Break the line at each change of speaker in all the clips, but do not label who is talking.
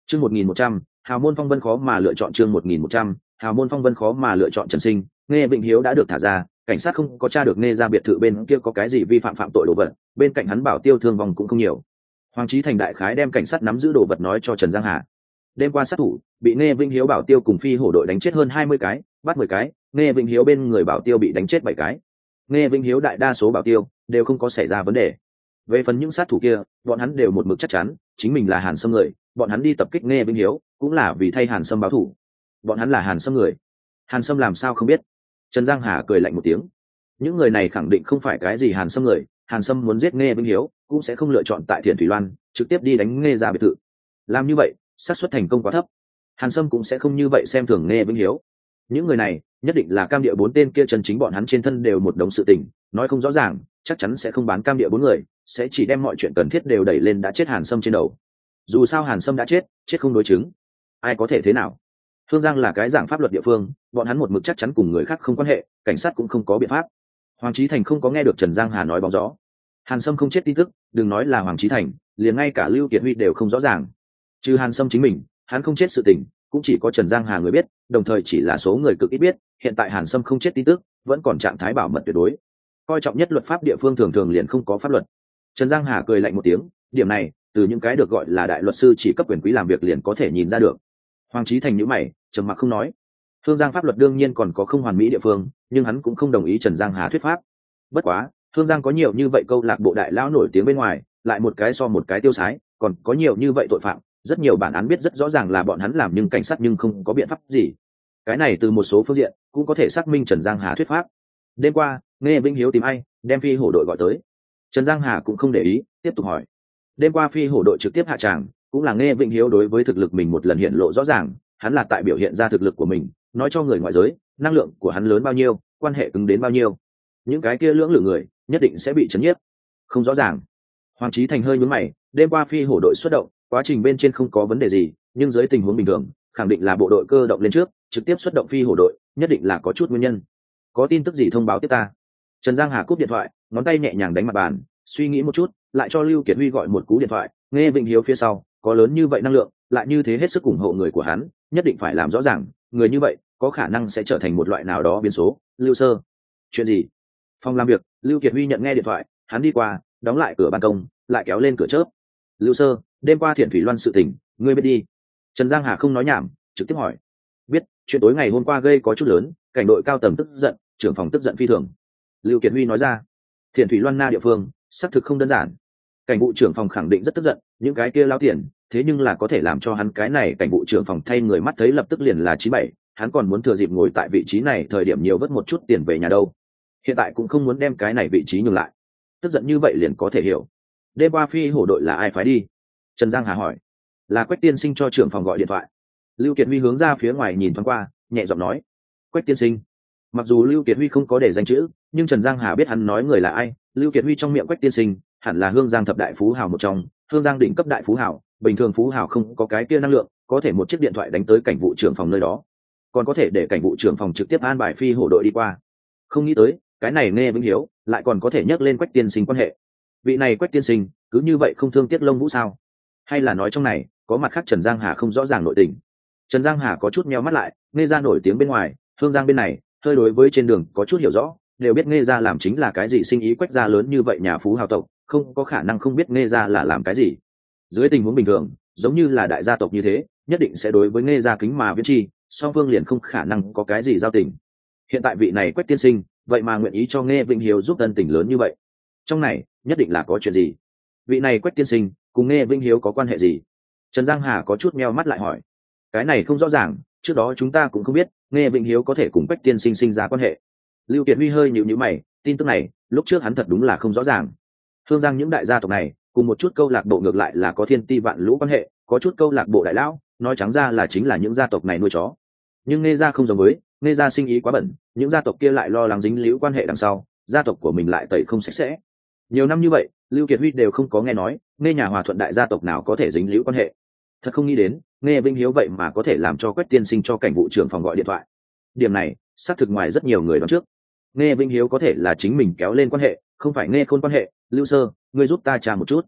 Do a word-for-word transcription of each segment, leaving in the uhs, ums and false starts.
chương một nghìn một trăm hào môn phong vân khó mà lựa chọn. chương một nghìn một trăm hào môn phong vân khó mà lựa chọn. Trần Sinh, Nghe Vĩnh Hiếu đã được thả ra, cảnh sát không có tra được Nghe ra biệt thự bên kia có cái gì vi phạm phạm tội đồ vật, bên cạnh hắn bảo tiêu thương vong cũng không nhiều. Hoàng Chí Thành đại khái đem cảnh sát nắm giữ đồ vật nói cho Trần Giang Hà. Đêm qua sát thủ bị Nghe Vĩnh Hiếu bảo tiêu cùng phi hổ đội đánh chết hơn hai mươi cái, bắt mười cái, Nghe Vĩnh Hiếu bên người bảo tiêu bị đánh chết bảy cái. Nghe Vĩnh Hiếu đại đa số bảo tiêu đều không có xảy ra vấn đề. Về phần những sát thủ kia, bọn hắn đều một mực chắc chắn chính mình là Hàn Sâm người, bọn hắn đi tập kích Nghe Vĩnh Hiếu cũng là vì thay Hàn Sâm báo thù. Bọn hắn là Hàn Sâm người. Hàn Sâm làm sao không biết? Trần Giang Hà cười lạnh một tiếng. Những người này khẳng định không phải cái gì Hàn Sâm người, Hàn Sâm muốn giết Nghe Vĩnh Hiếu cũng sẽ không lựa chọn tại Thiền Thủy Loan trực tiếp đi đánh Nghe ra biệt thự. Làm như vậy xác suất thành công quá thấp, Hàn Sâm cũng sẽ không như vậy xem thường Nghe Vĩnh Hiếu. Những người này nhất định là cam địa bốn tên kia, chân chính bọn hắn trên thân đều một đống sự tình, nói không rõ ràng chắc chắn sẽ không bán cam địa bốn người, sẽ chỉ đem mọi chuyện cần thiết đều đẩy lên đã chết Hàn Sâm trên đầu. Dù sao Hàn Sâm đã chết, chết không đối chứng, ai có thể thế nào? Hương Giang là cái dạng pháp luật địa phương, bọn hắn một mực chắc chắn cùng người khác không quan hệ, cảnh sát cũng không có biện pháp. Hoàng Chí Thành không có nghe được Trần Giang Hà nói bóng gió. Hàn Sâm không chết tin tức, đừng nói là Hoàng Chí Thành, liền ngay cả Lưu Kiệt Huy đều không rõ ràng. Trừ Hàn Sâm chính mình, hắn không chết sự tình, cũng chỉ có Trần Giang Hà người biết, đồng thời chỉ là số người cực ít biết, hiện tại Hàn Sâm không chết tin tức, vẫn còn trạng thái bảo mật tuyệt đối. Coi trọng nhất luật pháp địa phương thường thường liền không có pháp luật. Trần Giang Hà cười lạnh một tiếng, điểm này, từ những cái được gọi là đại luật sư chỉ cấp quyền quý làm việc liền có thể nhìn ra được. Hoàng Chí Thành nhíu mày, trầm mặc không nói. Hương Giang pháp luật đương nhiên còn có không hoàn mỹ địa phương, nhưng hắn cũng không đồng ý Trần Giang Hà thuyết pháp. Bất quá, Hương Giang có nhiều như vậy câu lạc bộ đại lão nổi tiếng bên ngoài, lại một cái so một cái tiêu sái, còn có nhiều như vậy tội phạm, rất nhiều bản án biết rất rõ ràng là bọn hắn làm nhưng cảnh sát nhưng không có biện pháp gì. Cái này từ một số phương diện cũng có thể xác minh Trần Giang Hà thuyết pháp. Đêm qua, Nghe Vĩnh Hiếu tìm ai, đem phi hổ đội gọi tới. Trần Giang Hà cũng không để ý, tiếp tục hỏi. Đêm qua phi hổ đội trực tiếp hạ tràng, cũng là Nghe Vĩnh Hiếu đối với thực lực mình một lần hiện lộ rõ ràng, hắn là tại biểu hiện ra thực lực của mình, nói cho người ngoại giới, năng lượng của hắn lớn bao nhiêu, quan hệ cứng đến bao nhiêu. Những cái kia lưỡng lự người, nhất định sẽ bị chấn nhiếp. Không rõ ràng. Hoàng Chí Thành hơi nhướng mày, đêm qua phi hổ đội xuất động, quá trình bên trên không có vấn đề gì, nhưng dưới tình huống bình thường, khẳng định là bộ đội cơ động lên trước, trực tiếp xuất động phi hổ đội, nhất định là có chút nguyên nhân. Có tin tức gì thông báo tiếp ta? Trần Giang Hà cúp điện thoại, ngón tay nhẹ nhàng đánh mặt bàn, suy nghĩ một chút, lại cho Lưu Kiệt Huy gọi một cú điện thoại. Nghe Vĩnh Hiếu phía sau có lớn như vậy năng lượng, lại như thế hết sức ủng hộ người của hắn, nhất định phải làm rõ ràng, người như vậy có khả năng sẽ trở thành một loại nào đó biến số. Lưu sơ, chuyện gì? Phòng làm việc, Lưu Kiệt Huy nhận nghe điện thoại, hắn đi qua, đóng lại cửa ban công, lại kéo lên cửa chớp. Lưu sơ, đêm qua Thiện Thủy Loan sự tình, ngươi biết đi? Trần Giang Hà không nói nhảm, trực tiếp hỏi. Biết, chuyện tối ngày hôm qua gây có chút lớn, cảnh đội cao tầng tức giận, trưởng phòng tức giận phi thường. Lưu Kiệt Huy nói ra. Thiện Thủy Loan na địa phương xác thực không đơn giản, cảnh vụ trưởng phòng khẳng định rất tức giận, những cái kia lao tiền thế nhưng là có thể làm cho hắn cái này cảnh vụ trưởng phòng thay người mắt thấy lập tức liền là chín bảy, hắn còn muốn thừa dịp ngồi tại vị trí này thời điểm nhiều vớt một chút tiền về nhà đâu, hiện tại cũng không muốn đem cái này vị trí nhường lại, tức giận như vậy liền có thể hiểu. Đêm qua phi hổ đội là ai phái đi? Trần Giang Hà hỏi. Là Quách tiên sinh cho trưởng phòng gọi điện thoại. Lưu Kiệt Huy hướng ra phía ngoài nhìn thoáng qua, nhẹ giọng nói. Quách tiên sinh. Mặc dù Lưu Kiệt Huy không có để danh chữ, nhưng Trần Giang Hà biết hắn nói người là ai. Lưu Kiệt Huy trong miệng Quách tiên sinh hẳn là Hương Giang thập đại phú hào một trong, Hương Giang đỉnh cấp đại phú hào. Bình thường phú hào không có cái kia năng lượng, có thể một chiếc điện thoại đánh tới cảnh vụ trưởng phòng nơi đó, còn có thể để cảnh vụ trưởng phòng trực tiếp an bài phi hổ đội đi qua. Không nghĩ tới cái này Nghe Vĩnh Hiếu lại còn có thể nhắc lên Quách tiên sinh quan hệ. Vị này Quách tiên sinh cứ như vậy không thương tiếc lông vũ sao? Hay là nói trong này có mặt khác Trần Giang Hà không rõ ràng nội tình? Trần Giang Hà có chút meo mắt lại, Nghe ra nổi tiếng bên ngoài, Hương Giang bên này hơi đối với trên đường có chút hiểu rõ, đều biết Nghe ra làm chính là cái gì sinh ý. Quách gia lớn như vậy nhà phú hào tộc, không có khả năng không biết Nghe ra là làm cái gì. Dưới tình huống bình thường, giống như là đại gia tộc như thế, nhất định sẽ đối với Nghe ra kính mà viễn chi, song phương liền không khả năng có cái gì giao tình. Hiện tại vị này Quách tiên sinh vậy mà nguyện ý cho Nghe Vĩnh Hiếu giúp ân tình lớn như vậy, trong này nhất định là có chuyện gì. Vị này Quách tiên sinh cùng Nghe Vĩnh Hiếu có quan hệ gì? Trần Giang Hà có chút meo mắt lại hỏi. Cái này không rõ ràng, trước đó chúng ta cũng không biết Nghe Vĩnh Hiếu có thể cùng Quách tiên sinh sinh ra quan hệ. Lưu Kiệt Huy hơi nhíu nhíu mày, tin tức này lúc trước hắn thật đúng là không rõ ràng. Hương Giang những đại gia tộc này cùng một chút câu lạc bộ ngược lại là có thiên ti vạn lũ quan hệ, có chút câu lạc bộ đại lão nói trắng ra là chính là những gia tộc này nuôi chó. Nhưng Nghe ra không giống với, Nghe ra sinh ý quá bẩn, những gia tộc kia lại lo lắng dính líu quan hệ đằng sau, gia tộc của mình lại tẩy không sạch sẽ. Nhiều năm như vậy, Lưu Kiệt Huy đều không có nghe nói Nghe nhà Hòa Thuận đại gia tộc nào có thể dính líu quan hệ. Thật không nghĩ đến Nghe Vĩnh Hiếu vậy mà có thể làm cho Quách tiên sinh cho cảnh vụ trưởng phòng gọi điện thoại. Điểm này xác thực ngoài rất nhiều người đoán trước. Nghe Vĩnh Hiếu có thể là chính mình kéo lên quan hệ, không phải Nghe Khôn quan hệ. Lưu sơ, ngươi giúp ta tra một chút.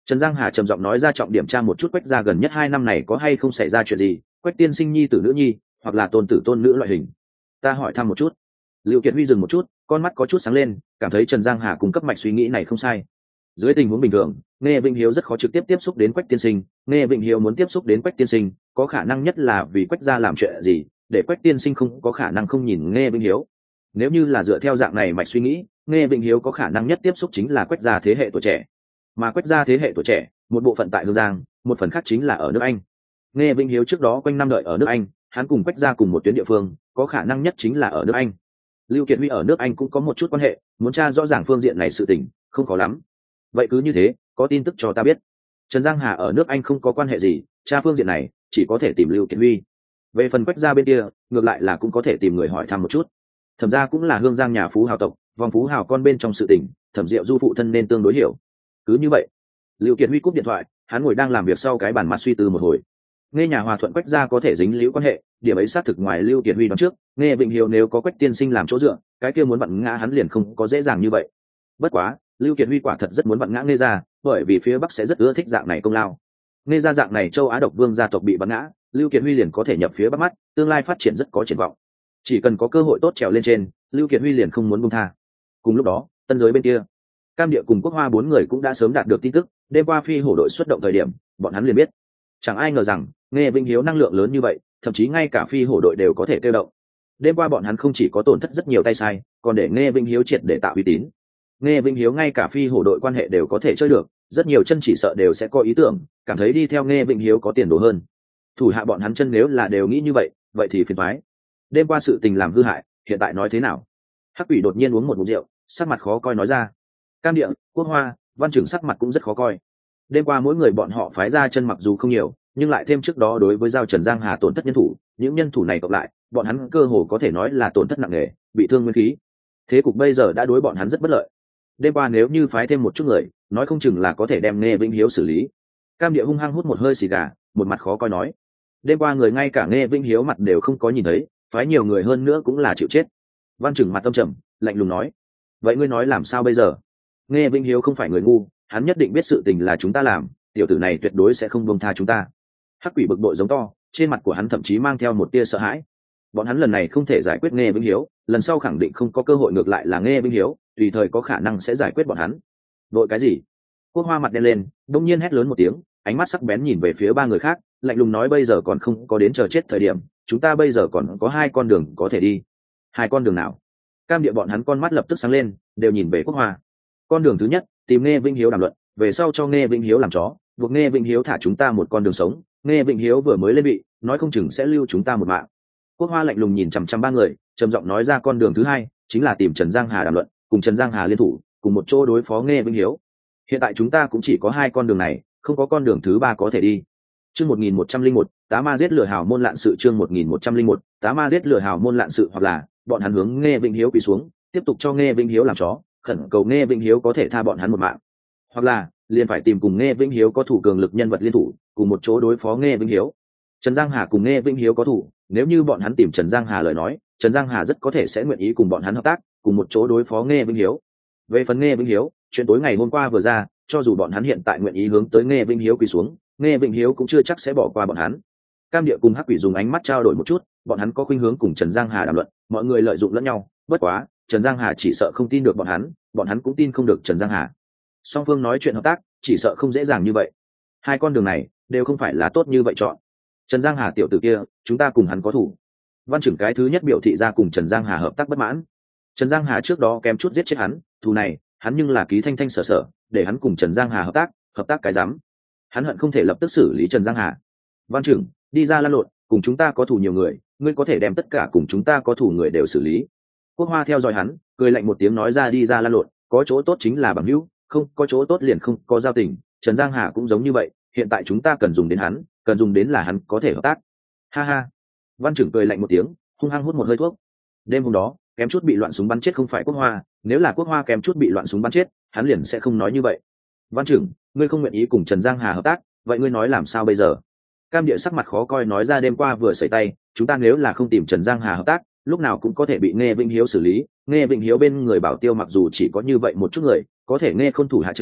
Trần Giang Hà trầm giọng nói ra, trọng điểm tra một chút Quách gia gần nhất hai năm này có hay không xảy ra chuyện gì, Quách tiên sinh nhi tử nữ nhi hoặc là tôn tử tôn nữ loại hình. Ta hỏi thăm một chút. Lưu Kiệt Huy dừng một chút, con mắt có chút sáng lên, cảm thấy Trần Giang Hà cung cấp mạch suy nghĩ này không sai. Dưới tình huống bình thường, Nghe Vĩnh Hiếu rất khó trực tiếp tiếp xúc đến Quách tiên sinh, Nghe Vĩnh Hiếu muốn tiếp xúc đến Quách tiên sinh, có khả năng nhất là vì Quách gia làm chuyện gì, để Quách tiên sinh không có khả năng không nhìn Nghe Vĩnh Hiếu. Nếu như là dựa theo dạng này mạch suy nghĩ, Nghe Vĩnh Hiếu có khả năng nhất tiếp xúc chính là Quách gia thế hệ tuổi trẻ, mà Quách gia thế hệ tuổi trẻ, một bộ phận tại Hương Giang, một phần khác chính là ở nước Anh. Nghe Vĩnh Hiếu trước đó quanh năm đợi ở nước Anh, hắn cùng Quách gia cùng một tuyến địa phương, có khả năng nhất chính là ở nước Anh. Lưu Kiệt Huy ở nước Anh cũng có một chút quan hệ, muốn tra rõ ràng phương diện này sự tình, không khó lắm. Vậy cứ như thế, có tin tức cho ta biết. Trần Giang Hà ở nước Anh không có quan hệ gì, tra phương diện này chỉ có thể tìm Lưu Kiệt Huy. Về phần Quách gia bên kia, ngược lại là cũng có thể tìm người hỏi thăm một chút. Thẩm gia cũng là Hương Giang nhà phú hào tộc, vòng phú hào con bên trong sự tình, Thẩm Diệu Du phụ thân nên tương đối hiểu. Cứ như vậy, Lưu Kiệt Huy cúp điện thoại, hắn ngồi đang làm việc sau cái bàn mặt suy tư một hồi. Nghe nhà Hòa Thuận Quách gia có thể dính líu quan hệ, điểm ấy xác thực ngoài Lưu Kiệt Huy đoán trước, Nghe Vĩnh Hiếu nếu có Quách tiên sinh làm chỗ dựa, cái kia muốn vặn ngã hắn liền không có dễ dàng như vậy. Bất quá, Lưu Kiệt Huy quả thật rất muốn vặn ngã Nghe gia, bởi vì phía Bắc sẽ rất ưa thích dạng này công lao. Nghe gia dạng này châu Á độc vương gia tộc bị vặn ngã, Lưu Kiệt Huy liền có thể nhập phía Bắc mắt, tương lai phát triển rất có triển vọng. Chỉ cần có cơ hội tốt trèo lên trên, Lưu Kiệt Huy liền không muốn buông tha. Cùng lúc đó, tân giới bên kia, Cam Địa cùng Quốc Hoa bốn người cũng đã sớm đạt được tin tức, đêm qua phi hổ đội xuất động thời điểm, bọn hắn liền biết. Chẳng ai ngờ rằng, Nghe Vĩnh Hiếu năng lượng lớn như vậy, thậm chí ngay cả phi hổ đội đều có thể tiêu động. Đêm qua bọn hắn không chỉ có tổn thất rất nhiều tay sai, còn để Nghe Vĩnh Hiếu triệt để tạo uy tín. Nghe Vĩnh Hiếu ngay cả phi hổ đội quan hệ đều có thể chơi được, rất nhiều chân chỉ sợ đều sẽ có ý tưởng, cảm thấy đi theo Nghe Vĩnh Hiếu có tiền đồ hơn. Thủ hạ bọn hắn chân nếu là đều nghĩ như vậy, vậy thì phiền toái. Đêm qua sự tình làm hư hại, hiện tại nói thế nào? Hắc Quỷ đột nhiên uống một ngụm rượu, sắc mặt khó coi nói ra. Cam Địa, Quốc Hoa, Văn Trưởng sắc mặt cũng rất khó coi. Đêm qua mỗi người bọn họ phái ra chân mặc dù không nhiều, nhưng lại thêm trước đó đối với giao Trần Giang Hà tổn thất nhân thủ, những nhân thủ này cộng lại, bọn hắn cơ hồ có thể nói là tổn thất nặng nề, bị thương nguyên khí. Thế cục bây giờ đã đối bọn hắn rất bất lợi. Đêm qua nếu như phái thêm một chút người, nói không chừng là có thể đem Nghe Vĩnh Hiếu xử lý. Cam Địa hung hăng hút một hơi xì gà, một mặt khó coi nói. Đêm qua người ngay cả Nghe Vĩnh Hiếu mặt đều không có nhìn thấy, phái nhiều người hơn nữa cũng là chịu chết. Văn Trừng mặt tâm trầm, lạnh lùng nói. Vậy ngươi nói làm sao bây giờ? Nghe Vĩnh Hiếu không phải người ngu, hắn nhất định biết sự tình là chúng ta làm, tiểu tử này tuyệt đối sẽ không buông tha chúng ta. Hắc Quỷ bực bội giống to, trên mặt của hắn thậm chí mang theo một tia sợ hãi. Bọn hắn lần này không thể giải quyết Nghe Vĩnh Hiếu, lần sau khẳng định không có cơ hội, ngược lại là Nghe Vĩnh Hiếu, tùy thời có khả năng sẽ giải quyết bọn hắn. Đội cái gì? Quốc Hoa mặt đen lên, đông nhiên hét lớn một tiếng, ánh mắt sắc bén nhìn về phía ba người khác, lạnh lùng nói, bây giờ còn không có đến chờ chết thời điểm, chúng ta bây giờ còn có hai con đường có thể đi. Hai con đường nào? Cam Địa bọn hắn con mắt lập tức sáng lên, đều nhìn về Quốc Hoa. Con đường thứ nhất, tìm Nghe Vĩnh Hiếu đàm luận, về sau cho Nghe Vĩnh Hiếu làm chó, buộc Nghe Vĩnh Hiếu thả chúng ta một con đường sống. Nghe Vĩnh Hiếu vừa mới lên vị, nói không chừng sẽ lưu chúng ta một mạng. Quốc Hoa lạnh lùng nhìn chằm chằm ba người, trầm giọng nói ra, con đường thứ hai chính là tìm Trần Giang Hà đàm luận, cùng Trần Giang Hà liên thủ, cùng một chỗ đối phó Nghe Vĩnh Hiếu. Hiện tại chúng ta cũng chỉ có hai con đường này, không có con đường thứ ba có thể đi. Chương một nghìn một trăm linh một, tá ma giết lừa hào môn lạn sự. Chương một nghìn một trăm linh một, tá ma giết lừa hào môn lạn sự, hoặc là bọn hắn hướng Nghe Vĩnh Hiếu quỳ xuống, tiếp tục cho Nghe Vĩnh Hiếu làm chó, khẩn cầu Nghe Vĩnh Hiếu có thể tha bọn hắn một mạng. Hoặc là liền phải tìm cùng Nghe Vĩnh Hiếu có thủ cường lực nhân vật liên thủ, cùng một chỗ đối phó Nghe Vĩnh Hiếu. Trần Giang Hà cùng Nghe Vĩnh Hiếu có thủ, nếu như bọn hắn tìm Trần Giang Hà lời nói, Trần Giang Hà rất có thể sẽ nguyện ý cùng bọn hắn hợp tác, cùng một chỗ đối phó Nghe Vĩnh Hiếu. Về phần Nghe Vĩnh Hiếu, chuyện tối ngày hôm qua vừa ra, cho dù bọn hắn hiện tại nguyện ý hướng tới Nghe Vĩnh Hiếu quỳ xuống, Nghe Vĩnh Hiếu cũng chưa chắc sẽ bỏ qua bọn hắn. Cam Địa cùng Hắc Quỷ dùng ánh mắt trao đổi một chút, bọn hắn có khuynh hướng cùng Trần Giang Hà đàm luận, mọi người lợi dụng lẫn nhau, bất quá, Trần Giang Hà chỉ sợ không tin được bọn hắn, bọn hắn cũng tin không được Trần Giang Hà. Song phương nói chuyện hợp tác, chỉ sợ không dễ dàng như vậy. Hai con đường này đều không phải là tốt như vậy chọn. Trần Giang Hà tiểu tử kia, chúng ta cùng hắn có thủ. Văn Trưởng cái thứ nhất biểu thị ra cùng Trần Giang Hà hợp tác bất mãn. Trần Giang Hà trước đó kém chút giết chết hắn, thù này, hắn nhưng là ký thanh thanh sở sở, để hắn cùng Trần Giang Hà hợp tác, hợp tác cái dám. Hắn hận không thể lập tức xử lý Trần Giang Hà. Văn Trưởng, đi ra lăn lộn, cùng chúng ta có thủ nhiều người, ngươi có thể đem tất cả cùng chúng ta có thủ người đều xử lý. Quốc Hoa theo dõi hắn, cười lạnh một tiếng nói ra, đi ra lăn lộn, có chỗ tốt chính là bằng hữu, không có chỗ tốt liền không có giao tình. Trần Giang Hà cũng giống như vậy, hiện tại chúng ta cần dùng đến hắn, cần dùng đến là hắn có thể hợp tác. Ha ha. Văn Trưởng cười lạnh một tiếng, hung hăng hút một hơi thuốc. Đêm hôm đó, kém chút bị loạn súng bắn chết không phải Quốc Hoa, nếu là Quốc Hoa kém chút bị loạn súng bắn chết, hắn liền sẽ không nói như vậy. Văn Trưởng, ngươi không nguyện ý cùng Trần Giang Hà hợp tác, vậy ngươi nói làm sao bây giờ? Cam Địa sắc mặt khó coi nói ra, đêm qua vừa xảy tay, chúng ta nếu là không tìm Trần Giang Hà hợp tác, lúc nào cũng có thể bị Nghe Vĩnh Hiếu xử lý. Nghe Vĩnh Hiếu bên người bảo tiêu mặc dù chỉ có như vậy một chút người, có thể Nghe Khôn thủ hạ chân,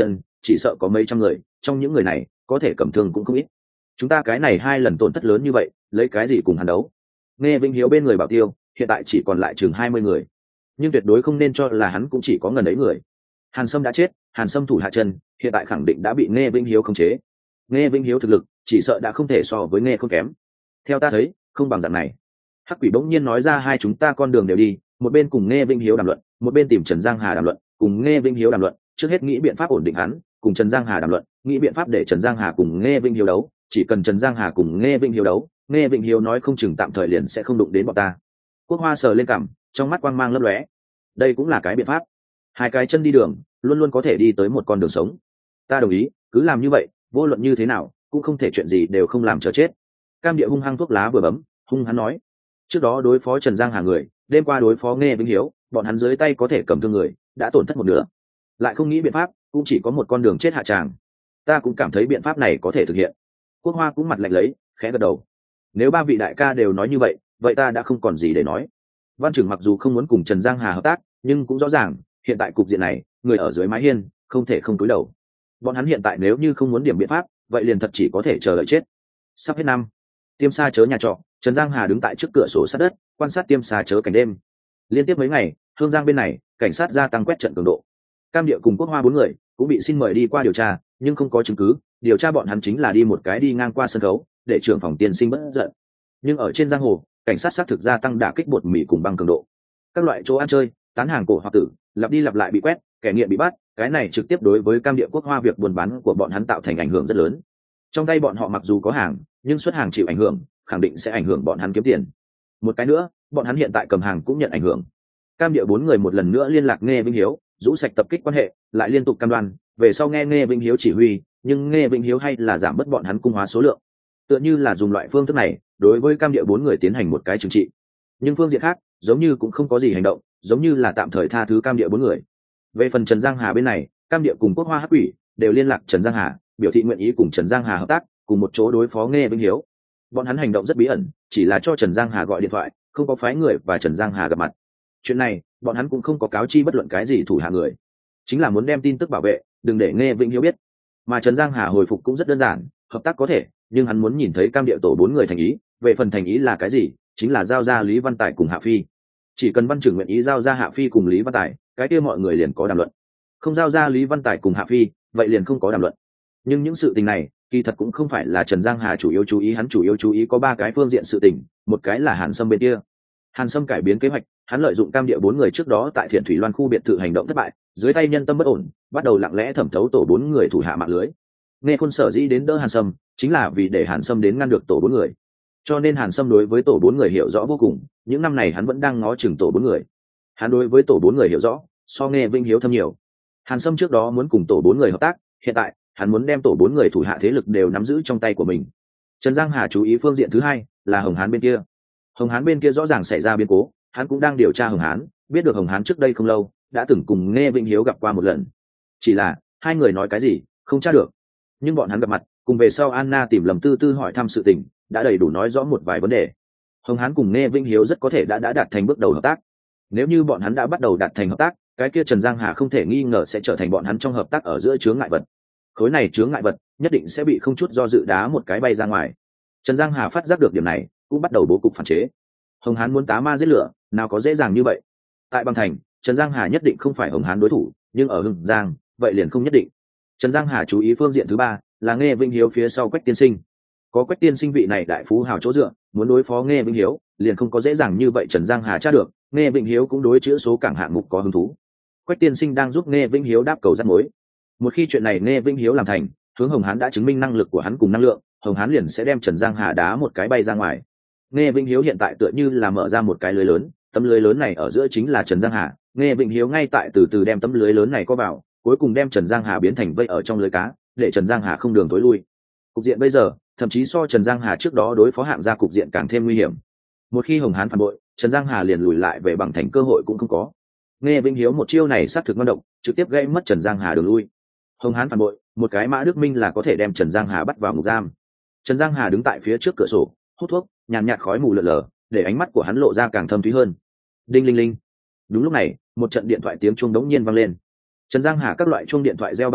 chỉ sợ có mấy trăm người, trong những người này có thể cầm thương cũng không ít. Chúng ta cái này hai lần tổn thất lớn như vậy, lấy cái gì cùng hắn đấu? Nghe Vinh Hiếu bên người bảo tiêu hiện tại chỉ còn lại chừng hai mươi người, nhưng tuyệt đối không nên cho là hắn cũng chỉ có ngần ấy người. Hàn Sâm đã chết, Hàn Sâm thủ hạ chân hiện tại khẳng định đã bị Nghe Vinh Hiếu khống chế. Nghe Vinh Hiếu thực lực chỉ sợ đã không thể so với Nghe không kém. Theo ta thấy, không bằng dạng này. Hắc Quỷ bỗng nhiên nói ra, hai chúng ta con đường đều đi, một bên cùng Nghe Vinh Hiếu đàm luận, một bên tìm Trần Giang Hà đàm luận. Cùng Nghe Vinh Hiếu đàm luận, trước hết nghĩ biện pháp ổn định hắn, cùng Trần Giang Hà đàm luận, nghĩ biện pháp để Trần Giang Hà cùng Nghe Vinh Hiếu đấu. Chỉ cần Trần Giang Hà cùng Nghe Vinh Hiếu đấu, Nghe Vinh Hiếu nói không chừng tạm thời liền sẽ không đụng đến bọn ta. Quốc Hoa sờ lên cằm, trong mắt quang mang lấp lóe. Đây cũng là cái biện pháp. Hai cái chân đi đường, luôn luôn có thể đi tới một con đường sống. Ta đồng ý, cứ làm như vậy, vô luận như thế nào, cũng không thể chuyện gì đều không làm chờ chết. Cam Địa hung hăng thuốc lá vừa bấm, hung hắn nói: trước đó đối phó Trần Giang Hà người, đêm qua đối phó Nghe Vinh Hiếu, bọn hắn dưới tay có thể cầm thương người, đã tổn thất một nửa. Lại không nghĩ biện pháp, cũng chỉ có một con đường chết hạ tràng. Ta cũng cảm thấy biện pháp này có thể thực hiện. Quốc Hoa cũng mặt lạnh lấy, khẽ gật đầu. Nếu ba vị đại ca đều nói như vậy, vậy ta đã không còn gì để nói. Văn Trưởng mặc dù không muốn cùng Trần Giang Hà hợp tác, nhưng cũng rõ ràng, hiện tại cục diện này, người ở dưới mái hiên, không thể không cúi đầu. Bọn hắn hiện tại nếu như không muốn điểm biện pháp, vậy liền thật chỉ có thể chờ đợi chết. Sắp hết năm, Tiêm Sa chớ nhà trọ, Trần Giang Hà đứng tại trước cửa sổ sát đất, quan sát Tiêm Sa chớ cảnh đêm. Liên tiếp mấy ngày, Hương Giang bên này, cảnh sát gia tăng quét trận cường độ. Cam Địa cùng Quốc Hoa bốn người cũng bị xin mời đi qua điều tra, nhưng không có chứng cứ, điều tra bọn hắn chính là đi một cái đi ngang qua sân khấu, để trưởng phòng tiên sinh bất giận. Nhưng ở trên giang hồ, cảnh sát xác thực gia tăng đả kích bột mì cùng băng cường độ. Các loại chỗ ăn chơi, tán hàng cổ hoặc tử, lặp đi lặp lại bị quét, kẻ nghiện bị bắt, cái này trực tiếp đối với Cam Địa Quốc Hoa việc buôn bán của bọn hắn tạo thành ảnh hưởng rất lớn. Trong tay bọn họ mặc dù có hàng, nhưng xuất hàng chịu ảnh hưởng, khẳng định sẽ ảnh hưởng bọn hắn kiếm tiền. Một cái nữa, bọn hắn hiện tại cầm hàng cũng nhận ảnh hưởng. Cam Địa bốn người một lần nữa liên lạc Nghe Vinh Hiếu, rũ sạch tập kích quan hệ, lại liên tục cam đoan, về sau nghe Nghe Vinh Hiếu chỉ huy, nhưng Nghe Vinh Hiếu hay là giảm bớt bọn hắn cung hóa số lượng. Tựa như là dùng loại phương thức này, đối với Cam Địa bốn người tiến hành một cái trừng trị. Nhưng phương diện khác, giống như cũng không có gì hành động, giống như là tạm thời tha thứ Cam Địa bốn người. Về phần Trần Giang Hà bên này, Cam Địa cùng Quốc Hoa Hắc Quỷ đều liên lạc Trần Giang Hà, biểu thị nguyện ý cùng Trần Giang Hà hợp tác, cùng một chỗ đối phó Nghe Vinh Hiếu. Bọn hắn hành động rất bí ẩn, chỉ là cho Trần Giang Hà gọi điện thoại, không có phái người và Trần Giang Hà gặp mặt. Chuyện này, bọn hắn cũng không có cáo chi bất luận cái gì thủ hạ người, chính là muốn đem tin tức bảo vệ, đừng để Nghe Vinh Hiếu biết. Mà Trần Giang Hà hồi phục cũng rất đơn giản, hợp tác có thể, nhưng hắn muốn nhìn thấy Cam Địa tổ bốn người thành ý. Về phần thành ý là cái gì, chính là giao ra Lý Văn Tài cùng Hạ Phi. Chỉ cần Văn Trưởng nguyện ý giao ra Hạ Phi cùng Lý Văn Tài, cái kia mọi người liền có đàm luận. Không giao ra Lý Văn Tài cùng Hạ Phi, vậy liền không có đàm luận. Nhưng những sự tình này, kỳ thật cũng không phải là Trần Giang Hà chủ yếu chú ý, hắn chủ yếu chú ý có ba cái phương diện sự tình, một cái là Hàn Sâm bên kia. Hàn Sâm cải biến kế hoạch, hắn lợi dụng Cam Địa bốn người trước đó tại Thiện Thủy Loan khu biệt thự hành động thất bại, dưới tay nhân tâm bất ổn, bắt đầu lặng lẽ thẩm thấu tổ bốn người thủ hạ mạng lưới. Nghe Khôn sở dĩ đến đỡ Hàn Sâm, chính là vì để Hàn Sâm đến ngăn được tổ bốn người. Cho nên Hàn Sâm đối với tổ bốn người hiểu rõ vô cùng, những năm này hắn vẫn đang ngó chừng tổ bốn người. Hắn đối với tổ bốn người hiểu rõ, so Nghe Vinh Hiếu thâm nhiều. Hàn Sâm trước đó muốn cùng tổ bốn người hợp tác, hiện tại hắn muốn đem tổ bốn người thủ hạ thế lực đều nắm giữ trong tay của mình. Trần Giang Hà chú ý phương diện thứ hai là Hồng Hán bên kia. Hồng Hán bên kia rõ ràng xảy ra biến cố, hắn cũng đang điều tra Hồng Hán, biết được Hồng Hán trước đây không lâu đã từng cùng Nghe Vinh Hiếu gặp qua một lần. Chỉ là hai người nói cái gì không tra được, nhưng bọn hắn gặp mặt cùng về sau Anna tìm Lâm Tư Tư hỏi thăm sự tình, đã đầy đủ nói rõ một vài vấn đề. Hồng Hán cùng Nghe Vinh Hiếu rất có thể đã đã đạt thành bước đầu hợp tác. Nếu như bọn hắn đã bắt đầu đạt thành hợp tác, cái kia Trần Giang Hà không thể nghi ngờ sẽ trở thành bọn hắn trong hợp tác ở giữa chướng ngại vật. Khối này chướng ngại vật nhất định sẽ bị không chút do dự đá một cái bay ra ngoài. Trần Giang Hà phát giác được điểm này, cũng bắt đầu bố cục phản chế. Hồng Hán muốn tá ma giết lửa, nào có dễ dàng như vậy. Tại băng thành, Trần Giang Hà nhất định không phải Hồng Hán đối thủ, nhưng ở Hưng Giang, vậy liền không nhất định. Trần Giang Hà chú ý phương diện thứ ba là Nghe Vinh Hiếu phía sau Quách tiên sinh. Có Quách tiên sinh vị này đại phú hào chỗ dựa, muốn đối phó Nghe Vinh Hiếu, liền không có dễ dàng như vậy. Trần Giang Hà tra được, Nghe Vinh Hiếu cũng đối chữ số cảng hạng mục có hứng thú. Quách tiên sinh đang giúp Nghe Vinh Hiếu đáp cầu dắt mối. Một khi chuyện này Nghe Vinh Hiếu làm thành, hướng Hồng Hán đã chứng minh năng lực của hắn cùng năng lượng, Hồng Hán liền sẽ đem Trần Giang Hà đá một cái bay ra ngoài. Nghe Vinh Hiếu hiện tại tựa như là mở ra một cái lưới lớn, tấm lưới lớn này ở giữa chính là Trần Giang Hà. Nghe Vinh Hiếu ngay tại từ từ đem tấm lưới lớn này có vào, cuối cùng đem Trần Giang Hà biến thành vây ở trong lưới cá, để Trần Giang Hà không đường tối lui. Cục diện bây giờ, thậm chí so Trần Giang Hà trước đó đối phó hạng gia cục diện càng thêm nguy hiểm. Một khi Hồng Hán phản bội, Trần Giang Hà liền lùi lại về bằng thành cơ hội cũng không có. Nghe Vinh Hiếu một chiêu này sát thực ngon động, trực tiếp gây mất Trần Giang Hà đường lui. Hồng Hán phản bội, một cái Mã Đức Minh là có thể đem Trần Giang Hà bắt vào ngục giam. Trần Giang Hà đứng tại phía trước cửa sổ, hút thuốc, nhàn nhạt khói mù lờ lờ, để ánh mắt của hắn lộ ra càng thâm thúy hơn. Đinh linh linh. Đúng lúc này, một trận điện thoại tiếng chuông đống nhiên vang lên. Trần Giang Hà các loại chuông điện thoại reo ba tiếng,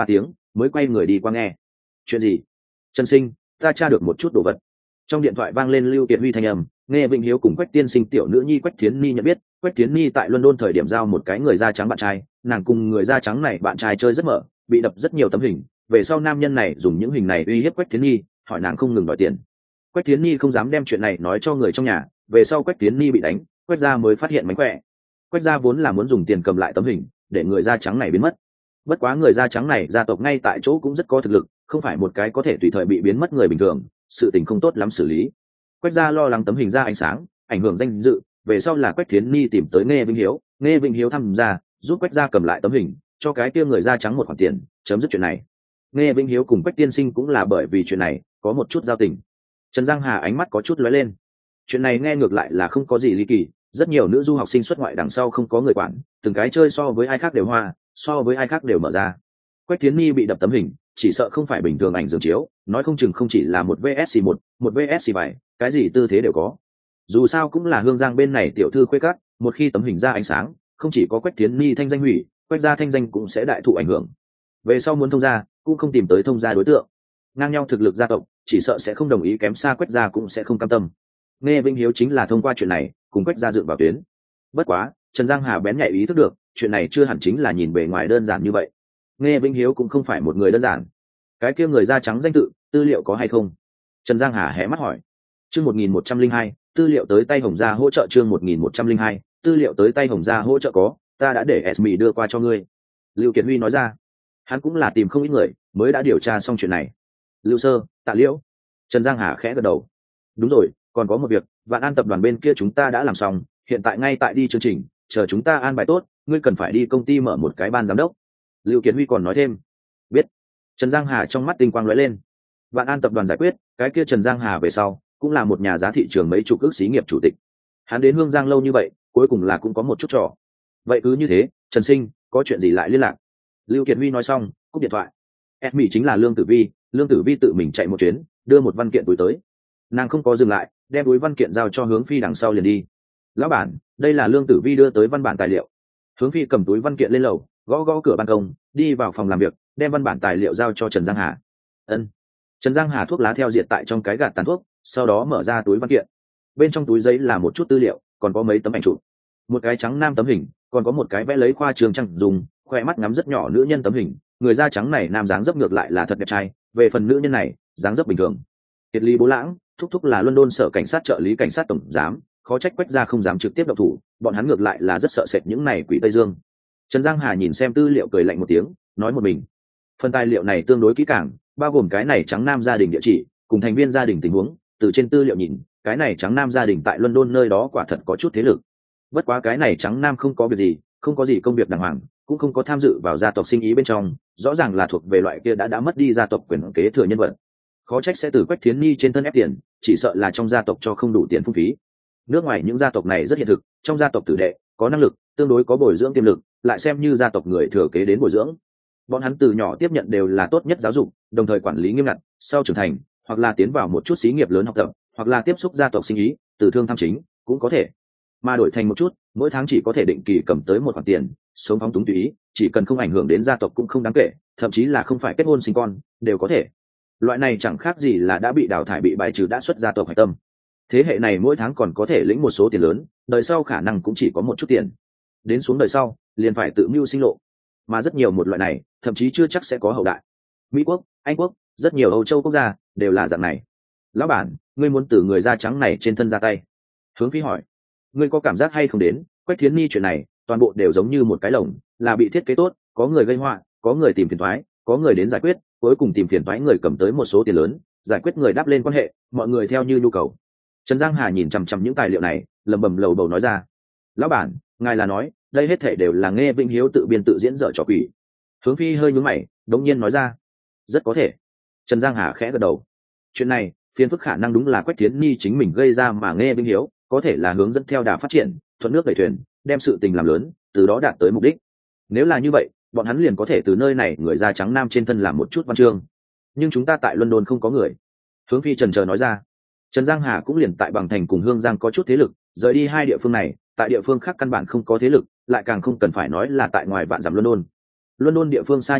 mới quay người đi qua nghe. Chuyện gì? Trần Sinh, ta tra được một chút đồ vật. Trong điện thoại vang lên Lưu Kiệt Huy thanh âm. Nghe Vĩnh Hiếu cùng Quách Tiên Sinh tiểu nữ nhi Quách Thiến Ni nhận biết, Quách Thiến Ni tại London thời điểm giao một cái người da trắng bạn trai, nàng cùng người da trắng này bạn trai chơi rất mở, bị đập rất nhiều tấm hình. Về sau nam nhân này dùng những hình này uy hiếp Quách Thiến Ni, hỏi nàng không ngừng đòi tiền. Quách Thiến Ni không dám đem chuyện này nói cho người trong nhà, về sau Quách Thiến Ni bị đánh, Quách gia mới phát hiện mánh khỏe. Quách gia vốn là muốn dùng tiền cầm lại tấm hình, để người da trắng này biến mất. Bất quá người da trắng này gia tộc ngay tại chỗ cũng rất có thực lực, không phải một cái có thể tùy thời bị biến mất người bình thường, sự tình không tốt lắm xử lý. Quách gia lo lắng tấm hình ra ánh sáng, ảnh hưởng danh dự, về sau là Quách Thiến Ni tìm tới Nghe Vĩnh Hiếu, Nghe Vĩnh Hiếu tham gia, giúp Quách gia cầm lại tấm hình, cho cái kia người da trắng một khoản tiền, chấm dứt chuyện này. Nghe Vĩnh Hiếu cùng Quách Tiên Sinh cũng là bởi vì chuyện này có một chút giao tình. Trần Giang Hà ánh mắt có chút lóe lên. Chuyện này nghe ngược lại là không có gì ly kỳ, rất nhiều nữ du học sinh xuất ngoại đằng sau không có người quản, từng cái chơi so với ai khác đều hoa, so với ai khác đều mở ra. Quách Thiến Ni bị đập tấm hình, chỉ sợ không phải bình thường ảnh giường chiếu, nói không chừng không chỉ là một vê ét một, một vê ét bảy, cái gì tư thế đều có. Dù sao cũng là Hương Giang bên này tiểu thư khuê các, một khi tấm hình ra ánh sáng, không chỉ có Quách Thiến Ni thanh danh hủy, Quách gia thanh danh cũng sẽ đại thụ ảnh hưởng. Về sau muốn thông gia, cũng không tìm tới thông gia đối tượng. Ngang nhau thực lực gia tộc, chỉ sợ sẽ không đồng ý, kém xa Quách gia cũng sẽ không cam tâm. Nghe Vĩnh Hiếu chính là thông qua chuyện này, cùng Quách gia dựng vào tuyến. Bất quá, Trần Giang Hà bén nhạy ý thức được, chuyện này chưa hẳn chính là nhìn bề ngoài đơn giản như vậy. Nghe Vĩnh Hiếu cũng không phải một người đơn giản. Cái kia người da trắng danh tự, tư liệu có hay không? Trần Giang Hà hé mắt hỏi. Chương một nghìn một trăm lẻ hai, tư liệu tới tay Hồng Gia hỗ trợ. Chương một nghìn một trăm lẻ hai, tư liệu tới tay Hồng Gia hỗ trợ có, ta đã để Esme đưa qua cho ngươi. Lưu Kiệt Huy nói ra. Hắn cũng là tìm không ít người, mới đã điều tra xong chuyện này. Lưu Sơ, Tạ Liễu. Trần Giang Hà khẽ gật đầu. Đúng rồi, còn có một việc, Vạn An tập đoàn bên kia chúng ta đã làm xong, hiện tại ngay tại đi chương trình, chờ chúng ta an bài tốt, ngươi cần phải đi công ty mở một cái ban giám đốc. Lưu Kiệt Huy còn nói thêm. Biết. Trần Giang Hà trong mắt tinh quang lóe lên. Vạn An tập đoàn giải quyết, cái kia Trần Giang Hà về sau cũng là một nhà giá thị trường mấy chục ước xí nghiệp chủ tịch. Hắn đến Hương Giang lâu như vậy, cuối cùng là cũng có một chút trò. Vậy cứ như thế, Trần Sinh, có chuyện gì lại liên lạc? Lưu Kiệt Huy nói xong, cúp điện thoại. Esme chính là Lương Tử Vi, Lương Tử Vi tự mình chạy một chuyến, đưa một văn kiện túi tới. Nàng không có dừng lại, đem túi văn kiện giao cho Hướng Phi đằng sau liền đi. Lão bản, đây là Lương Tử Vi đưa tới văn bản tài liệu. Hướng Phi cầm túi văn kiện lên lầu, gõ gõ cửa ban công, đi vào phòng làm việc, đem văn bản tài liệu giao cho Trần Giang Hà. Ân. Trần Giang Hà thuốc lá theo diệt tại trong cái gạt tàn thuốc, sau đó mở ra túi văn kiện. Bên trong túi giấy là một chút tư liệu, còn có mấy tấm ảnh chụp, một cái trắng nam tấm hình, còn có một cái vẽ lấy khoa trường trăng dùng, khoe mắt ngắm rất nhỏ nữ nhân tấm hình. Người da trắng này nam dáng dấp ngược lại là thật đẹp trai, về phần nữ nhân này, dáng dấp bình thường. Kiệt Lý Bố Lãng, thúc thúc là London sở cảnh sát trợ lý cảnh sát tổng giám, khó trách Quách gia không dám trực tiếp động thủ, bọn hắn ngược lại là rất sợ sệt những này quỷ Tây Dương. Trần Giang Hà nhìn xem tư liệu cười lạnh một tiếng, nói một mình. Phần tài liệu này tương đối kỹ càng, bao gồm cái này trắng nam gia đình địa chỉ, cùng thành viên gia đình tình huống, từ trên tư liệu nhìn, cái này trắng nam gia đình tại London nơi đó quả thật có chút thế lực. Bất quá cái này trắng nam không có việc gì, không có gì công việc đàng hoàng, cũng không có tham dự vào gia tộc sinh ý bên trong, rõ ràng là thuộc về loại kia đã đã mất đi gia tộc quyền kế thừa nhân vật. Khó trách sẽ từ Quách Thiến Ni trên thân ép tiền, chỉ sợ là trong gia tộc cho không đủ tiền phung phí. Nước ngoài những gia tộc này rất hiện thực, trong gia tộc tử đệ có năng lực, tương đối có bồi dưỡng tiềm lực, lại xem như gia tộc người thừa kế đến bồi dưỡng. Bọn hắn từ nhỏ tiếp nhận đều là tốt nhất giáo dục, đồng thời quản lý nghiêm ngặt, sau trưởng thành, hoặc là tiến vào một chút xí nghiệp lớn học tập, hoặc là tiếp xúc gia tộc sinh ý, từ thương tham chính, cũng có thể. Mà đổi thành một chút, mỗi tháng chỉ có thể định kỳ cầm tới một khoản tiền, sống phóng túng tùy ý, chỉ cần không ảnh hưởng đến gia tộc cũng không đáng kể, thậm chí là không phải kết hôn sinh con, đều có thể. Loại này chẳng khác gì là đã bị đào thải bị bài trừ đã xuất gia tộc hải tâm. Thế hệ này mỗi tháng còn có thể lĩnh một số tiền lớn, đời sau khả năng cũng chỉ có một chút tiền. Đến xuống đời sau, liền phải tự mưu sinh lộ. Mà rất nhiều một loại này, thậm chí chưa chắc sẽ có hậu đại. Mỹ quốc, Anh quốc, rất nhiều Âu Châu quốc gia đều là dạng này. Lão bản, ngươi muốn từ người da trắng này trên thân ra tay. Hướng Phi hỏi, ngươi có cảm giác hay không đến, Quách Thiến Ni chuyện này, toàn bộ đều giống như một cái lồng, là bị thiết kế tốt, có người gây họa, có người tìm phiền toái, có người đến giải quyết, cuối cùng tìm phiền toái người cầm tới một số tiền lớn, giải quyết người đáp lên quan hệ, mọi người theo như nhu cầu. Trần Giang Hà nhìn chằm chằm những tài liệu này, lẩm bẩm lầu bầu nói ra, lão bản, ngài là nói, đây hết thảy đều là Nghe Vĩnh Hiếu tự biên tự diễn dở trò quỷ. Hướng Phi hơi nhướng mày, đống nhiên nói ra, rất có thể. Trần Giang Hà khẽ gật đầu. Chuyện này, phiền phức khả năng đúng là Quách Thiến Ni chính mình gây ra, mà Nghe Vĩnh Hiếu có thể là hướng dẫn theo đà phát triển, thuận nước đẩy thuyền, đem sự tình làm lớn, từ đó đạt tới mục đích. Nếu là như vậy, bọn hắn liền có thể từ nơi này người da trắng nam trên thân làm một chút văn chương. Nhưng chúng ta tại London không có người. Hướng Phi chần chờ nói ra. Trần Giang Hà cũng liền tại Bằng Thành cùng Hương Giang có chút thế lực, rời đi hai địa phương này, tại địa phương khác căn bản không có thế lực, lại càng không cần phải nói là tại ngoài vạn dặm London. London địa phương xa như vậy,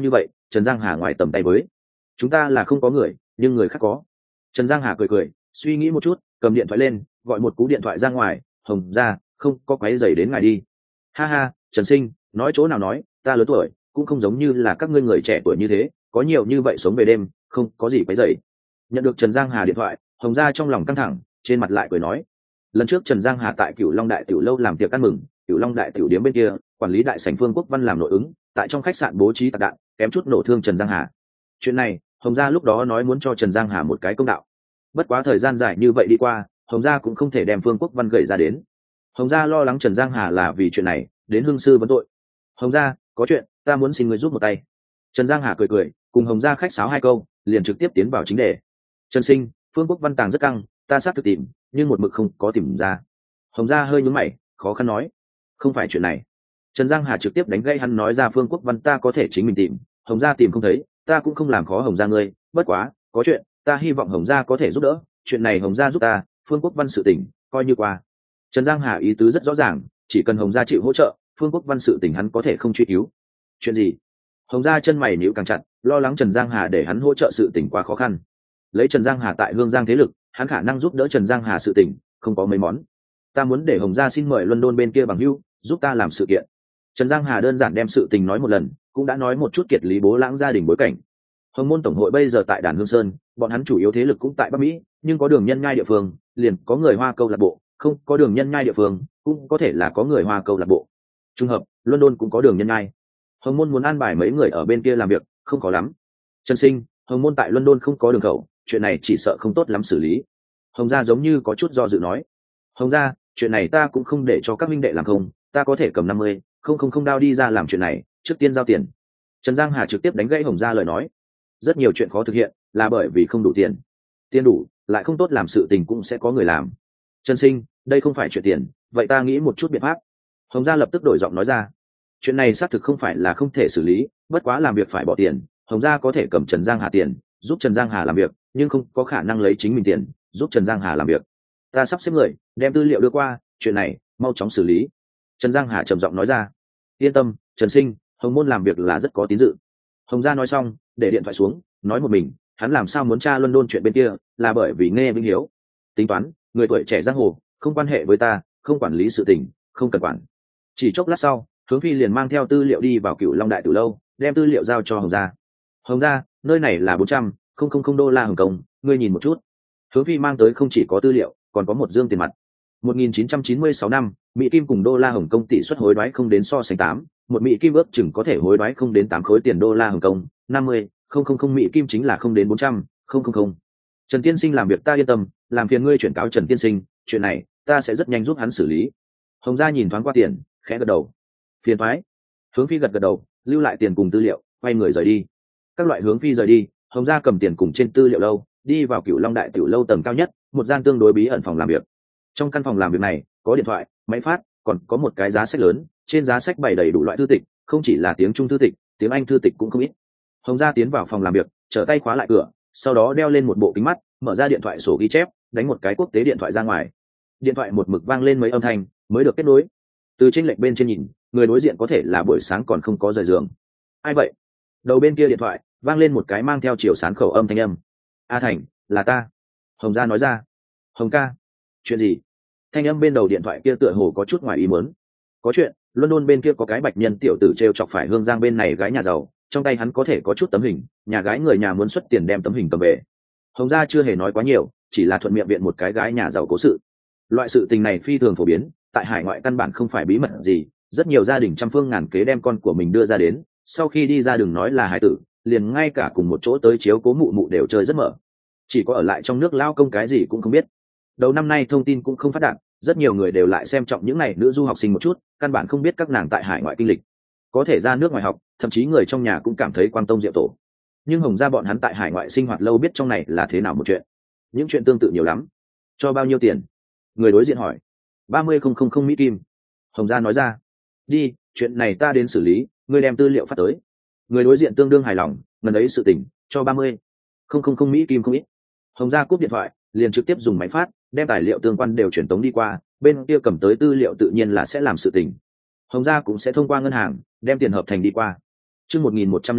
Trần Giang Hà ngoài tầm tay với. Chúng ta là không có người, nhưng người khác có. Trần Giang Hà cười cười, suy nghĩ một chút, cầm điện thoại lên, gọi một cú điện thoại ra ngoài. Hồng gia, không có quấy rầy đến ngài đi. Ha ha, Trần Sinh, nói chỗ nào nói, ta lớn tuổi, cũng không giống như là các ngươi người trẻ tuổi như thế, có nhiều như vậy sống về đêm, không có gì quấy rầy. Nhận được Trần Giang Hà điện thoại, Hồng gia trong lòng căng thẳng, trên mặt lại cười nói. Lần trước Trần Giang Hà tại Cửu Long Đại Tiểu lâu làm tiệc ăn mừng, Cửu Long Đại Tiểu điếm bên kia, quản lý đại sảnh Phương Quốc Văn làm nội ứng, tại trong khách sạn bố trí tạc đạn, kém chút nổ thương Trần Giang Hà. Chuyện này, Hồng gia lúc đó nói muốn cho Trần Giang Hà một cái công đạo. Bất quá thời gian dài như vậy đi qua, Hồng gia cũng không thể đem Phương Quốc Văn gửi ra đến. Hồng gia lo lắng Trần Giang Hà là vì chuyện này đến hương sư vấn tội. Hồng gia, có chuyện, ta muốn xin người giúp một tay. Trần Giang Hà cười cười, cùng Hồng gia khách sáo hai câu, liền trực tiếp tiến vào chính đề. Trần Sinh, Phương Quốc Văn tàng rất căng, ta xác thực tìm, nhưng một mực không có tìm ra. Hồng gia hơi nhướng mày, khó khăn nói, không phải chuyện này. Trần Giang Hà trực tiếp đánh gây hắn nói ra Phương Quốc Văn ta có thể chính mình tìm, Hồng gia tìm không thấy, ta cũng không làm khó Hồng gia ngươi, bất quá, có chuyện, ta hy vọng Hồng gia có thể giúp đỡ, chuyện này Hồng gia giúp ta, Phương Quốc Văn sự tình, coi như qua. Trần Giang Hà ý tứ rất rõ ràng, chỉ cần Hồng gia chịu hỗ trợ, Phương Quốc Văn sự tình hắn có thể không truy cứu. Chuyện gì? Hồng gia chân mày nhíu càng chặt, lo lắng Trần Giang Hà để hắn hỗ trợ sự tình quá khó khăn. Lấy Trần Giang Hà tại Hương Giang thế lực, hắn khả năng giúp đỡ Trần Giang Hà sự tình, không có mấy món. Ta muốn để Hồng gia xin mời London bên kia bằng hữu, giúp ta làm sự kiện. Trần Giang Hà đơn giản đem sự tình nói một lần, cũng đã nói một chút kiệt lý bố lãng gia đình bối cảnh. Hồng môn tổng hội bây giờ tại Đàn Hương Sơn, bọn hắn chủ yếu thế lực cũng tại Bắc Mỹ, nhưng có đường nhân nhai địa phương, liền có người Hoa câu lạc bộ, không có đường nhân nhai địa phương, cũng có thể là có người Hoa câu lạc bộ. Trùng hợp, London cũng có đường nhân nhai. Hồng môn muốn an bài mấy người ở bên kia làm việc, không khó lắm. Trần Sinh, Hồng môn tại London không có đường khẩu, chuyện này chỉ sợ không tốt lắm xử lý. Hồng gia giống như có chút do dự nói. Hồng gia, chuyện này ta cũng không để cho các minh đệ làm không, ta có thể cầm năm mươi, không không không đao đi ra làm chuyện này, trước tiên giao tiền. Trần Giang Hà trực tiếp đánh gãy Hồng gia lời nói. Rất nhiều chuyện khó thực hiện, là bởi vì không đủ tiền. Tiền đủ, lại không tốt làm sự tình cũng sẽ có người làm. Trần Sinh, đây không phải chuyện tiền, vậy ta nghĩ một chút biện pháp. Hồng gia lập tức đổi giọng nói ra. Chuyện này xác thực không phải là không thể xử lý, bất quá làm việc phải bỏ tiền. Hồng gia có thể cầm Trần Giang Hà tiền, giúp Trần Giang Hà làm việc, nhưng không có khả năng lấy chính mình tiền giúp Trần Giang Hà làm việc. Ta sắp xếp người đem tư liệu đưa qua, chuyện này mau chóng xử lý. Trần Giang Hà trầm giọng nói ra. Yên tâm, Trần Sinh, Hồng môn làm việc là rất có tín dự. Hồng gia nói xong, để điện thoại xuống, nói một mình, hắn làm sao muốn tra London chuyện bên kia, là bởi vì nghe Vinh Hiếu. Tính toán, người tuổi trẻ giang hồ, không quan hệ với ta, không quản lý sự tình, không cần quản. Chỉ chốc lát sau, Hướng Phi liền mang theo tư liệu đi vào Cửu Long Đại Tử lâu, đem tư liệu giao cho Hồng gia. Hồng gia, nơi này là bốn trăm không không không đô la Hồng Kông, ngươi nhìn một chút. Hướng Phi mang tới không chỉ có tư liệu, còn có một dương tiền mặt. một nghìn chín trăm chín mươi sáu năm, Mỹ kim cùng đô la Hồng Kông tỷ suất hối đoái không đến so sánh tám, một Mỹ kim ước chừng có thể hối đoái không đến tám khối tiền đô la Hồng Kông, năm mươi, không không không Mỹ kim chính là không đến bốn trăm, không không không. Trần Tiên Sinh làm việc ta yên tâm, làm phiền ngươi chuyển cáo Trần Tiên Sinh, chuyện này ta sẽ rất nhanh giúp hắn xử lý. Hồng gia nhìn thoáng qua tiền, khẽ gật đầu. Phiền toái. Hướng Phi gật gật đầu, lưu lại tiền cùng tư liệu, quay người rời đi. Các loại Hướng Phi rời đi, Hồng gia cầm tiền cùng trên tư liệu lâu, đi vào Cửu Long Đại Tiểu lâu tầng cao nhất, một gian tương đối bí ẩn phòng làm việc. Trong căn phòng làm việc này, có điện thoại, máy phát, còn có một cái giá sách lớn, trên giá sách bày đầy đủ loại thư tịch, không chỉ là tiếng Trung thư tịch, tiếng Anh thư tịch cũng không ít. Hồng gia tiến vào phòng làm việc, trở tay khóa lại cửa, sau đó đeo lên một bộ kính mắt, mở ra điện thoại sổ ghi chép, đánh một cái quốc tế điện thoại ra ngoài. Điện thoại một mực vang lên mấy âm thanh, mới được kết nối. Từ trên lệch bên trên nhìn, người đối diện có thể là buổi sáng còn không có rời giường. Ai vậy? Đầu bên kia điện thoại vang lên một cái mang theo chiều sán khẩu âm thanh âm. A Thành, là ta. Hồng gia nói ra. Hồng ca, chuyện gì? Thanh âm bên đầu điện thoại kia tựa hồ có chút ngoài ý muốn. Có chuyện, London bên kia có cái bạch nhân tiểu tử trêu chọc phải Hương Giang bên này gái nhà giàu, trong tay hắn có thể có chút tấm hình, nhà gái người nhà muốn xuất tiền đem tấm hình cầm về. Hồng gia chưa hề nói quá nhiều, chỉ là thuận miệng viện một cái gái nhà giàu cố sự. Loại sự tình này phi thường phổ biến, tại hải ngoại căn bản không phải bí mật gì, rất nhiều gia đình trăm phương ngàn kế đem con của mình đưa ra đến, sau khi đi ra đừng nói là hải tử, liền ngay cả cùng một chỗ tới chiếu cố mụ mụ đều chơi rất mở. Chỉ có ở lại trong nước lao công cái gì cũng không biết. Đầu năm nay thông tin cũng không phát đạt, rất nhiều người đều lại xem trọng những này nữ du học sinh một chút, căn bản không biết các nàng tại hải ngoại kinh lịch, có thể ra nước ngoài học, thậm chí người trong nhà cũng cảm thấy quang tông diệu tổ. Nhưng Hồng gia bọn hắn tại hải ngoại sinh hoạt lâu biết trong này là thế nào một chuyện. Những chuyện tương tự nhiều lắm. Cho bao nhiêu tiền? Người đối diện hỏi. ba mươi không không không Mỹ kim. Hồng gia nói ra. Đi, chuyện này ta đến xử lý, ngươi đem tư liệu phát tới. Người đối diện tương đương hài lòng, ngần ấy sự tình, cho ba mươi không không không Mỹ kim không ít. Hồng gia cúp điện thoại, liền trực tiếp dùng máy phát, đem tài liệu tương quan đều chuyển tống đi qua, bên kia cầm tới tư liệu tự nhiên là sẽ làm sự tình. Hồng gia cũng sẽ thông qua ngân hàng, đem tiền hợp thành đi qua. Chương một nghìn một trăm linh ba,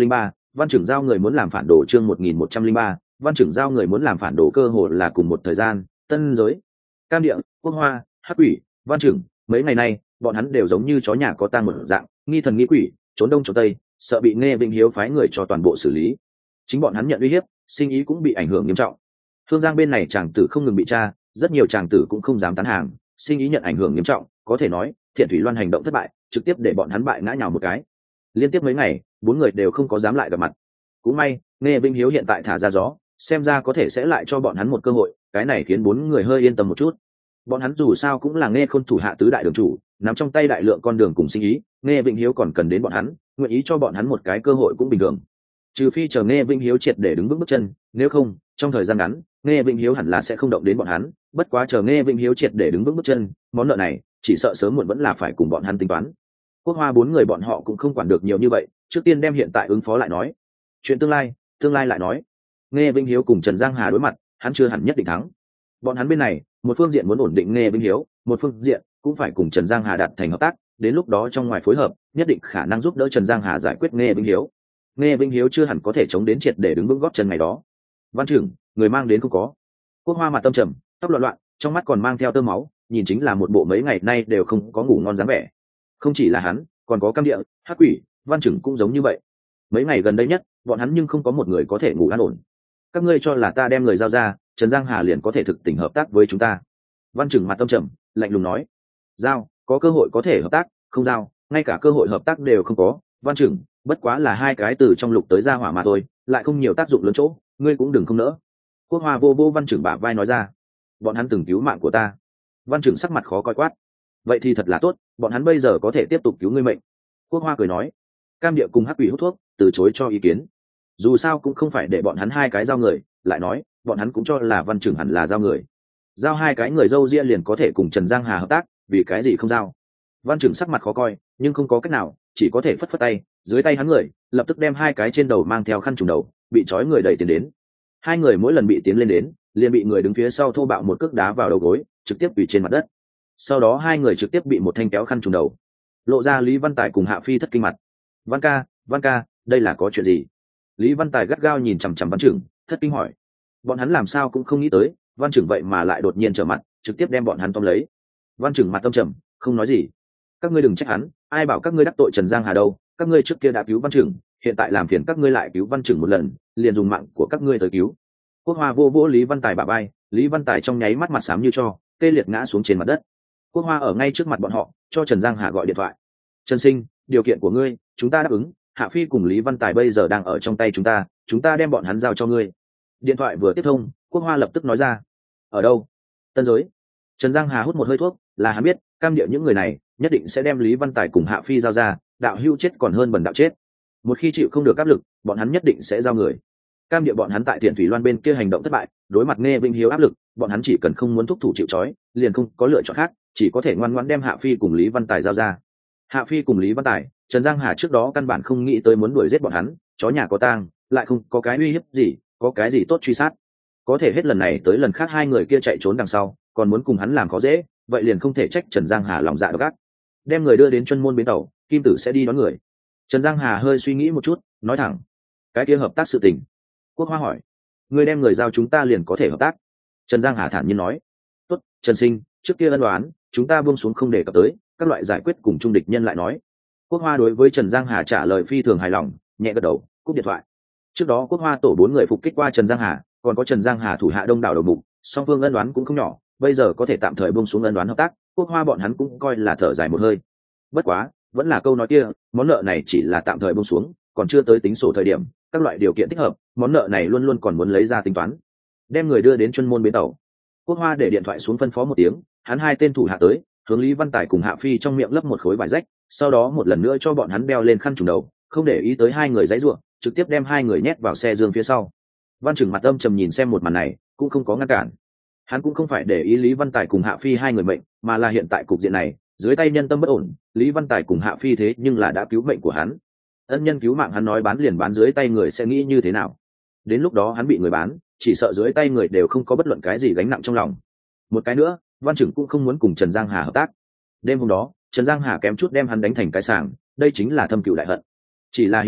Văn Trưởng giao người muốn làm phản đồ chương một nghìn một trăm linh ba, Văn Trưởng giao người muốn làm phản đồ cơ hội là cùng một thời gian, Tân Giới, Cam Địa, Quốc Hoa, Hắc Quỷ, Văn Trưởng, mấy ngày nay, bọn hắn đều giống như chó nhà có tang một dạng, nghi thần nghi quỷ, trốn đông trốn tây, sợ bị Nghe Vĩnh Hiếu phái người cho toàn bộ xử lý. Chính bọn hắn nhận uy hiếp, sinh ý cũng bị ảnh hưởng nghiêm trọng. Hương Giang bên này chàng tử không ngừng bị tra, rất nhiều chàng tử cũng không dám tán hàng, sinh ý nhận ảnh hưởng nghiêm trọng, có thể nói, Thiện Thủy Loan hành động thất bại, trực tiếp để bọn hắn bại ngã nhào một cái. Liên tiếp mấy ngày, bốn người đều không có dám lại gặp mặt. Cũng may, Nghe Vĩnh Hiếu hiện tại thả ra gió, xem ra có thể sẽ lại cho bọn hắn một cơ hội, cái này khiến bốn người hơi yên tâm một chút. Bọn hắn dù sao cũng là Nghe Khôn thủ hạ tứ đại đường chủ, nắm trong tay đại lượng con đường cùng sinh ý, Nghe Vĩnh Hiếu còn cần đến bọn hắn, nguyện ý cho bọn hắn một cái cơ hội cũng bình thường. Trừ phi chờ Nghe Vĩnh Hiếu triệt để đứng vững bước chân, nếu không, trong thời gian ngắn, Nghe Vĩnh Hiếu hẳn là sẽ không động đến bọn hắn, bất quá chờ Nghe Vĩnh Hiếu triệt để đứng vững bước chân, món nợ này, chỉ sợ sớm muộn vẫn là phải cùng bọn hắn tính toán. Quốc Hoa bốn người bọn họ cũng không quản được nhiều như vậy, trước tiên đem hiện tại ứng phó lại nói. Chuyện tương lai, tương lai lại nói. Nghe Vĩnh Hiếu cùng Trần Giang Hà đối mặt, hắn chưa hẳn nhất định thắng. Bọn hắn bên này, một phương diện muốn ổn định Nghe Vĩnh Hiếu, một phương diện cũng phải cùng Trần Giang Hà đạt thành hợp tác, đến lúc đó trong ngoài phối hợp, nhất định khả năng giúp đỡ Trần Giang Hà giải quyết Nghe Vĩnh Hiếu. Nghe Vĩnh Hiếu chưa hẳn có thể chống đến triệt để đứng vững gót chân ngày đó. Văn Trưởng, người mang đến không có. Quốc Hoa mặt tâm trầm, tóc loạn loạn, trong mắt còn mang theo tơ máu, nhìn chính là một bộ mấy ngày nay đều không có ngủ ngon dáng vẻ. Không chỉ là hắn, còn có Cam Địa, Hắc Quỷ, Văn Trưởng cũng giống như vậy. Mấy ngày gần đây nhất, bọn hắn nhưng không có một người có thể ngủ an ổn. Các ngươi cho là ta đem người giao ra, Trần Giang Hà liền có thể thực tình hợp tác với chúng ta? Văn Trưởng mặt tâm trầm, lạnh lùng nói. Giao, có cơ hội có thể hợp tác, không giao, ngay cả cơ hội hợp tác đều không có. Văn Trưởng, bất quá là hai cái từ trong lục tới ra hỏa mà thôi, lại không nhiều tác dụng lớn chỗ, ngươi cũng đừng không nỡ. Quốc Hoa vô vô Văn Trưởng bả vai nói ra. Bọn hắn từng cứu mạng của ta. Văn Trưởng sắc mặt khó coi quát. Vậy thì thật là tốt, bọn hắn bây giờ có thể tiếp tục cứu ngươi mệnh. Quốc Hoa cười nói. Cam Địa cùng Hắc Quỷ hút thuốc, từ chối cho ý kiến. Dù sao cũng không phải để bọn hắn hai cái giao người, lại nói, bọn hắn cũng cho là Văn Trưởng hẳn là giao người. Giao hai cái người dâu ria liền có thể cùng Trần Giang Hà hợp tác, vì cái gì không giao? Văn Trưởng sắc mặt khó coi, nhưng không có cách nào, chỉ có thể phất phất tay, dưới tay hắn người, lập tức đem hai cái trên đầu mang theo khăn trùm đầu, bị trói người đẩy tiến đến. Hai người mỗi lần bị tiến lên đến, liền bị người đứng phía sau thô bạo một cước đá vào đầu gối, trực tiếp quỳ trên mặt đất. Sau đó hai người trực tiếp bị một thanh kéo khăn trùm đầu, lộ ra Lý Văn Tài cùng Hạ Phi thất kinh mặt. Văn ca, Văn ca, đây là có chuyện gì? Lý Văn Tài gắt gao nhìn chằm chằm Văn Trưởng, thất kinh hỏi. Bọn hắn làm sao cũng không nghĩ tới, Văn Trưởng vậy mà lại đột nhiên trở mặt, trực tiếp đem bọn hắn tóm lấy. Văn Trưởng mặt tâm trầm, không nói gì. Các ngươi đừng trách hắn, ai bảo các ngươi đắc tội Trần Giang Hà đâu? Các ngươi trước kia đã cứu Văn Trưởng, hiện tại làm phiền các ngươi lại cứu Văn Trưởng một lần, liền dùng mạng của các ngươi tới cứu. Quốc Hoa vô vỗ Lý Văn Tài bả vai, Lý Văn Tài trong nháy mắt mặt xám như tro, tê liệt ngã xuống trên mặt đất. Quốc Hoa ở ngay trước mặt bọn họ, cho Trần Giang Hà gọi điện thoại. Trần Sinh, điều kiện của ngươi, chúng ta đáp ứng. Hạ Phi cùng Lý Văn Tài bây giờ đang ở trong tay chúng ta, chúng ta đem bọn hắn giao cho ngươi. Điện thoại vừa tiếp thông, Quốc Hoa lập tức nói ra. Ở đâu? Tân Giới. Trần Giang Hà hút một hơi thuốc, là hắn biết, Cam Địa những người này nhất định sẽ đem Lý Văn Tài cùng Hạ Phi giao ra, đạo hưu chết còn hơn bần đạo chết. Một khi chịu không được áp lực, bọn hắn nhất định sẽ giao người. Cam Địa bọn hắn tại Thiện Thủy Loan bên kia hành động thất bại, đối mặt Nghe Vĩnh Hiếu áp lực, bọn hắn chỉ cần không muốn thúc thủ chịu trói, liền không có lựa chọn khác, chỉ có thể ngoan ngoãn đem Hạ Phi cùng Lý Văn Tài giao ra. Hạ Phi cùng Lý Văn Tài, Trần Giang Hà trước đó căn bản không nghĩ tới muốn đuổi giết bọn hắn, chó nhà có tang, lại không có cái uy hiếp gì, có cái gì tốt truy sát. Có thể hết lần này tới lần khác hai người kia chạy trốn đằng sau, còn muốn cùng hắn làm khó dễ, vậy liền không thể trách Trần Giang Hà lòng dạ độc ác. Đem người đưa đến Chuân Môn bến tàu, Kim Tử sẽ đi đón người. Trần Giang Hà hơi suy nghĩ một chút, nói thẳng, cái kia hợp tác sự tình. Quốc Hoa hỏi, người đem người giao chúng ta liền có thể hợp tác? Trần Giang Hà thản nhiên nói, tốt, Trần Sinh, trước kia ân đoán, chúng ta buông xuống không đề cập tới, các loại giải quyết cùng trung địch nhân lại nói. Quốc Hoa đối với Trần Giang Hà trả lời phi thường hài lòng, nhẹ gật đầu, cúp điện thoại. Trước đó Quốc Hoa tổ bốn người phục kích qua Trần Giang Hà, còn có Trần Giang Hà thủ hạ đông đảo đầu mục, song phương ân đoán cũng không nhỏ, bây giờ có thể tạm thời buông xuống ân đoán hợp tác, Quốc Hoa bọn hắn cũng coi là thở dài một hơi. Bất quá, vẫn là câu nói kia, món nợ này chỉ là tạm thời buông xuống, còn chưa tới tính sổ thời điểm, các loại điều kiện thích hợp, món nợ này luôn luôn còn muốn lấy ra tính toán. Đem người đưa đến Chuân Môn bến tàu. Quốc Hoa để điện thoại xuống phân phó một tiếng, hắn hai tên thủ hạ tới, hướng Lý Văn Tài cùng Hạ Phi trong miệng lấp một khối vải rách, sau đó một lần nữa cho bọn hắn đeo lên khăn trùm đầu, không để ý tới hai người giãy giụa, trực tiếp đem hai người nhét vào xe giường phía sau. Văn Trừng mặt âm trầm nhìn xem một màn này, cũng không có ngăn cản. Hắn cũng không phải để ý Lý Văn Tài cùng Hạ Phi hai người mệnh, mà là hiện tại cục diện này, dưới tay nhân tâm bất ổn, Lý Văn Tài cùng Hạ Phi thế nhưng là đã cứu mệnh của hắn. Ân nhân cứu mạng hắn nói bán liền bán, dưới tay người sẽ nghĩ như thế nào? Đến lúc đó hắn bị người bán, chỉ sợ dưới tay người đều không có bất luận cái gì gánh nặng trong lòng. Một cái nữa, Văn Trừng cũng không muốn cùng Trần Giang Hà hợp tác. Đêm hôm đó, Trần Giang Hà kém chút đem hắn đánh thành cái sàng, đây chính là thâm cửu đại hận. Chỉ là hiện tại,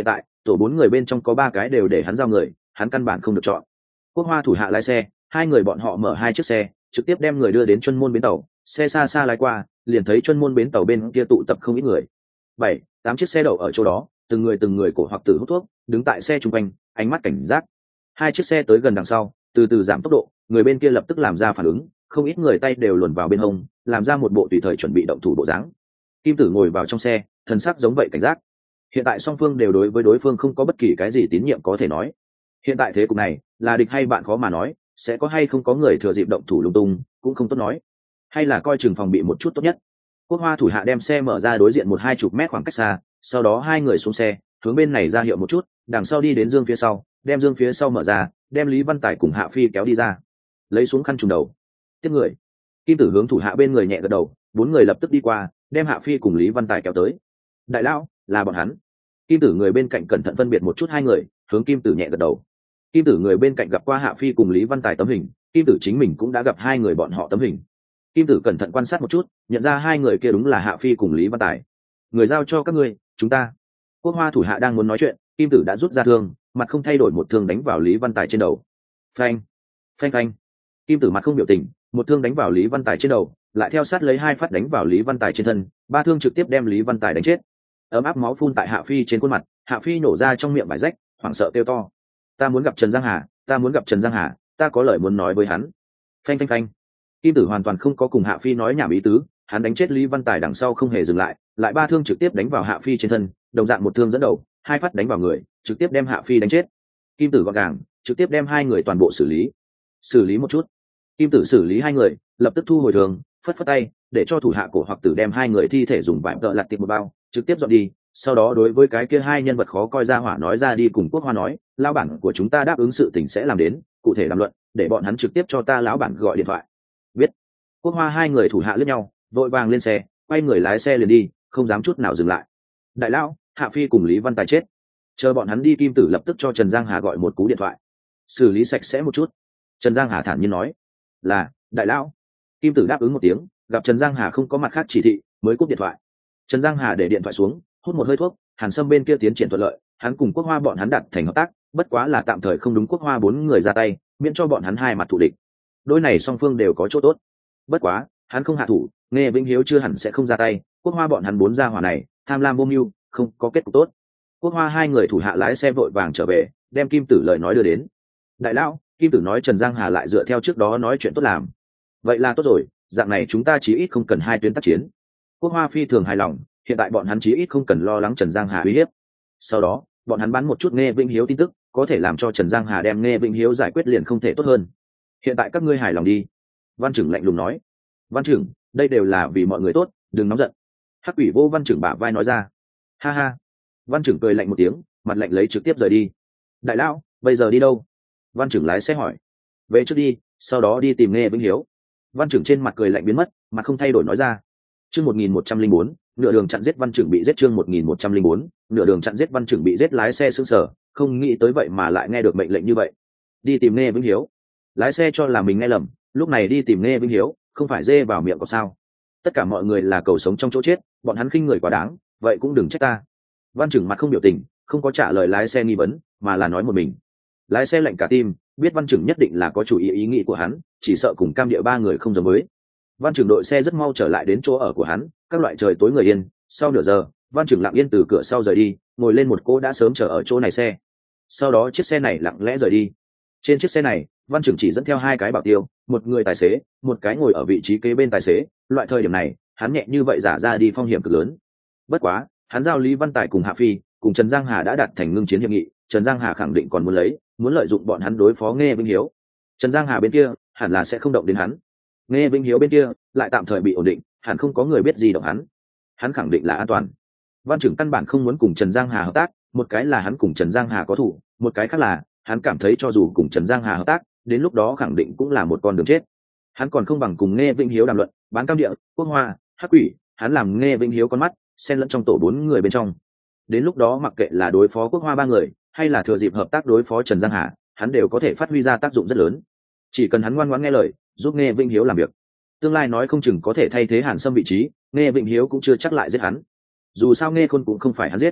tổ bốn người bên trong có ba cái đều để hắn giao người, hắn căn bản không được chọn. Quốc Hoa thủ hạ lái xe, hai người bọn họ mở hai chiếc xe trực tiếp đem người đưa đến Chuân Môn bến tàu. Xe xa xa lái qua, liền thấy Chuân Môn bến tàu bên kia tụ tập không ít người, bảy tám chiếc xe đậu ở chỗ đó, từng người từng người cổ hoặc tử hút thuốc, đứng tại xe chung quanh, ánh mắt cảnh giác. Hai chiếc xe tới gần đằng sau, từ từ giảm tốc độ, người bên kia lập tức làm ra phản ứng, không ít người tay đều luồn vào bên hông, làm ra một bộ tùy thời chuẩn bị động thủ bộ dáng. Kim Tử ngồi vào trong xe, thần sắc giống vậy cảnh giác. Hiện tại song phương đều đối với đối phương không có bất kỳ cái gì tín nhiệm có thể nói. Hiện tại thế cục này, là địch hay bạn khó mà nói, sẽ có hay không có người thừa dịp động thủ lung tung, cũng không tốt nói. Hay là coi chừng phòng bị một chút tốt nhất. Quốc Hoa thủ hạ đem xe mở ra đối diện một hai chục mét khoảng cách xa, sau đó hai người xuống xe, hướng bên này ra hiệu một chút, đằng sau đi đến Dương phía sau, đem Dương phía sau mở ra, đem Lý Văn Tài cùng Hạ Phi kéo đi ra, lấy xuống khăn trùm đầu. Tiếp người. Kim Tử hướng thủ hạ bên người nhẹ gật đầu, bốn người lập tức đi qua, đem Hạ Phi cùng Lý Văn Tài kéo tới. Đại lão, là bọn hắn. Kim Tử người bên cạnh cẩn thận phân biệt một chút hai người, hướng Kim Tử nhẹ gật đầu. Kim Tử người bên cạnh gặp qua Hạ Phi cùng Lý Văn Tài tấm hình, Kim Tử chính mình cũng đã gặp hai người bọn họ tấm hình. Kim Tử cẩn thận quan sát một chút, nhận ra hai người kia đúng là Hạ Phi cùng Lý Văn Tài. Người giao cho các ngươi, chúng ta. Quốc Hoa thủ hạ đang muốn nói chuyện, Kim Tử đã rút ra thương, mặt không thay đổi một thương đánh vào Lý Văn Tài trên đầu. Phanh, phanh phanh. Kim Tử mặt không biểu tình, một thương đánh vào Lý Văn Tài trên đầu, lại theo sát lấy hai phát đánh vào Lý Văn Tài trên thân, ba thương trực tiếp đem Lý Văn Tài đánh chết. Ấm áp máu phun tại Hạ Phi trên khuôn mặt, Hạ Phi nổ ra trong miệng vải rách, hoảng sợ kêu to: "Ta muốn gặp Trần Giang Hà, ta muốn gặp Trần Giang Hà, ta có lời muốn nói với hắn." Phanh phanh phanh. Kim Tử hoàn toàn không có cùng Hạ Phi nói nhảm ý tứ, hắn đánh chết Lý Văn Tài đằng sau không hề dừng lại, lại ba thương trực tiếp đánh vào Hạ Phi trên thân, đồng dạng một thương dẫn đầu, hai phát đánh vào người, trực tiếp đem Hạ Phi đánh chết. Kim Tử gọn gàng, trực tiếp đem hai người toàn bộ xử lý. Xử lý một chút. Kim Tử xử lý hai người, lập tức thu hồi thường, phất phất tay, để cho thủ hạ cổ hoặc tử đem hai người thi thể dùng vải tợ lặt tiệp một bao, trực tiếp dọn đi. Sau đó đối với cái kia hai nhân vật khó coi ra hỏa nói ra đi cùng Quốc Hoa nói, lão bản của chúng ta đáp ứng sự tình sẽ làm đến, cụ thể làm luận, để bọn hắn trực tiếp cho ta lão bản gọi điện thoại. Biết. Quốc Hoa hai người thủ hạ liếc nhau, vội vàng lên xe, quay người lái xe liền đi, không dám chút nào dừng lại. Đại lão, Hạ Phi cùng Lý Văn Tài chết. Chờ bọn hắn đi, Kim Tử lập tức cho Trần Giang Hà gọi một cú điện thoại. Xử lý sạch sẽ một chút. Trần Giang Hà thản nhiên nói. Là, đại lão. Kim Tử đáp ứng một tiếng, gặp Trần Giang Hà không có mặt khác chỉ thị, mới cúp điện thoại. Trần Giang Hà để điện thoại xuống, hút một hơi thuốc, Hàn Sâm bên kia tiến triển thuận lợi, hắn cùng Quốc Hoa bọn hắn đặt thành hợp tác, bất quá là tạm thời không đúng Quốc Hoa bốn người ra tay, miễn cho bọn hắn hai mặt thù địch. Đôi này song phương đều có chỗ tốt. Bất quá, hắn không hạ thủ, Nghe Vĩnh Hiếu chưa hẳn sẽ không ra tay, Quốc Hoa bọn hắn bốn gia hỏa này, tham lam vô mưu, không có kết cục tốt. Quốc Hoa hai người thủ hạ lái xe vội vàng trở về, đem Kim Tử lời nói đưa đến. Đại lão, Kim Tử nói Trần Giang Hà lại dựa theo trước đó nói chuyện tốt làm. Vậy là tốt rồi, dạng này chúng ta chí ít không cần hai tuyến tác chiến. Quốc Hoa phi thường hài lòng, hiện tại bọn hắn chí ít không cần lo lắng Trần Giang Hà uy hiếp. Sau đó, bọn hắn bắn một chút Nghe Vĩnh Hiếu tin tức, có thể làm cho Trần Giang Hà đem Nghe Vĩnh Hiếu giải quyết liền không thể tốt hơn. Hiện tại các ngươi hài lòng đi. Văn Trừng lạnh lùng nói. Văn Trừng, đây đều là vì mọi người tốt, đừng nóng giận. Hắc Quỷ vô Văn Trừng bả vai nói ra. Ha ha. Văn Trừng cười lạnh một tiếng, mặt lạnh lấy trực tiếp rời đi. Đại lão, bây giờ đi đâu? Văn Trừng lái xe hỏi. Về trước đi, sau đó đi tìm Nghe Vĩnh Hiếu. Văn Trừng trên mặt cười lạnh biến mất, mặt không thay đổi nói ra. Chương một nghìn một trăm linh bốn, nửa đường chặn giết Văn Trừng bị giết. Chương một nghìn một trăm linh bốn, nửa đường chặn giết Văn Trừng bị giết. Lái xe sững sờ, không nghĩ tới vậy mà lại nghe được mệnh lệnh như vậy. Đi tìm Nghe Vĩnh Hiếu. Lái xe cho là mình nghe lầm, lúc này đi tìm Nghe Vĩnh Hiếu, không phải dê vào miệng có sao? Tất cả mọi người là cầu sống trong chỗ chết, bọn hắn khinh người quá đáng, vậy cũng đừng trách ta. Văn Trừng mặt không biểu tình, không có trả lời lái xe nghi vấn, mà là nói một mình. Lái xe lạnh cả tim, biết Văn Trừng nhất định là có chủ ý ý nghĩ của hắn, chỉ sợ cùng Cam Địa ba người không giống với. Văn Trừng đội xe rất mau trở lại đến chỗ ở của hắn, các loại trời tối người yên. Sau nửa giờ, Văn Trừng lặng yên từ cửa sau rời đi, ngồi lên một cô đã sớm chờ ở chỗ này xe. Sau đó chiếc xe này lặng lẽ rời đi. Trên chiếc xe này, Văn Trừng chỉ dẫn theo hai cái bảo tiêu, một người tài xế, một cái ngồi ở vị trí kế bên tài xế. Loại thời điểm này, hắn nhẹ như vậy giả ra đi phong hiểm cực lớn. Bất quá, hắn giao Lý Văn Tài cùng Hạ Phi, cùng Trần Giang Hà đã đạt thành ngưng chiến hiệp nghị, Trần Giang Hà khẳng định còn muốn lấy, muốn lợi dụng bọn hắn đối phó Nghe Vĩnh Hiếu. Trần Giang Hà bên kia, hẳn là sẽ không động đến hắn. Nghe Vĩnh Hiếu bên kia, lại tạm thời bị ổn định, hẳn không có người biết gì động hắn. Hắn khẳng định là an toàn. Văn Trừng căn bản không muốn cùng Trần Giang Hà hợp tác, một cái là hắn cùng Trần Giang Hà có thủ, một cái khác là hắn cảm thấy cho dù cùng Trần Giang Hà hợp tác, đến lúc đó khẳng định cũng là một con đường chết. Hắn còn không bằng cùng Nghe Vĩnh Hiếu đàm luận, bán Cam Địa, Quốc Hoa, Hắc Quỷ, hắn làm Nghe Vĩnh Hiếu con mắt, xen lẫn trong tổ bốn người bên trong. Đến lúc đó mặc kệ là đối phó Quốc Hoa ba người, hay là thừa dịp hợp tác đối phó Trần Giang Hà, hắn đều có thể phát huy ra tác dụng rất lớn. Chỉ cần hắn ngoan ngoãn nghe lời, giúp Nghe Vĩnh Hiếu làm việc, tương lai nói không chừng có thể thay thế Hàn Sâm vị trí, Nghe Vĩnh Hiếu cũng chưa chắc lại giết hắn. Dù sao Nghe Khôn cũng không phải hắn giết.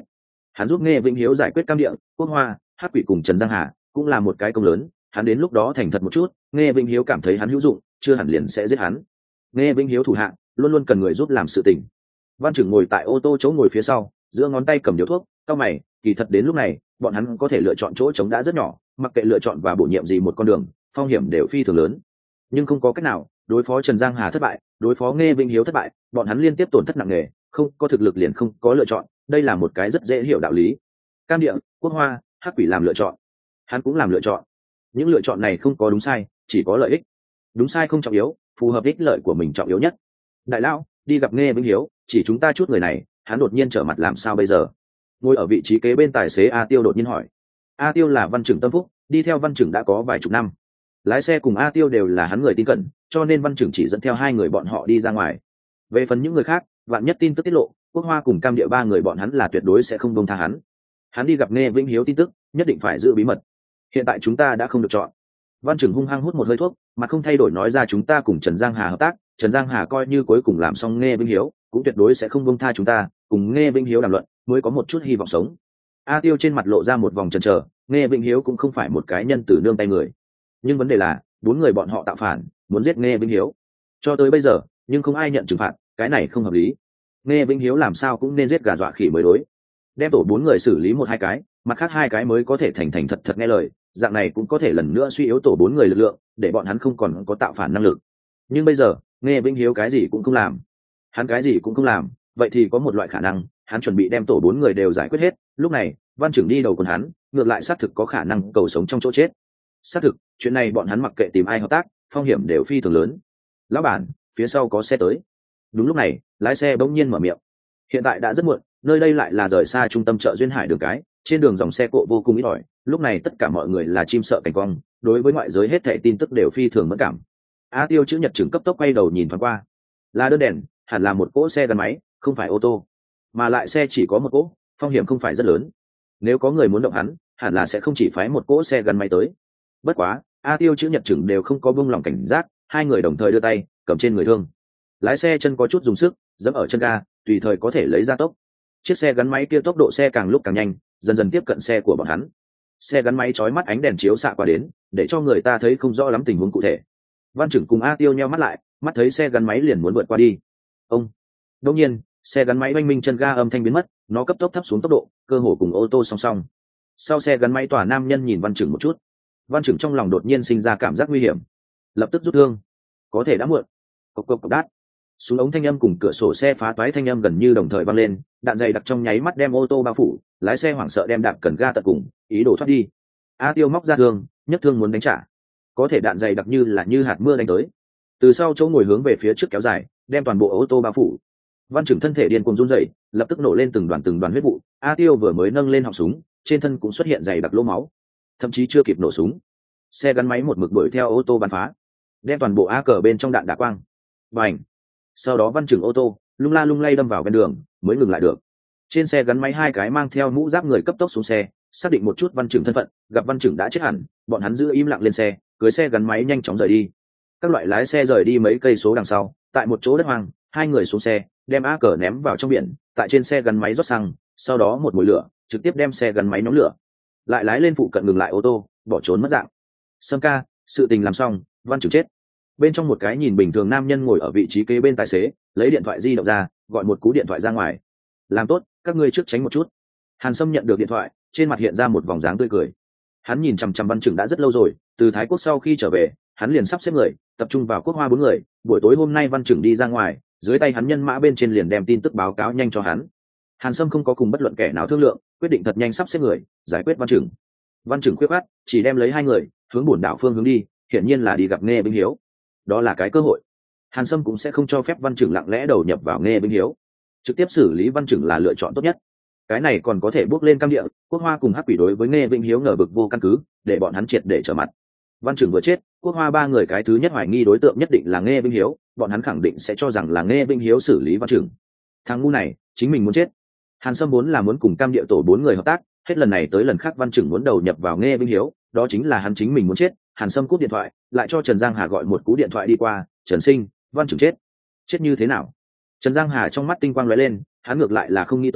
hắn giúp nghe vĩnh hiếu giải quyết cam địa, quốc hoa, hắc quỷ cùng Trần Giang Hà cũng là một cái công lớn. Hắn đến lúc đó thành thật một chút, nghe vĩnh hiếu cảm thấy hắn hữu dụng, chưa hẳn liền sẽ giết hắn. Nghe vĩnh hiếu thủ hạ luôn luôn cần người giúp làm sự tình. Văn Trưởng ngồi tại ô tô chỗ ngồi phía sau, giữa ngón tay cầm điếu thuốc, cau mày, kỳ thật đến lúc này bọn hắn có thể lựa chọn chỗ trống đã rất nhỏ, mặc kệ lựa chọn và bổ nhiệm gì một con đường, phong hiểm đều phi thường lớn. Nhưng không có cách nào, đối phó Trần Giang Hà thất bại, đối phó nghe vĩnh hiếu thất bại, bọn hắn liên tiếp tổn thất nặng nề, không có thực lực liền không có lựa chọn, đây là một cái rất dễ hiểu đạo lý. Cam địa, quốc hoa, hắc quỷ làm lựa chọn, hắn cũng làm lựa chọn. Những lựa chọn này không có đúng sai, chỉ có lợi ích. Đúng sai không trọng yếu, phù hợp ích lợi của mình trọng yếu nhất. Đại lão, đi gặp nghe vĩnh hiếu, chỉ chúng ta chút người này, hắn đột nhiên trở mặt làm sao bây giờ? Ngồi ở vị trí kế bên tài xế A Tiêu đột nhiên hỏi. A Tiêu là Văn Trưởng tâm phúc, đi theo Văn Trưởng đã có vài chục năm, lái xe cùng A Tiêu đều là hắn người tin cẩn, cho nên Văn Trưởng chỉ dẫn theo hai người bọn họ đi ra ngoài. Về phần những người khác, vạn nhất tin tức tiết lộ, quốc hoa cùng cam địa ba người bọn hắn là tuyệt đối sẽ không buông tha hắn. Hắn đi gặp nghe vĩnh hiếu tin tức, nhất định phải giữ bí mật. Hiện tại chúng ta đã không được chọn. Văn Trưởng hung hăng hút một hơi thuốc, mà không thay đổi nói ra chúng ta cùng Trần Giang Hà hợp tác, Trần Giang Hà coi như cuối cùng làm xong nghe vĩnh hiếu, cũng tuyệt đối sẽ không buông tha chúng ta, cùng nghe vĩnh hiếu đàm luận, mới có một chút hy vọng sống. A Tiêu trên mặt lộ ra một vòng chần chờ, nghe vĩnh hiếu cũng không phải một cái nhân từ nương tay người, nhưng vấn đề là bốn người bọn họ tạo phản, muốn giết nghe vĩnh hiếu, cho tới bây giờ nhưng không ai nhận trừng phạt, cái này không hợp lý. Nghe vĩnh hiếu làm sao cũng nên giết gà dọa khỉ mới đối, đem tổ bốn người xử lý một hai cái, mặt khác hai cái mới có thể thành thành thật thật nghe lời, dạng này cũng có thể lần nữa suy yếu tổ bốn người lực lượng, để bọn hắn không còn có tạo phản năng lực. Nhưng bây giờ nghe vĩnh hiếu cái gì cũng không làm, hắn cái gì cũng không làm, vậy thì có một loại khả năng hắn chuẩn bị đem tổ bốn người đều giải quyết hết. Lúc này Văn Trưởng đi đầu còn hắn ngược lại xác thực có khả năng cầu sống trong chỗ chết. Xác thực chuyện này bọn hắn mặc kệ tìm ai hợp tác, phong hiểm đều phi thường lớn. Lão bản, phía sau có xe tới. Đúng lúc này lái xe bỗng nhiên mở miệng. Hiện tại đã rất muộn, nơi đây lại là rời xa trung tâm chợ duyên hải đường cái, trên đường dòng xe cộ vô cùng ít ỏi, lúc này tất cả mọi người là chim sợ cảnh quang, đối với ngoại giới hết thảy tin tức đều phi thường mẫn cảm. A Tiêu chữ nhật trưởng cấp tốc quay đầu nhìn thoáng qua, là đơn đèn, hẳn là một cỗ xe gắn máy, không phải ô tô, mà lại xe chỉ có một cỗ, phong hiểm không phải rất lớn. Nếu có người muốn động hắn, hẳn là sẽ không chỉ phái một cỗ xe gắn máy tới. Bất quá A Tiêu chữ nhật trưởng đều không có buông lòng cảnh giác, hai người đồng thời đưa tay cầm trên người thương, lái xe chân có chút dùng sức, dẫm ở chân ga, tùy thời có thể lấy ra tốc. Chiếc xe gắn máy kia tốc độ xe càng lúc càng nhanh, dần dần tiếp cận xe của bọn hắn. Xe gắn máy chói mắt ánh đèn chiếu xạ qua đến, để cho người ta thấy không rõ lắm tình huống cụ thể. Văn Trưởng cùng A Tiêu nheo mắt lại, mắt thấy xe gắn máy liền muốn vượt qua đi. Ông đột nhiên xe gắn máy oanh minh, chân ga âm thanh biến mất, nó cấp tốc thấp xuống tốc độ, cơ hồ cùng ô tô song song. Sau xe gắn máy tòa nam nhân nhìn Văn Trưởng một chút, Văn Trưởng trong lòng đột nhiên sinh ra cảm giác nguy hiểm, lập tức rút thương. Có thể đã muộn. Cộc cộc cộc đát. Súng ống thanh âm cùng cửa sổ xe phá toái thanh âm gần như đồng thời vang lên, đạn dày đặc trong nháy mắt đem ô tô bao phủ, lái xe hoảng sợ đem đạp cần ga tận cùng, ý đồ thoát đi. A Tiêu móc ra thương, nhấc thương muốn đánh trả, có thể đạn dày đặc như là như hạt mưa đánh tới, từ sau chỗ ngồi hướng về phía trước kéo dài, đem toàn bộ ô tô bao phủ. Văn Trưởng thân thể điên cuồng run rẩy, lập tức nổ lên từng đoàn từng đoàn huyết vụ. A Tiêu vừa mới nâng lên họng súng, trên thân cũng xuất hiện dày đặc lỗ máu, thậm chí chưa kịp nổ súng, xe gắn máy một mực đuổi theo ô tô bắn phá, đem toàn bộ A cờ bên trong đạn đả quang. Bành! Sau đó Văn Trưởng ô tô lung la lung lay đâm vào ven đường, mới ngừng lại được. Trên xe gắn máy hai cái mang theo mũ giáp người cấp tốc xuống xe, xác định một chút Văn Trưởng thân phận, gặp Văn Trưởng đã chết hẳn, bọn hắn giữ im lặng lên xe, cưới xe gắn máy nhanh chóng rời đi. Các loại lái xe rời đi mấy cây số đằng sau, tại một chỗ đất hoang, hai người xuống xe, đem A cờ ném vào trong biển, tại trên xe gắn máy rót xăng, sau đó một mùi lửa trực tiếp đem xe gắn máy nóng lửa, lại lái lên phụ cận ngừng lại ô tô, bỏ trốn mất dạng. Sâm ca, sự tình làm xong, Văn Trưởng chết. Bên trong một cái nhìn bình thường nam nhân ngồi ở vị trí kế bên tài xế, lấy điện thoại di động ra, gọi một cú điện thoại ra ngoài. Làm tốt, các ngươi trước tránh một chút. Hàn Sâm nhận được điện thoại, trên mặt hiện ra một vòng dáng tươi cười. Hắn nhìn chằm chằm Văn Trưởng đã rất lâu rồi, từ Thái Quốc sau khi trở về, hắn liền sắp xếp người, tập trung vào Quốc Hoa bốn người. Buổi tối hôm nay Văn Trưởng đi ra ngoài, dưới tay hắn nhân mã bên trên liền đem tin tức báo cáo nhanh cho hắn. Hàn Sâm không có cùng bất luận kẻ nào thương lượng, quyết định thật nhanh sắp xếp người, giải quyết Văn Trưởng. Văn Trưởng quyết khát, chỉ đem lấy hai người, hướng bổn đảo phương hướng đi, hiển nhiên là đi gặp Nghe Binh Hiếu. Đó là cái cơ hội. Hàn Sâm cũng sẽ không cho phép Văn Trưởng lặng lẽ đầu nhập vào Nghe Binh Hiếu, trực tiếp xử lý Văn Trưởng là lựa chọn tốt nhất. Cái này còn có thể bước lên cam địa, Quốc Hoa cùng Hắc Quỷ đối với Nghe Binh Hiếu ngờ vực vô căn cứ, để bọn hắn triệt để trở mặt. Văn Trưởng vừa chết, Quốc Hoa ba người cái thứ nhất hoài nghi đối tượng nhất định là Nghe Binh Hiếu, bọn hắn khẳng định sẽ cho rằng là Nghe Binh Hiếu xử lý Văn Trưởng. Thằng ngu này, chính mình muốn chết. Hàn Sâm muốn là muốn cùng cam địa tổ bốn người hợp tác, hết lần này tới lần khác Văn Trưởng muốn đầu nhập vào Nghe Binh Hiếu, đó chính là hắn chính mình muốn chết. Hàn Sâm cúp điện thoại, lại cho Trần Giang Hà gọi một cú điện thoại đi qua. Trần Sinh, Văn Trưởng chết. Chết như thế nào? Trần Giang Hà trong mắt tinh quang lóe lên, hắn ngược lại là không nghĩ tới,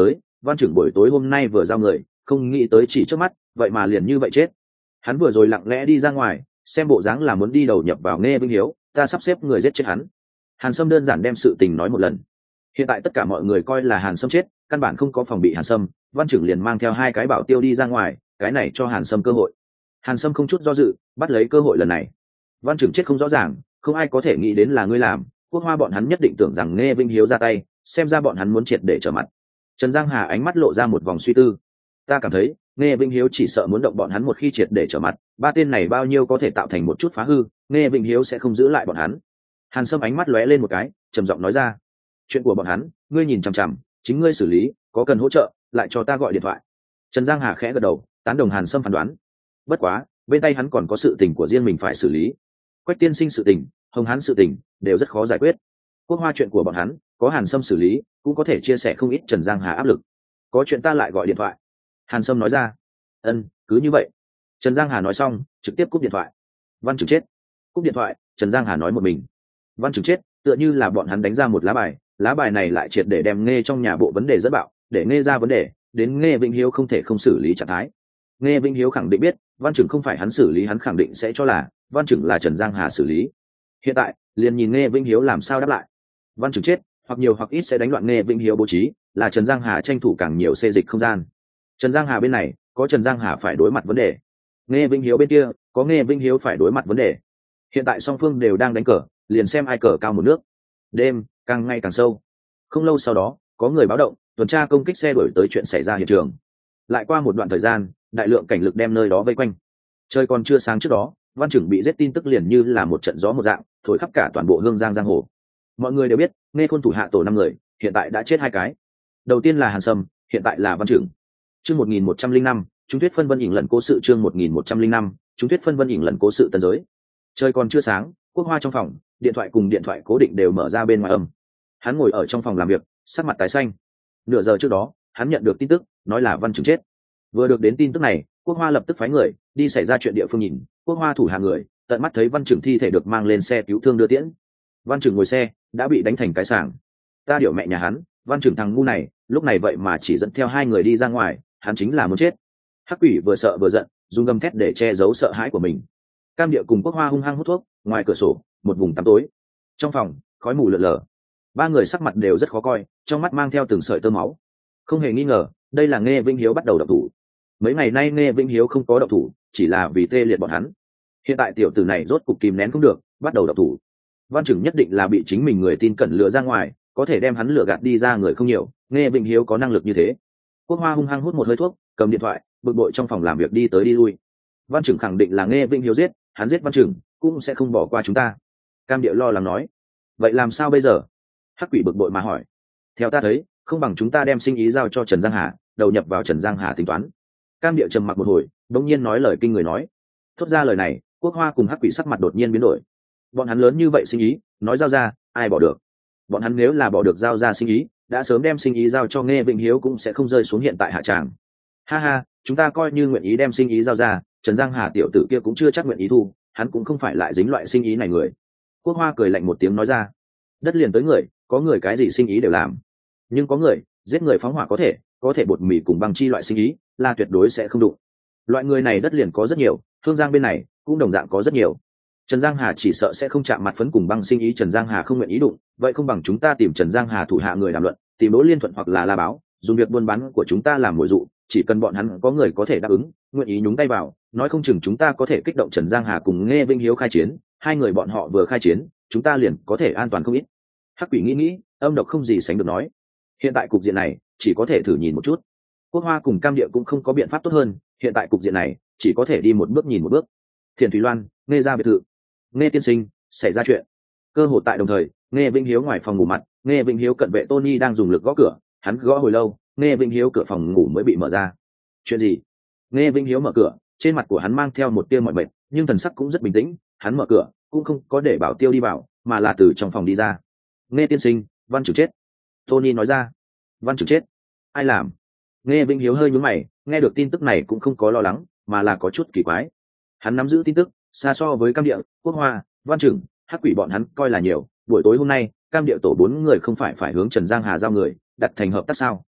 Văn Trưởng buổi tối hôm nay vừa giao người, không nghĩ tới chỉ trước mắt vậy mà liền như vậy chết. Hắn vừa rồi lặng lẽ đi ra ngoài, xem bộ dáng là muốn đi đầu nhập vào Nghe Vinh Hiếu, ta sắp xếp người giết chết hắn. Hàn Sâm đơn giản đem sự tình nói một lần. Hiện tại tất cả mọi người coi là Hàn Sâm chết, căn bản không có phòng bị Hàn Sâm. Văn Trưởng liền mang theo hai cái bảo tiêu đi ra ngoài, cái này cho Hàn Sâm cơ hội. Hàn Sâm không chút do dự, bắt lấy cơ hội lần này. Văn Trưởng chết không rõ ràng, không ai có thể nghĩ đến là ngươi làm. Quốc Hoa bọn hắn nhất định tưởng rằng Nghe Vinh Hiếu ra tay, xem ra bọn hắn muốn triệt để trở mặt. Trần Giang Hà ánh mắt lộ ra một vòng suy tư. Ta cảm thấy Nghe Vinh Hiếu chỉ sợ muốn động bọn hắn một khi triệt để trở mặt, ba tên này bao nhiêu có thể tạo thành một chút phá hư, Nghe Vinh Hiếu sẽ không giữ lại bọn hắn. Hàn Sâm ánh mắt lóe lên một cái, trầm giọng nói ra: chuyện của bọn hắn ngươi nhìn chằm chằm, chính ngươi xử lý, có cần hỗ trợ lại cho ta gọi điện thoại. Trần Giang Hà khẽ gật đầu, tán đồng Hàn Sâm phán đoán. Bất quá bên tay hắn còn có sự tình của riêng mình phải xử lý. Quách tiên sinh sự tình, Hồng Hán sự tình đều rất khó giải quyết. Quốc Hoa chuyện của bọn hắn có Hàn Sâm xử lý, cũng có thể chia sẻ không ít Trần Giang Hà áp lực. Có chuyện ta lại gọi điện thoại. Hàn Sâm nói ra. Ân, cứ như vậy. Trần Giang Hà nói xong, trực tiếp cúp điện thoại. Văn Trưởng chết. Cúp điện thoại, Trần Giang Hà nói một mình. Văn Trưởng chết, tựa như là bọn hắn đánh ra một lá bài, lá bài này lại triệt để đem Nghe trong nhà bộ vấn đề dẫn bạo, để Nghe ra vấn đề, đến Nghe Vinh Hiếu không thể không xử lý trạng thái. Nghe Vinh Hiếu khẳng định biết, Văn Trưởng không phải hắn xử lý, hắn khẳng định sẽ cho là Văn Trưởng là Trần Giang Hà xử lý. Hiện tại, liền nhìn Nghe Vinh Hiếu làm sao đáp lại. Văn Trưởng chết, hoặc nhiều hoặc ít sẽ đánh loạn Nghe Vinh Hiếu bố trí, là Trần Giang Hà tranh thủ càng nhiều xê dịch không gian. Trần Giang Hà bên này có Trần Giang Hà phải đối mặt vấn đề, Nghe Vinh Hiếu bên kia có Nghe Vinh Hiếu phải đối mặt vấn đề. Hiện tại song phương đều đang đánh cờ, liền xem ai cờ cao một nước. Đêm càng ngày càng sâu. Không lâu sau đó có người báo động, tuần tra công kích xe đuổi tới chuyện xảy ra hiện trường. Lại qua một đoạn thời gian, đại lượng cảnh lực đem nơi đó vây quanh. Trời còn chưa sáng trước đó, Văn Trưởng bị giết tin tức liền như là một trận gió một dạng, thổi khắp cả toàn bộ Hương Giang giang hồ. Mọi người đều biết, Nghe Khôn thủ hạ tổ năm người, hiện tại đã chết hai cái. Đầu tiên là Hàn Sâm, hiện tại là Văn Trưởng. Chương một nghìn một trăm linh năm, chúng thuyết phân vân ỉn lần cố sự. Chương một nghìn một trăm linh năm, chúng thuyết phân vân ỉn lần cố sự tân giới. Trời còn chưa sáng, Quốc Hoa trong phòng, điện thoại cùng điện thoại cố định đều mở ra bên ngoài âm. Hắn ngồi ở trong phòng làm việc, sắc mặt tái xanh. Nửa giờ trước đó, hắn nhận được tin tức, nói là Văn Trưởng chết. Vừa được đến tin tức này, Quốc Hoa lập tức phái người đi xảy ra chuyện địa phương nhìn. Quốc Hoa thủ hạ người tận mắt thấy Văn Trưởng thi thể được mang lên xe cứu thương đưa tiễn. Văn Trưởng ngồi xe đã bị đánh thành cái sảng. Ta điệu mẹ nhà hắn, Văn Trưởng thằng ngu này, lúc này vậy mà chỉ dẫn theo hai người đi ra ngoài, hắn chính là muốn chết. Hắc Quỷ vừa sợ vừa giận, dùng gầm thét để che giấu sợ hãi của mình. Cam Địa cùng Quốc Hoa hung hăng hút thuốc, ngoài cửa sổ một vùng tăm tối. Trong phòng khói mù lượn lờ, ba người sắc mặt đều rất khó coi, trong mắt mang theo từng sợi tơ máu. Không hề nghi ngờ, đây là Nghe Vinh Hiếu bắt đầu động thủ. Mấy ngày nay Nghe Vinh Hiếu không có động thủ, chỉ là vì tê liệt bọn hắn. Hiện tại tiểu tử này rốt cục kìm nén không được, bắt đầu động thủ. Văn Trưởng nhất định là bị chính mình người tin cẩn lừa ra ngoài, có thể đem hắn lừa gạt đi ra người không nhiều, Nghe Vinh Hiếu có năng lực như thế. Quốc Hoa hung hăng hút một hơi thuốc, cầm điện thoại, bực bội trong phòng làm việc đi tới đi lui. Văn Trưởng khẳng định là Nghe Vinh Hiếu giết, hắn giết Văn Trưởng cũng sẽ không bỏ qua chúng ta. Cam Địa lo lắng nói. Vậy làm sao bây giờ? Hắc Quỷ bực bội mà hỏi. Theo ta thấy, không bằng chúng ta đem sinh ý giao cho Trần Giang Hà, đầu nhập vào Trần Giang Hà tính toán. Cam Địa trầm mặc một hồi, đống nhiên nói lời kinh người nói. Thốt ra lời này, Quốc Hoa cùng Hắc Quỷ sắc mặt đột nhiên biến đổi. Bọn hắn lớn như vậy sinh ý, nói giao ra, ai bỏ được? Bọn hắn nếu là bỏ được giao ra sinh ý, đã sớm đem sinh ý giao cho Nghe Vinh Hiếu cũng sẽ không rơi xuống hiện tại hạ tràng. Ha ha, chúng ta coi như nguyện ý đem sinh ý giao ra, Trần Giang Hà tiểu tử kia cũng chưa chắc nguyện ý thu, hắn cũng không phải lại dính loại sinh ý này người. Quốc Hoa cười lạnh một tiếng nói ra. Đất liền tới người, có người cái gì sinh ý đều làm, nhưng có người giết người phóng hỏa có thể, có thể bột mì cùng băng chi loại sinh ý là tuyệt đối sẽ không đụng. Loại người này đất liền có rất nhiều, Hương Giang bên này cũng đồng dạng có rất nhiều. Trần Giang Hà chỉ sợ sẽ không chạm mặt phấn cùng băng sinh ý, Trần Giang Hà không nguyện ý đụng, vậy không bằng chúng ta tìm Trần Giang Hà thủ hạ người đàm luận, tìm Đỗ Liên Thuận hoặc là La Báo, dùng việc buôn bán của chúng ta làm mồi dụ, chỉ cần bọn hắn có người có thể đáp ứng, nguyện ý nhúng tay vào, nói không chừng chúng ta có thể kích động Trần Giang Hà cùng Nghe Vinh Hiếu khai chiến, hai người bọn họ vừa khai chiến, chúng ta liền có thể an toàn không ít. Hắc Quỷ nghĩ nghĩ, âm độc không gì sánh được nói. Hiện tại cục diện này, chỉ có thể thử nhìn một chút. Quốc Hoa cùng Cam Địa cũng không có biện pháp tốt hơn, hiện tại cục diện này, chỉ có thể đi một bước nhìn một bước. Thiền Thủy Loan, Nghe ra biệt thự. Nghe tiên sinh, xảy ra chuyện. Cơ hội tại đồng thời, Nghe Vinh Hiếu ngoài phòng ngủ mặt, Nghe Vinh Hiếu cận vệ Tony đang dùng lực gõ cửa, hắn gõ hồi lâu, Nghe Vinh Hiếu cửa phòng ngủ mới bị mở ra. Chuyện gì? Nghe Vinh Hiếu mở cửa, trên mặt của hắn mang theo một tia mỏi mệt, nhưng thần sắc cũng rất bình tĩnh, hắn mở cửa, cũng không có để Bảo Tiêu đi vào, mà là từ trong phòng đi ra. Nghe tiên sinh, Văn Trưởng chết. Tony nói ra. Văn Trưởng chết? Ai làm? Nghe Vinh Hiếu hơi nhướng mày, nghe được tin tức này cũng không có lo lắng, mà là có chút kỳ quái. Hắn nắm giữ tin tức xa so với Cam Địa, Quốc Hoa, Văn Trưởng, Hắc Quỷ bọn hắn coi là nhiều. Buổi tối hôm nay, Cam Địa tổ bốn người không phải phải hướng Trần Giang Hà giao người, đặt thành hợp tác sao?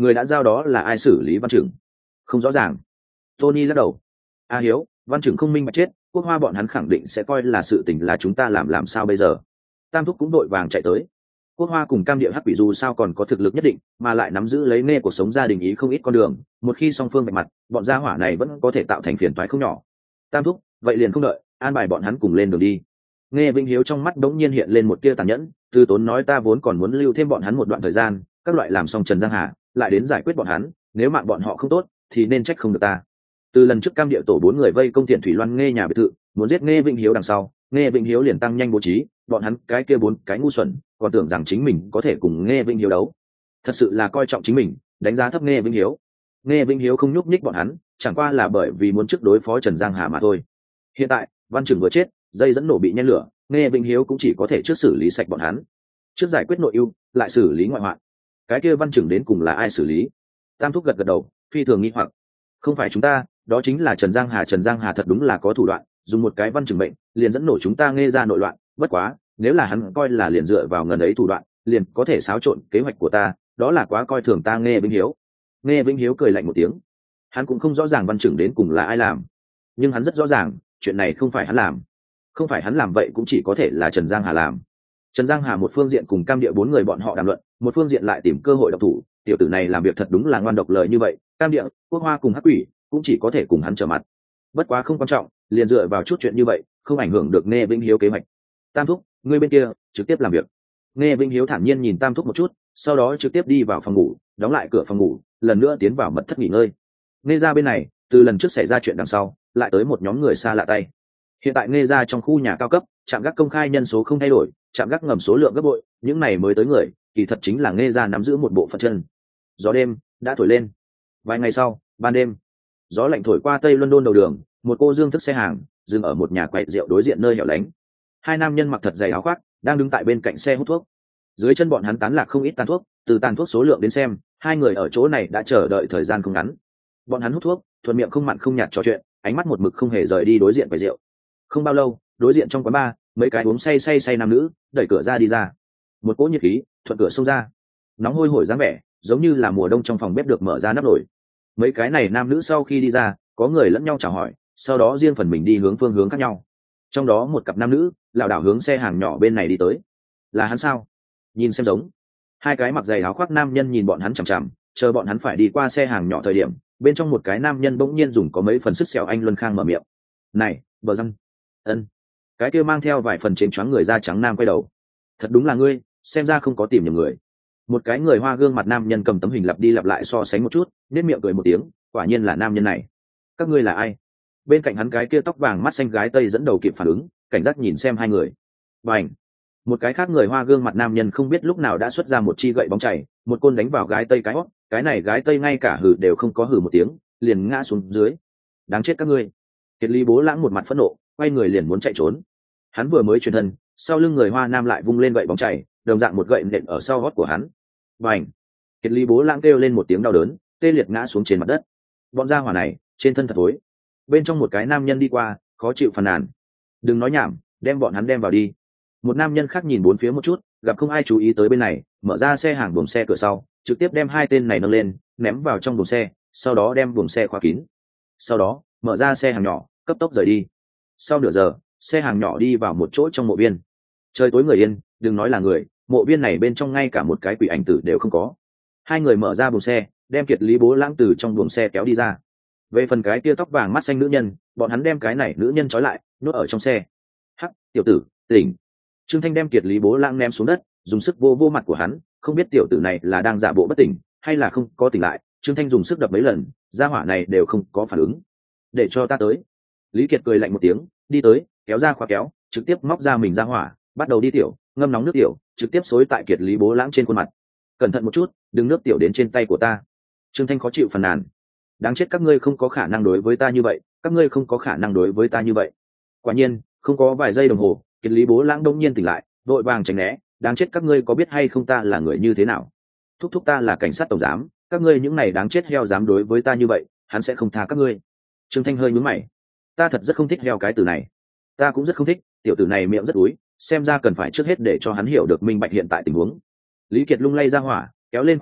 người đã giao đó là ai xử lý văn trưởng? Không rõ ràng. Tony lắc đầu. A Hiếu, văn trưởng không minh bạch chết, Quốc Hoa bọn hắn khẳng định sẽ coi là sự tình là chúng ta làm làm sao bây giờ. Tam thúc cũng đội vàng chạy tới. Quốc Hoa cùng Cam Địa Hắc Quỷ dù sao còn có thực lực nhất định, mà lại nắm giữ lấy nghe cuộc sống gia đình ý không ít con đường, một khi song phương vạch mặt, bọn gia hỏa này vẫn có thể tạo thành phiền toái không nhỏ. Tam thúc, vậy liền không đợi, an bài bọn hắn cùng lên đường đi. Nghe Vinh Hiếu trong mắt đống nhiên hiện lên một tia tàn nhẫn, Từ Tốn nói ta vốn còn muốn lưu thêm bọn hắn một đoạn thời gian, các loại làm xong Trần Giang Hà, lại đến giải quyết bọn hắn, nếu mạng bọn họ không tốt, thì nên trách không được ta. Từ lần trước Cam Địa tổ bốn người vây công Thiện Thủy Loan Nghe nhà biệt thự, muốn giết Nghe Vinh Hiếu đằng sau, Nghe Vinh Hiếu liền tăng nhanh bố trí, bọn hắn cái kia bốn cái ngu xuẩn, còn tưởng rằng chính mình có thể cùng Nghe Vinh Hiếu đấu. Thật sự là coi trọng chính mình, đánh giá thấp Nghe Vinh Hiếu. Nghe Vinh Hiếu không nhúc nhích bọn hắn, chẳng qua là bởi vì muốn trước đối phó Trần Giang Hà mà thôi. Hiện tại, Văn Trừng vừa chết, dây dẫn nổ bị nhen lửa, Nghe Vinh Hiếu cũng chỉ có thể trước xử lý sạch bọn hắn, trước giải quyết nội ưu, lại xử lý ngoại hoạn. Cái kia Văn Trừng đến cùng là ai xử lý? Tam thúc gật gật đầu, phi thường nghi hoặc. Không phải chúng ta, đó chính là Trần Giang Hà. Trần Giang Hà thật đúng là có thủ đoạn, dùng một cái Văn Trừng bệnh, liền dẫn nổ chúng ta Nghe ra nội loạn. Bất quá, nếu là hắn coi là liền dựa vào ngần ấy thủ đoạn, liền có thể xáo trộn kế hoạch của ta, đó là quá coi thường ta Nghe Vinh Hiếu. Nghe Vinh Hiếu cười lạnh một tiếng. Hắn cũng không rõ ràng Văn Trừng đến cùng là ai làm, nhưng hắn rất rõ ràng, chuyện này không phải hắn làm. Không phải hắn làm vậy cũng chỉ có thể là Trần Giang Hà làm. Trần Giang Hà một phương diện cùng Cam Địa bốn người bọn họ đàm luận, một phương diện lại tìm cơ hội độc thủ, tiểu tử này làm việc thật đúng là ngoan độc lời như vậy, Cam Địa, Quốc Hoa cùng Hắc Quỷ cũng chỉ có thể cùng hắn trở mặt. Bất quá không quan trọng, liền dựa vào chút chuyện như vậy, không ảnh hưởng được Nghe Vinh Hiếu kế hoạch. Tam thúc, ngươi bên kia trực tiếp làm việc. Nghe Vinh Hiếu thản nhiên nhìn Tam thúc một chút, sau đó trực tiếp đi vào phòng ngủ, đóng lại cửa phòng ngủ, lần nữa tiến vào mật thất nghỉ ngơi. Nghe ra bên này, từ lần trước xảy ra chuyện đằng sau, lại tới một nhóm người xa lạ tay. Hiện tại Nghe ra trong khu nhà cao cấp, trạm gác công khai nhân số không thay đổi, trạm gác ngầm số lượng gấp bội, những này mới tới người, kỳ thật chính là Nghe ra nắm giữ một bộ phận chân. Gió đêm đã thổi lên. Vài ngày sau, ban đêm, gió lạnh thổi qua Tây London đầu đường, một cô dương thức xe hàng dừng ở một nhà quầy rượu đối diện nơi hẻo lánh. Hai nam nhân mặc thật dày áo khoác, đang đứng tại bên cạnh xe hút thuốc. Dưới chân bọn hắn tán lạc không ít tàn thuốc, từ tàn thuốc số lượng đến xem, hai người ở chỗ này đã chờ đợi thời gian không ngắn. Bọn hắn hút thuốc, thuận miệng không mặn không nhạt trò chuyện, ánh mắt một mực không hề rời đi đối diện quầy rượu. Không bao lâu, đối diện trong quán bar, mấy cái uống say say say nam nữ đẩy cửa ra đi ra. Một cỗ nhiệt khí thuận cửa xông ra, nóng hôi hổi dáng vẻ, giống như là mùa đông trong phòng bếp được mở ra nắp nồi. Mấy cái này nam nữ sau khi đi ra, có người lẫn nhau chào hỏi, sau đó riêng phần mình đi hướng phương hướng khác nhau. Trong đó một cặp nam nữ lảo đảo hướng xe hàng nhỏ bên này đi tới. Là hắn sao? Nhìn xem giống. Hai cái mặc giày áo khoác nam nhân nhìn bọn hắn chằm chằm, chờ bọn hắn phải đi qua xe hàng nhỏ thời điểm, bên trong một cái nam nhân bỗng nhiên dùng có mấy phần sức sẹo anh luân khang mở miệng. Này, bờ răng. Ân. Cái kia mang theo vài phần chén choáng người da trắng nam quay đầu. Thật đúng là ngươi, xem ra không có tìm nhầm người. Một cái người hoa gương mặt nam nhân cầm tấm hình lặp đi lặp lại so sánh một chút, nét miệng cười một tiếng, quả nhiên là nam nhân này. Các ngươi là ai? Bên cạnh hắn cái kia tóc vàng mắt xanh gái tây dẫn đầu kịp phản ứng, cảnh giác nhìn xem hai người. Bành. Một cái khác người hoa gương mặt nam nhân không biết lúc nào đã xuất ra một chi gậy bóng chảy, một côn đánh vào gái tây cái hót, cái này gái tây ngay cả hử đều không có hử một tiếng, liền ngã xuống dưới. Đáng chết các ngươi. Kiệt Lý Bố Lãng một mặt phẫn nộ, quay người liền muốn chạy trốn. Hắn vừa mới chuyển thân, sau lưng người hoa nam lại vung lên gậy bóng chảy, đồng dạng một gậy nện ở sau gót của hắn. Bành. Kiệt Lý Bố Lãng kêu lên một tiếng đau đớn, tê liệt ngã xuống trên mặt đất. Bọn gia hỏa này, trên thân thật thối. Bên trong một cái nam nhân đi qua, khó chịu phàn nàn. Đừng nói nhảm, đem bọn hắn đem vào đi. Một nam nhân khác nhìn bốn phía một chút, gặp không ai chú ý tới bên này, mở ra xe hàng buồng xe cửa sau, trực tiếp đem hai tên này nâng lên, ném vào trong buồng xe, sau đó đem buồng xe khóa kín. Sau đó, mở ra xe hàng nhỏ, cấp tốc rời đi. Sau nửa giờ, xe hàng nhỏ đi vào một chỗ trong mộ viên. Trời tối người yên, đừng nói là người, mộ viên này bên trong ngay cả một cái quỷ ảnh tử đều không có. Hai người mở ra buồng xe, đem Kiệt Lý Bố Lãng từ trong buồng xe kéo đi ra. Về phần cái tia tóc vàng mắt xanh nữ nhân, bọn hắn đem cái này nữ nhân trói lại, nuốt ở trong xe. Hắc, tiểu tử, tỉnh. Trương Thanh đem Kiệt Lý Bố Lãng ném xuống đất, dùng sức vô vô mặt của hắn, không biết tiểu tử này là đang giả bộ bất tỉnh, hay là không có tỉnh lại. Trương Thanh dùng sức đập mấy lần, gia hỏa này đều không có phản ứng. Để cho ta tới. Lý Kiệt cười lạnh một tiếng, đi tới, kéo ra khóa kéo, trực tiếp móc ra mình ra hỏa, bắt đầu đi tiểu, ngâm nóng nước tiểu, trực tiếp xối tại Kiệt Lý Bố Lãng trên khuôn mặt. Cẩn thận một chút, đừng nước tiểu đến trên tay của ta. Trương Thanh khó chịu phàn nàn. Đáng chết, các ngươi không có khả năng đối với ta như vậy, các ngươi không có khả năng đối với ta như vậy. Quả nhiên, không có vài giây đồng hồ, Kiệt Lý Bố Lãng đông nhiên tỉnh lại, vội vàng tránh né. Đáng chết, các ngươi có biết hay không ta là người như thế nào? Thúc thúc ta là cảnh sát tổng giám, các ngươi những này đáng chết heo dám đối với ta như vậy, hắn sẽ không tha các ngươi. Trương Thanh hơi nhướng mày. Ta thật rất không thích heo cái từ này. Ta cũng rất không thích, tiểu tử này miệng rất úi, xem ra cần phải trước hết để cho hắn hiểu được minh bạch hiện tại tình huống. Lý Kiệt lung lay ra hỏa, kéo lên khóa kéo,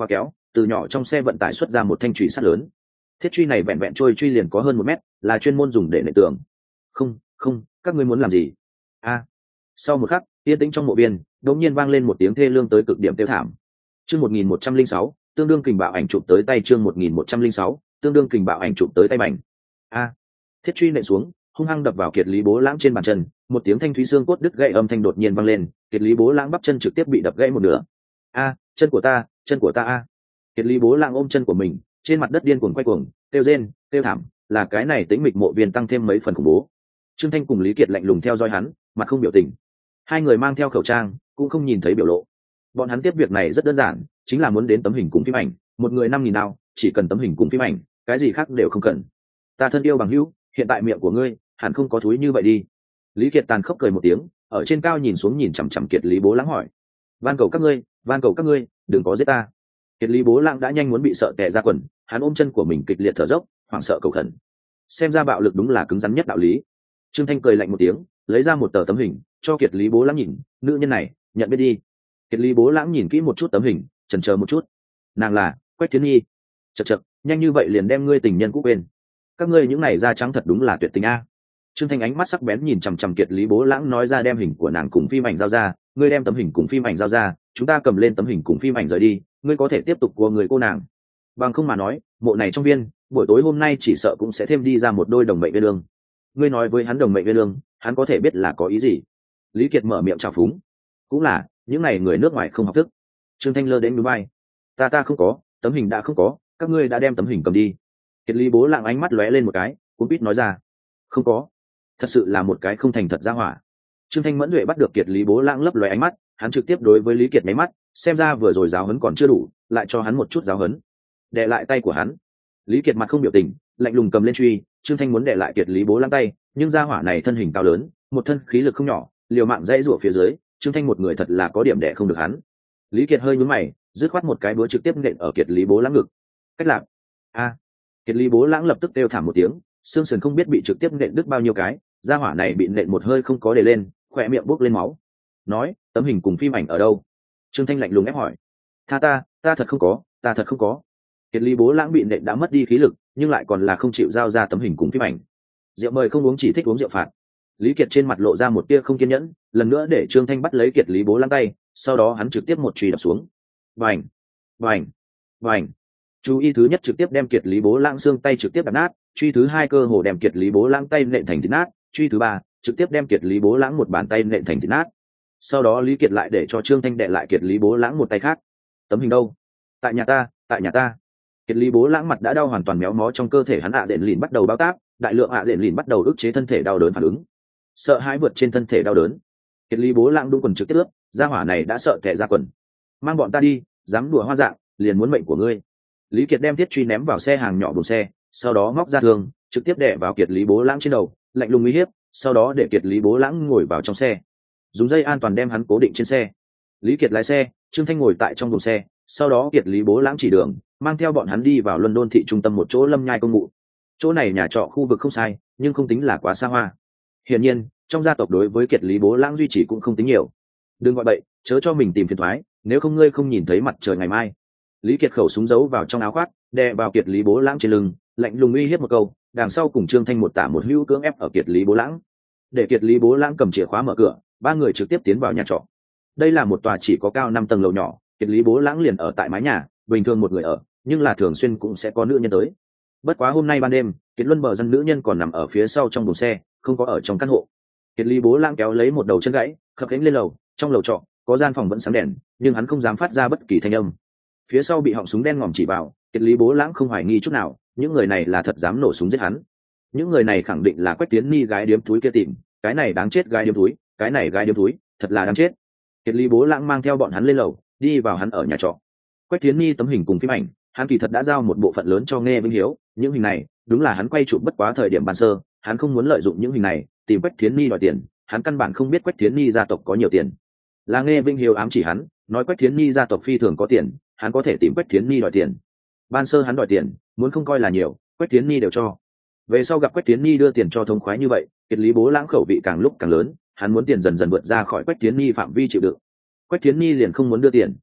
từ nhỏ trong xe vận tải xuất ra một thanh chùy sắt lớn. Thiết truy này vẹn vẹn trôi truy liền có hơn một mét, là chuyên môn dùng để nện tường. Không, không, các ngươi muốn làm gì? A! Sau một khắc, yên tĩnh trong mộ viên, đột nhiên vang lên một tiếng thê lương tới cực điểm tiêu thảm. Chương một nghìn một trăm linh sáu, tương đương kình bạo ảnh chụp tới tay chương một nghìn một trăm linh sáu, tương đương kình bạo ảnh chụp tới tay bành. A! Thiết truy nện xuống, hung hăng đập vào Kiệt Lý Bố Lãng trên bàn chân, một tiếng thanh thúy xương cốt đứt gãy âm thanh đột nhiên vang lên, Kiệt Lý Bố Lãng bắp chân trực tiếp bị đập gãy một nửa. A, chân của ta, chân của ta a. Kiệt Lý Bố Lãng ôm chân của mình, trên mặt đất điên cuồng quay cuồng, kêu rên, kêu thảm, là cái này tĩnh mịch mộ viên tăng thêm mấy phần khủng bố. Trương Thanh cùng Lý Kiệt lạnh lùng theo dõi hắn, mặt không biểu tình. Hai người mang theo khẩu trang, cũng không nhìn thấy biểu lộ. Bọn hắn tiếp việc này rất đơn giản, chính là muốn đến tấm hình cùng phim ảnh, một người năm nghìn nào, chỉ cần tấm hình cùng phim ảnh, cái gì khác đều không cần. Ta thân yêu bằng hữu, hiện tại miệng của ngươi hẳn không có thúi như vậy đi. Lý Kiệt tàn khốc cười một tiếng, ở trên cao nhìn xuống nhìn chằm chằm Kiệt Lý Bố Lãng hỏi: van cầu các ngươi, van cầu các ngươi, đừng có giết ta. Kiệt Lý Bố Lãng đã nhanh muốn bị sợ tè ra quần, hắn ôm chân của mình kịch liệt thở dốc, hoảng sợ cầu khẩn. Xem ra bạo lực đúng là cứng rắn nhất đạo lý. Trương Thanh cười lạnh một tiếng, lấy ra một tờ tấm hình cho Kiệt Lý Bố Lãng nhìn: nữ nhân này, nhận biết đi. Kiệt Lý Bố Lãng nhìn kỹ một chút tấm hình, chần chờ một chút. Nàng là Quách Thiến Nhi. Chậc chậc, nhanh như vậy liền đem ngươi tình nhân cũ quên. Các ngươi những này da trắng thật đúng là tuyệt tình a. Trương Thanh ánh mắt sắc bén nhìn chằm chằm Kiệt Lý Bố Lãng nói ra: đem hình của nàng cùng phim ảnh giao ra, ngươi đem tấm hình cùng phim ảnh giao ra, chúng ta cầm lên tấm hình cùng phim ảnh rời đi, ngươi có thể tiếp tục của người cô nàng. Bằng không mà nói, mộ này trong viên, buổi tối hôm nay chỉ sợ cũng sẽ thêm đi ra một đôi đồng mệnh viên lương. Ngươi nói với hắn đồng mệnh viên lương, hắn có thể biết là có ý gì. Lý Kiệt mở miệng chào phúng. Cũng là, những này người nước ngoài không học thức. Trương Thanh lơ đến núi bay. Ta ta không có, tấm hình đã không có, các ngươi đã đem tấm hình cầm đi. Kiệt Lý Bố Lãng ánh mắt lóe lên một cái, cuốn quýt nói ra: không có. Thật sự là một cái không thành thật ra hỏa. Trương Thanh mẫn duệ bắt được Kiệt Lý Bố Lãng lấp lóe ánh mắt, hắn trực tiếp đối với Lý Kiệt nháy mắt, xem ra vừa rồi giáo huấn còn chưa đủ, lại cho hắn một chút giáo huấn. Đè lại tay của hắn. Lý Kiệt mặt không biểu tình, lạnh lùng cầm lên truy. Trương Thanh muốn đè lại Kiệt Lý Bố Lãng tay, nhưng gia hỏa này thân hình cao lớn, một thân khí lực không nhỏ, liều mạng dãy rủa phía dưới, Trương Thanh một người thật là có điểm đè không được hắn. Lý Kiệt hơi nhướng mày, dứt khoát một cái búa trực tiếp nện ở Kiệt Lý Bố Lãng ngực. Cách làm. A. Kiệt Lý Bố Lãng lập tức kêu thảm một tiếng, xương sườn không biết bị trực tiếp nện đứt bao nhiêu cái, gia hỏa này bị nện một hơi không có để lên, khỏe miệng bốc lên máu. Nói, tấm hình cùng phim ảnh ở đâu? Trương Thanh lạnh lùng ép hỏi. Tha ta, ta thật không có, ta thật không có. Kiệt Lý Bố Lãng bị nện đã mất đi khí lực, nhưng lại còn là không chịu giao ra tấm hình cùng phim ảnh. Rượu mời không uống, chỉ thích uống rượu phạt. Lý Kiệt trên mặt lộ ra một tia không kiên nhẫn, lần nữa để Trương Thanh bắt lấy Kiệt Lý Bố Lãng tay, sau đó hắn trực tiếp một chùy đập xuống. Bành, bành, bành. Chú ý thứ nhất trực tiếp đem Kiệt Lý Bố Lãng xương tay trực tiếp đập nát, truy thứ hai cơ hồ đem Kiệt Lý Bố Lãng tay nện thành thịt nát, truy thứ ba trực tiếp đem Kiệt Lý Bố Lãng một bàn tay nện thành thịt nát. Sau đó Lý Kiệt lại để cho Trương Thanh đè lại Kiệt Lý Bố Lãng một tay khác. Tấm hình đâu? Tại nhà ta, tại nhà ta. Kiệt Lý Bố Lãng mặt đã đau hoàn toàn méo mó, trong cơ thể hắn ạ dện lìn bắt đầu bao tác, đại lượng ạ dện lìn bắt đầu ức chế thân thể đau đớn phản ứng. Sợ hãi vượt trên thân thể đau đớn. Kiệt Lý Bố Lãng đúng quần trực tiếp ướt, gia hỏa này đã sợ tè ra quần. Mang bọn ta đi, dám đùa hoa dạng, liền muốn mệnh của ngươi. Lý Kiệt đem thiết truy ném vào xe hàng nhỏ buồng xe, sau đó móc ra thương, trực tiếp đè vào Kiệt Lý Bố Lãng trên đầu, lạnh lùng uy hiếp, sau đó để Kiệt Lý Bố Lãng ngồi vào trong xe, dùng dây an toàn đem hắn cố định trên xe. Lý Kiệt lái xe, Trương Thanh ngồi tại trong buồng xe, sau đó Kiệt Lý Bố Lãng chỉ đường, mang theo bọn hắn đi vào London thị trung tâm một chỗ lâm nhai công ngụ. Chỗ này nhà trọ khu vực không sai, nhưng không tính là quá xa hoa. Hiển nhiên, trong gia tộc đối với Kiệt Lý Bố Lãng duy trì cũng không tính nhiều. Đừng gọi bậy, chớ cho mình tìm phiền toái, nếu không ngươi không nhìn thấy mặt trời ngày mai. Lý Kiệt khẩu súng giấu vào trong áo khoác, đè vào Kiệt Lý Bố Lãng trên lưng, lạnh lùng uy hiếp một câu, đằng sau cùng Trương Thanh một tả một hữu cưỡng ép ở Kiệt Lý Bố Lãng. Để Kiệt Lý Bố Lãng cầm chìa khóa mở cửa, ba người trực tiếp tiến vào nhà trọ. Đây là một tòa chỉ có cao năm tầng lầu nhỏ, Kiệt Lý Bố Lãng liền ở tại mái nhà, bình thường một người ở, nhưng là thường xuyên cũng sẽ có nữ nhân tới. Bất quá hôm nay ban đêm, Kiệt Luân bờ dân nữ nhân còn nằm ở phía sau trong buồng xe, không có ở trong căn hộ. Kiệt Lý Bố Lãng kéo lấy một đầu chân gãy, khập khiễng lên lầu, trong lầu trọ có gian phòng vẫn sáng đèn, nhưng hắn không dám phát ra bất kỳ thanh âm. Phía sau bị họng súng đen ngòm chỉ vào, Kiệt Lý Bố Lãng không hoài nghi chút nào, những người này là thật dám nổ súng giết hắn. Những người này khẳng định là Quách Tiến Ni gái điếm túi kia tìm, cái này đáng chết gái điếm túi, cái này gái điếm túi, thật là đáng chết. Kiệt Lý Bố Lãng mang theo bọn hắn lên lầu, đi vào hắn ở nhà trọ. Quách Tiến Ni tấm hình cùng phim ảnh, hắn kỳ thật đã giao một bộ phận lớn cho Nghe Vinh Hiếu, những hình này, đúng là hắn quay chụp bất quá thời điểm ban sơ, hắn không muốn lợi dụng những hình này tìm Quách Tiến Ni đòi tiền, hắn căn bản không biết Quách Tiến Ni gia tộc có nhiều tiền. Là Nghe Vinh Hiếu ám chỉ hắn, nói Quách Tiến Ni gia tộc phi thường có tiền, hắn có thể tìm Quách Tiến Ni đòi tiền. Ban sơ hắn đòi tiền, muốn không coi là nhiều, Quách Tiến Ni đều cho. Về sau gặp Quách Tiến Ni đưa tiền cho thông khoái như vậy, Kiệt Lý Bố Lãng khẩu vị càng lúc càng lớn, hắn muốn tiền dần dần vượt ra khỏi Quách Tiến Ni phạm vi chịu đựng. Quách Tiến Ni liền không muốn đưa tiền.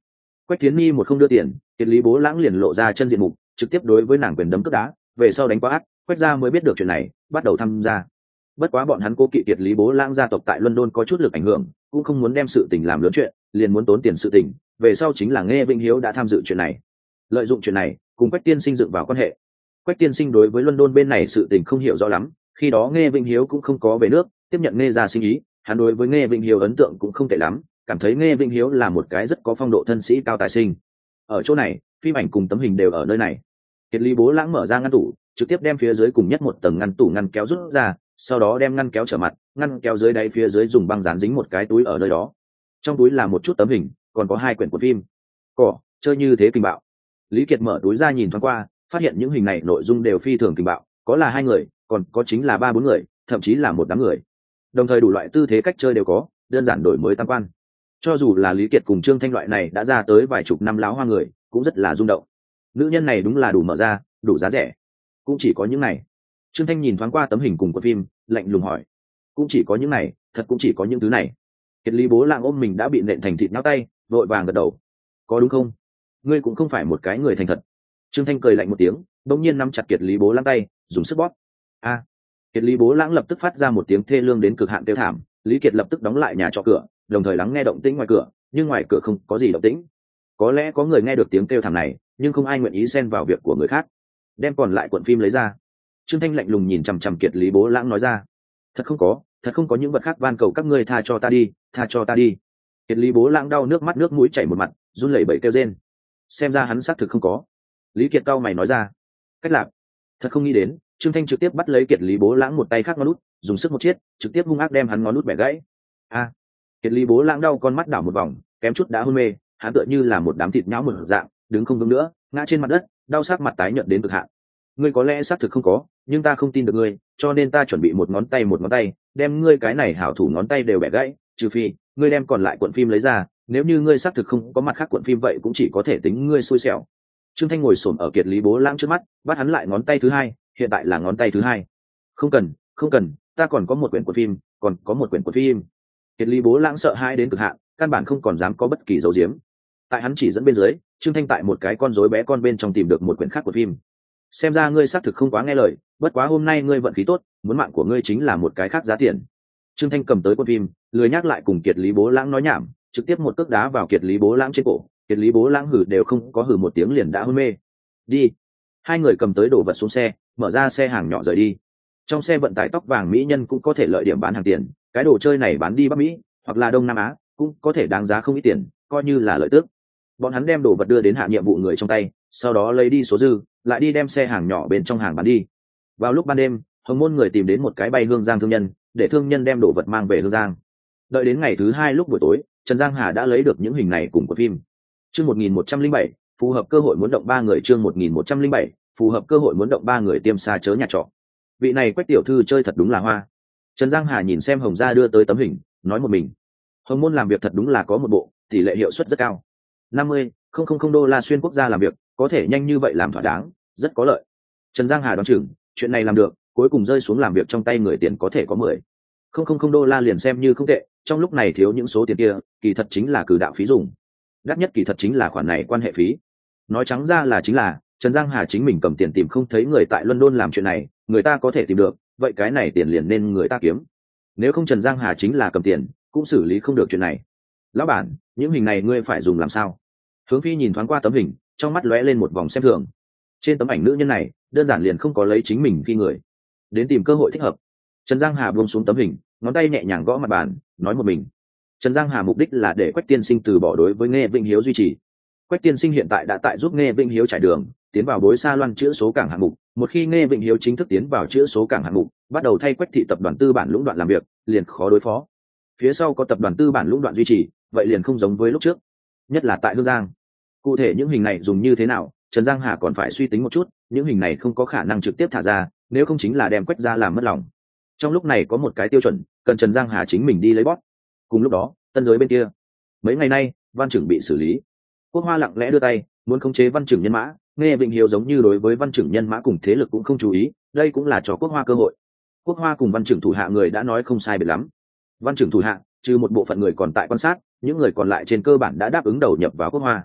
Quách Thiến Nhi một không đưa tiền, Kiệt Lý Bố Lãng liền lộ ra chân diện mục, trực tiếp đối với nàng quyền đấm cước đá, về sau đánh quá ác, Quách gia mới biết được chuyện này, bắt đầu tham gia. Bất quá bọn hắn cố kỵ Kiệt Lý Bố Lãng gia tộc tại London có chút lực ảnh hưởng, cũng không muốn đem sự tình làm lớn chuyện, liền muốn tốn tiền sự tình, về sau chính là Nghe Vĩnh Hiếu đã tham dự chuyện này. Lợi dụng chuyện này, cùng Quách tiên sinh dựng vào quan hệ. Quách tiên sinh đối với London bên này sự tình không hiểu rõ lắm, khi đó Nghe Vĩnh Hiếu cũng không có về nước, tiếp nhận Nghe gia sinh ý, hắn đối với Nghe Vĩnh Hiếu ấn tượng cũng không tệ lắm, cảm thấy Nghe Vĩnh Hiếu là một cái rất có phong độ thân sĩ cao tài sinh. Ở chỗ này, phim ảnh cùng tấm hình đều ở nơi này. Kiệt Lý Bố Lãng mở ra ngăn tủ, trực tiếp đem phía dưới cùng nhất một tầng ngăn tủ ngăn kéo rút ra, sau đó đem ngăn kéo trở mặt, ngăn kéo dưới đáy phía dưới dùng băng dán dính một cái túi ở nơi đó. Trong túi là một chút tấm hình, còn có hai quyển cuốn phim. Cỏ, chơi như thế kinh bạo. Lý Kiệt mở túi ra nhìn thoáng qua, phát hiện những hình này nội dung đều phi thường kinh bạo, có là hai người, còn có chính là ba bốn người, thậm chí là một đám người. Đồng thời đủ loại tư thế cách chơi đều có, đơn giản đổi mới tam quan. Cho dù là Lý Kiệt cùng Trương Thanh loại này đã ra tới vài chục năm láo hoa người, cũng rất là rung động. Nữ nhân này đúng là đủ mở ra, đủ giá rẻ. Cũng chỉ có những này. Trương Thanh nhìn thoáng qua tấm hình cùng của phim, lạnh lùng hỏi: cũng chỉ có những này, thật cũng chỉ có những thứ này? Kiệt Lý Bố Lãng ôm mình đã bị nện thành thịt nhão tay, vội vàng gật đầu: có đúng không? Ngươi cũng không phải một cái người thành thật. Trương Thanh cười lạnh một tiếng, bỗng nhiên nắm chặt Kiệt Lý Bố Lãng tay, dùng sức bóp. A! Kiệt Lý Bố Lãng lập tức phát ra một tiếng thê lương đến cực hạn kêu thảm. Lý Kiệt lập tức đóng lại nhà trọ cửa, đồng thời lắng nghe động tĩnh ngoài cửa, nhưng ngoài cửa không có gì động tĩnh. Có lẽ có người nghe được tiếng kêu thảm này, nhưng không ai nguyện ý xen vào việc của người khác. Đem còn lại cuộn phim lấy ra. Trương Thanh lạnh lùng nhìn chằm chằm Kiệt Lý Bố Lãng nói ra: thật không có, thật không có những vật khác, van cầu các ngươi tha cho ta đi, tha cho ta đi. Kiệt Lý Bố Lãng đau nước mắt nước mũi chảy một mặt, run lẩy bẩy kêu rên. Xem ra hắn xác thực không có. Lý Kiệt cau mày nói ra: cách làm. Thật không nghĩ đến, Trương Thanh trực tiếp bắt lấy Kiệt Lý Bố Lãng một tay khác ngón út, dùng sức một chiết, trực tiếp hung ác đem hắn ngón út bẻ gãy. A! Kiệt Lý Bố Lãng đau con mắt đảo một vòng, kém chút đã hôn mê, hắn tựa như là một đám thịt nhão mở dạng, đứng không vững nữa, ngã trên mặt đất, đau sắc mặt tái nhợt đến cực hạn. Ngươi có lẽ xác thực không có, nhưng ta không tin được ngươi, cho nên ta chuẩn bị một ngón tay một ngón tay, đem ngươi cái này hảo thủ ngón tay đều bẻ gãy, trừ phi ngươi đem còn lại cuộn phim lấy ra, nếu như ngươi xác thực không có mặt khác cuộn phim vậy cũng chỉ có thể tính ngươi xui xẻo. Trương Thanh ngồi xổm ở Kiệt Lý Bố Lãng trước mắt, bắt hắn lại ngón tay thứ hai, hiện tại là ngón tay thứ hai. Không cần, không cần, ta còn có một quyển cuộn phim, còn có một quyển cuộn phim. Kiệt Lý Bố Lãng sợ hãi đến cực hạn, căn bản không còn dám có bất kỳ dấu diếm. Tại hắn chỉ dẫn bên dưới, Trương Thanh tại một cái con rối bé con bên trong tìm được một quyển khác của phim. Xem ra ngươi xác thực không quá nghe lời, bất quá hôm nay ngươi vận khí tốt, muốn mạng của ngươi chính là một cái khác giá tiền. Trương Thanh cầm tới cuốn phim, lười nhắc lại cùng Kiệt Lý Bố Lãng nói nhảm, trực tiếp một cước đá vào Kiệt Lý Bố Lãng trên cổ. Kiệt Lý Bố Lãng hử đều không có hử một tiếng liền đã hôn mê. Đi. Hai người cầm tới đồ vật xuống xe, mở ra xe hàng nhỏ rời đi. Trong xe vận tải tóc vàng mỹ nhân cũng có thể lợi điểm bán hàng tiền, cái đồ chơi này bán đi Bắc Mỹ hoặc là Đông Nam Á cũng có thể đáng giá không ít tiền, coi như là lợi tức. Bọn hắn đem đồ vật đưa đến hạ nhiệm vụ người trong tay, sau đó lấy đi số dư, lại đi đem xe hàng nhỏ bên trong hàng bán đi. Vào lúc ban đêm, Hồng Môn người tìm đến một cái bay Hương Giang thương nhân, để thương nhân đem đồ vật mang về Hương Giang. Đợi đến ngày thứ hai lúc buổi tối, Trần Giang Hà đã lấy được những hình này cùng của phim. Chương một nghìn một trăm linh bảy, phù hợp cơ hội muốn động ba người. Chương một nghìn một trăm linh bảy, phù hợp cơ hội muốn động ba người. Tiêm xa chớ nhà trọ. Vị này Quách tiểu thư chơi thật đúng là hoa. Trần Giang Hà nhìn xem Hồng gia đưa tới tấm hình, nói một mình. Hồng Môn làm việc thật đúng là có một bộ, tỷ lệ hiệu suất rất cao. năm mươi không không không đô la xuyên quốc gia làm việc, có thể nhanh như vậy làm thỏa đáng, rất có lợi. Trần Giang Hà đoán chừng, chuyện này làm được, cuối cùng rơi xuống làm việc trong tay người tiền có thể có mười không không không đô la liền xem như không tệ, trong lúc này thiếu những số tiền kia, kỳ thật chính là cử đạo phí dùng. Đắt nhất kỳ thật chính là khoản này quan hệ phí. Nói trắng ra là chính là, Trần Giang Hà chính mình cầm tiền tìm không thấy người tại London làm chuyện này, người ta có thể tìm được, vậy cái này tiền liền nên người ta kiếm. Nếu không Trần Giang Hà chính là cầm tiền, cũng xử lý không được chuyện này. Lão bản, những hình này ngươi phải dùng làm sao? Hướng Phi nhìn thoáng qua tấm hình, trong mắt lóe lên một vòng xem thường. Trên tấm ảnh nữ nhân này, đơn giản liền không có lấy chính mình khi người. Đến tìm cơ hội thích hợp. Trần Giang Hà buông xuống tấm hình, ngón tay nhẹ nhàng gõ mặt bàn, nói một mình. Trần Giang Hà mục đích là để Quách Tiên Sinh từ bỏ đối với Nghe Vĩnh Hiếu duy trì. Quách Tiên Sinh hiện tại đã tại giúp Nghe Vĩnh Hiếu trải đường, tiến vào bối xa loan chữa số cảng hạng mục. Một khi Nghe Vĩnh Hiếu chính thức tiến vào chữa số cảng hạng mục, bắt đầu thay Quách thị tập đoàn tư bản lũng đoạn làm việc, liền khó đối phó. Phía sau có tập đoàn tư bản lũng đoạn duy trì, vậy liền không giống với lúc trước, nhất là tại Hương Giang. Cụ thể những hình này dùng như thế nào, Trần Giang Hà còn phải suy tính một chút, những hình này không có khả năng trực tiếp thả ra, nếu không chính là đem Quách ra làm mất lòng. Trong lúc này có một cái tiêu chuẩn, cần Trần Giang Hà chính mình đi lấy bót. Cùng lúc đó, tân giới bên kia, mấy ngày nay, Văn Chưởng bị xử lý. Quốc Hoa lặng lẽ đưa tay, muốn khống chế Văn Chưởng nhân mã, Nghe Vĩnh Hiếu giống như đối với Văn Chưởng nhân mã cùng thế lực cũng không chú ý, đây cũng là cho Quốc Hoa cơ hội. Quốc Hoa cùng Văn Chưởng thủ hạ người đã nói không sai biệt lắm. Văn Chưởng thủ hạ, trừ một bộ phận người còn tại quan sát, những người còn lại trên cơ bản đã đáp ứng đầu nhập vào Quốc Hoa.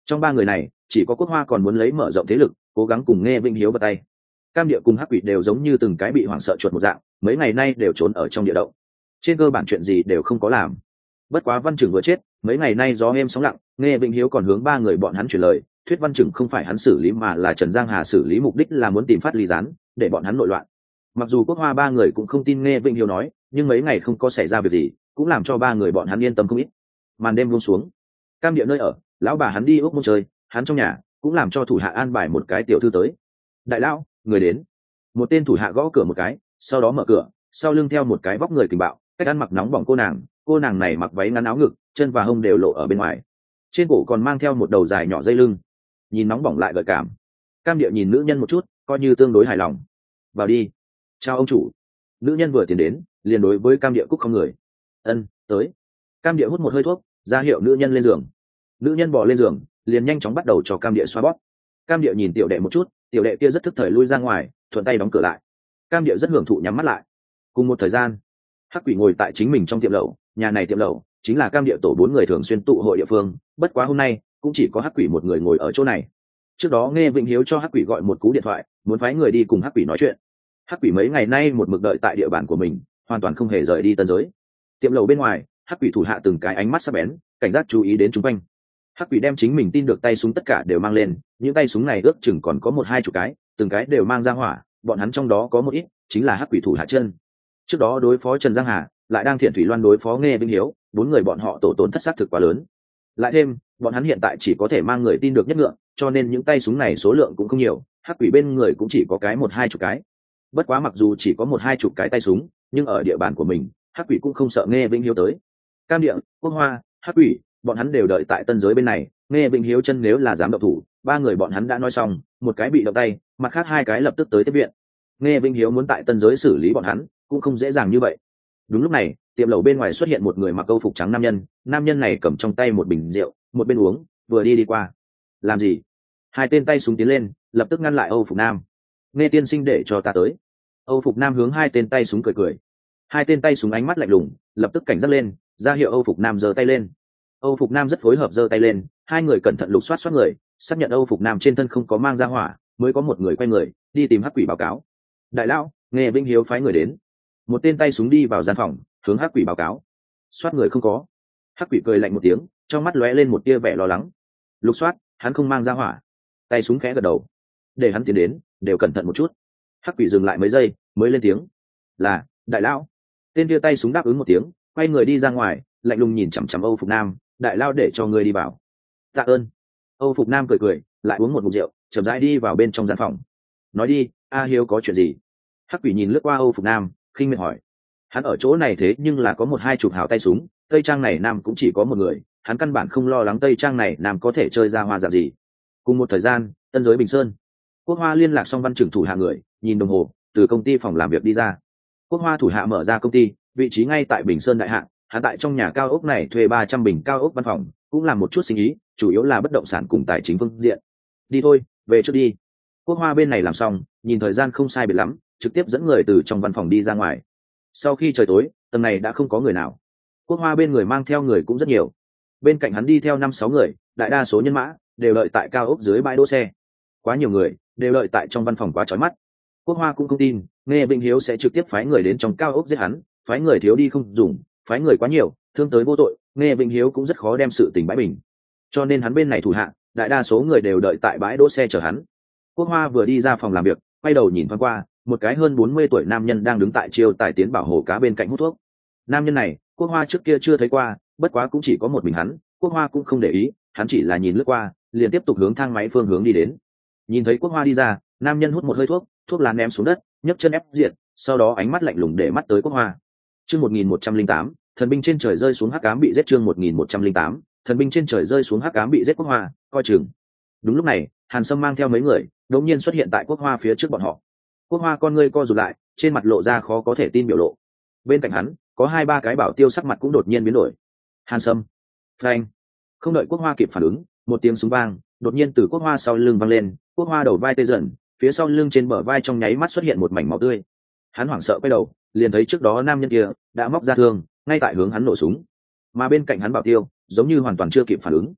Trong ba người này chỉ có Quốc Hoa còn muốn lấy mở rộng thế lực, cố gắng cùng Nghe Vĩnh Hiếu vào tay. Cam Địa cùng Hắc Quỷ đều giống như từng cái bị hoảng sợ chuột một dạng, mấy ngày nay đều trốn ở trong địa động, trên cơ bản chuyện gì đều không có làm. Bất quá Văn Chừng vừa chết, mấy ngày nay gió êm sóng lặng, Nghe Vĩnh Hiếu còn hướng ba người bọn hắn truyền lời, thuyết Văn Chừng không phải hắn xử lý mà là Trần Giang Hà xử lý, mục đích là muốn tìm phát ly gián để bọn hắn nội loạn. Mặc dù Quốc Hoa ba người cũng không tin Nghe Vĩnh Hiếu nói, nhưng mấy ngày không có xảy ra việc gì, cũng làm cho ba người bọn hắn yên tâm không ít. Màn đêm buông xuống, Cam Địa nơi ở, lão bà hắn đi ốc môn chơi, hắn trong nhà cũng làm cho thủ hạ an bài một cái tiểu thư tới. Đại lão, người đến. Một tên thủ hạ gõ cửa một cái, sau đó mở cửa, sau lưng theo một cái vóc người kình bạo, cách ăn mặc nóng bỏng cô nàng. Cô nàng này mặc váy ngắn áo ngực, chân và hông đều lộ ở bên ngoài, trên cổ còn mang theo một đầu dài nhỏ dây lưng, nhìn nóng bỏng lại gợi cảm. Cam Địa nhìn nữ nhân một chút, coi như tương đối hài lòng. Vào đi. Chào ông chủ. Nữ nhân vừa tiến đến, liền đối với Cam Địa cúc không người. Ân, tới. Cam Địa hút một hơi thuốc, ra hiệu nữ nhân lên giường. Nữ nhân bò lên giường, liền nhanh chóng bắt đầu cho Cam Địa xoa bóp. Cam Địa nhìn tiểu đệ một chút, tiểu đệ kia rất thức thời lui ra ngoài, thuận tay đóng cửa lại. Cam Địa rất hưởng thụ nhắm mắt lại. Cùng một thời gian, Hắc Quỷ ngồi tại chính mình trong tiệm lẩu, nhà này tiệm lẩu chính là Cam Địa tổ bốn người thường xuyên tụ hội địa phương, bất quá hôm nay cũng chỉ có Hắc Quỷ một người ngồi ở chỗ này. Trước đó Nghe Vĩnh Hiếu cho Hắc Quỷ gọi một cú điện thoại, muốn phái người đi cùng Hắc Quỷ nói chuyện. Hắc Quỷ mấy ngày nay một mực đợi tại địa bàn của mình, hoàn toàn không hề rời đi Tân Giới. Tiệm lẩu bên ngoài, Hắc Quỷ thủ hạ từng cái ánh mắt sắc bén, cảnh giác chú ý đến chúng quanh. Hắc Quỷ đem chính mình tin được tay súng tất cả đều mang lên, những tay súng này ước chừng còn có một hai chục cái, từng cái đều mang ra hỏa, bọn hắn trong đó có một ít chính là Hắc Quỷ thủ hạ chân. Trước đó đối phó Trần Giang Hà, lại đang Thiện Thủy Loan đối phó Nghe Vĩnh Hiếu, bốn người bọn họ tổ tốn thất sát thực quá lớn. Lại thêm, bọn hắn hiện tại chỉ có thể mang người tin được nhất ngựa, cho nên những tay súng này số lượng cũng không nhiều, Hắc Quỷ bên người cũng chỉ có cái một hai chục cái. Bất quá mặc dù chỉ có một hai chục cái tay súng, nhưng ở địa bàn của mình, Hắc Quỷ cũng không sợ Nghe Vĩnh Hiếu tới. Cam Địa, Quốc Hoa, Hắc Quỷ, bọn hắn đều đợi tại Tân Giới bên này. Nghe Vĩnh Hiếu chân nếu là dám động thủ, ba người bọn hắn đã nói xong, một cái bị động tay, mặt khác hai cái lập tức tới tiếp viện. Nghe Vĩnh Hiếu muốn tại Tân Giới xử lý bọn hắn, cũng không dễ dàng như vậy. Đúng lúc này, tiệm lẩu bên ngoài xuất hiện một người mặc câu phục trắng nam nhân, nam nhân này cầm trong tay một bình rượu, một bên uống, vừa đi đi qua. Làm gì? Hai tên tay súng tiến lên, lập tức ngăn lại Âu Phục Nam. Nghe tiên sinh để cho ta tới. Âu Phục Nam hướng hai tên tay súng cười cười. Hai tên tay súng ánh mắt lạnh lùng, lập tức cảnh giác lên, ra hiệu Âu Phục Nam giơ tay lên. Âu Phục Nam rất phối hợp giơ tay lên, hai người cẩn thận lục soát soát người, xác nhận Âu Phục Nam trên thân không có mang ra hỏa, mới có một người quay người đi tìm Hắc Quỷ báo cáo. Đại lão, Nghe Vĩnh Hiếu phái người đến. Một tên tay súng đi vào gian phòng, hướng Hắc Quỷ báo cáo. Soát người không có. Hắc Quỷ cười lạnh một tiếng, trong mắt lóe lên một tia vẻ lo lắng. Lục soát, hắn không mang ra hỏa. Tay súng khẽ gật đầu. Để hắn tiến đến, đều cẩn thận một chút. Hắc Quỷ dừng lại mấy giây, mới lên tiếng. Là, đại lão. Tên kia tay súng đáp ứng một tiếng, quay người đi ra ngoài, lạnh lùng nhìn chằm chằm Âu Phục Nam. Đại lao để cho ngươi đi vào. Tạ ơn. Âu Phục Nam cười cười, lại uống một ngụm rượu, chậm rãi đi vào bên trong gian phòng. Nói đi, A Hiếu có chuyện gì? Hắc Quỷ nhìn lướt qua Âu Phục Nam, khinh miệt hỏi. Hắn ở chỗ này thế nhưng là có một hai chục hào tay súng, tây trang này nam cũng chỉ có một người, hắn căn bản không lo lắng tây trang này nam có thể chơi ra hoa dạng gì. Cùng một thời gian, Tân Giới Bình Sơn, Quốc Hoa liên lạc xong Văn Chừng thủ hạ người, nhìn đồng hồ, từ công ty phòng làm việc đi ra. Quốc Hoa thủ hạ mở ra công ty, vị trí ngay tại Bình Sơn đại hạng, hắn tại trong nhà cao ốc này thuê ba trăm bình cao ốc văn phòng, cũng làm một chút sinh ý, chủ yếu là bất động sản cùng tài chính phương diện. Đi thôi, về trước đi. Quốc Hoa bên này làm xong, nhìn thời gian không sai biệt lắm, trực tiếp dẫn người từ trong văn phòng đi ra ngoài. Sau khi trời tối, tầng này đã không có người nào. Quốc Hoa bên người mang theo người cũng rất nhiều, bên cạnh hắn đi theo năm sáu người, đại đa số nhân mã đều đợi tại cao ốc dưới bãi đỗ xe. Quá nhiều người đều đợi tại trong văn phòng quá chói mắt. Quốc Hoa cũng không tin Nghe Vĩnh Hiếu sẽ trực tiếp phái người đến trong cao ốc giết hắn, phái người thiếu đi không dùng, phái người quá nhiều thương tới vô tội, Nghe Vĩnh Hiếu cũng rất khó đem sự tình bãi bình. Cho nên hắn bên này thủ hạ, đại đa số người đều đợi tại bãi đỗ xe chờ hắn. Quốc Hoa vừa đi ra phòng làm việc, quay đầu nhìn thoáng qua, một cái hơn bốn mươi tuổi nam nhân đang đứng tại chiêu tài tiến bảo hồ cá bên cạnh hút thuốc. Nam nhân này, Quốc Hoa trước kia chưa thấy qua, bất quá cũng chỉ có một mình hắn, Quốc Hoa cũng không để ý, hắn chỉ là nhìn lướt qua, liền tiếp tục hướng thang máy phương hướng đi đến. Nhìn thấy Quốc Hoa đi ra, nam nhân hút một hơi thuốc, thuốc lá ném xuống đất, nhấc chân ép diệt, sau đó ánh mắt lạnh lùng để mắt tới Quốc Hoa. Chương một nghìn một trăm linh tám, thần binh trên trời rơi xuống hắc ám bị giết. Chương một nghìn một trăm linh tám, thần binh trên trời rơi xuống hắc ám bị giết. Quốc Hoa, coi chừng. Đúng lúc này, Hàn Sâm mang theo mấy người, đột nhiên xuất hiện tại Quốc Hoa phía trước bọn họ. Quốc Hoa con ngươi co rụt lại, trên mặt lộ ra khó có thể tin biểu lộ. Bên cạnh hắn, có hai ba cái bảo tiêu sắc mặt cũng đột nhiên biến đổi. Hàn Sâm, phanh. Không đợi Quốc Hoa kịp phản ứng, một tiếng súng vang đột nhiên từ Quốc Hoa sau lưng vang lên, Quốc Hoa đầu vai tê dần, phía sau lưng trên bờ vai trong nháy mắt xuất hiện một mảnh máu tươi. Hắn hoảng sợ quay đầu, liền thấy trước đó nam nhân kia đã móc ra thương, ngay tại hướng hắn nổ súng. Mà bên cạnh hắn bảo tiêu, giống như hoàn toàn chưa kịp phản ứng.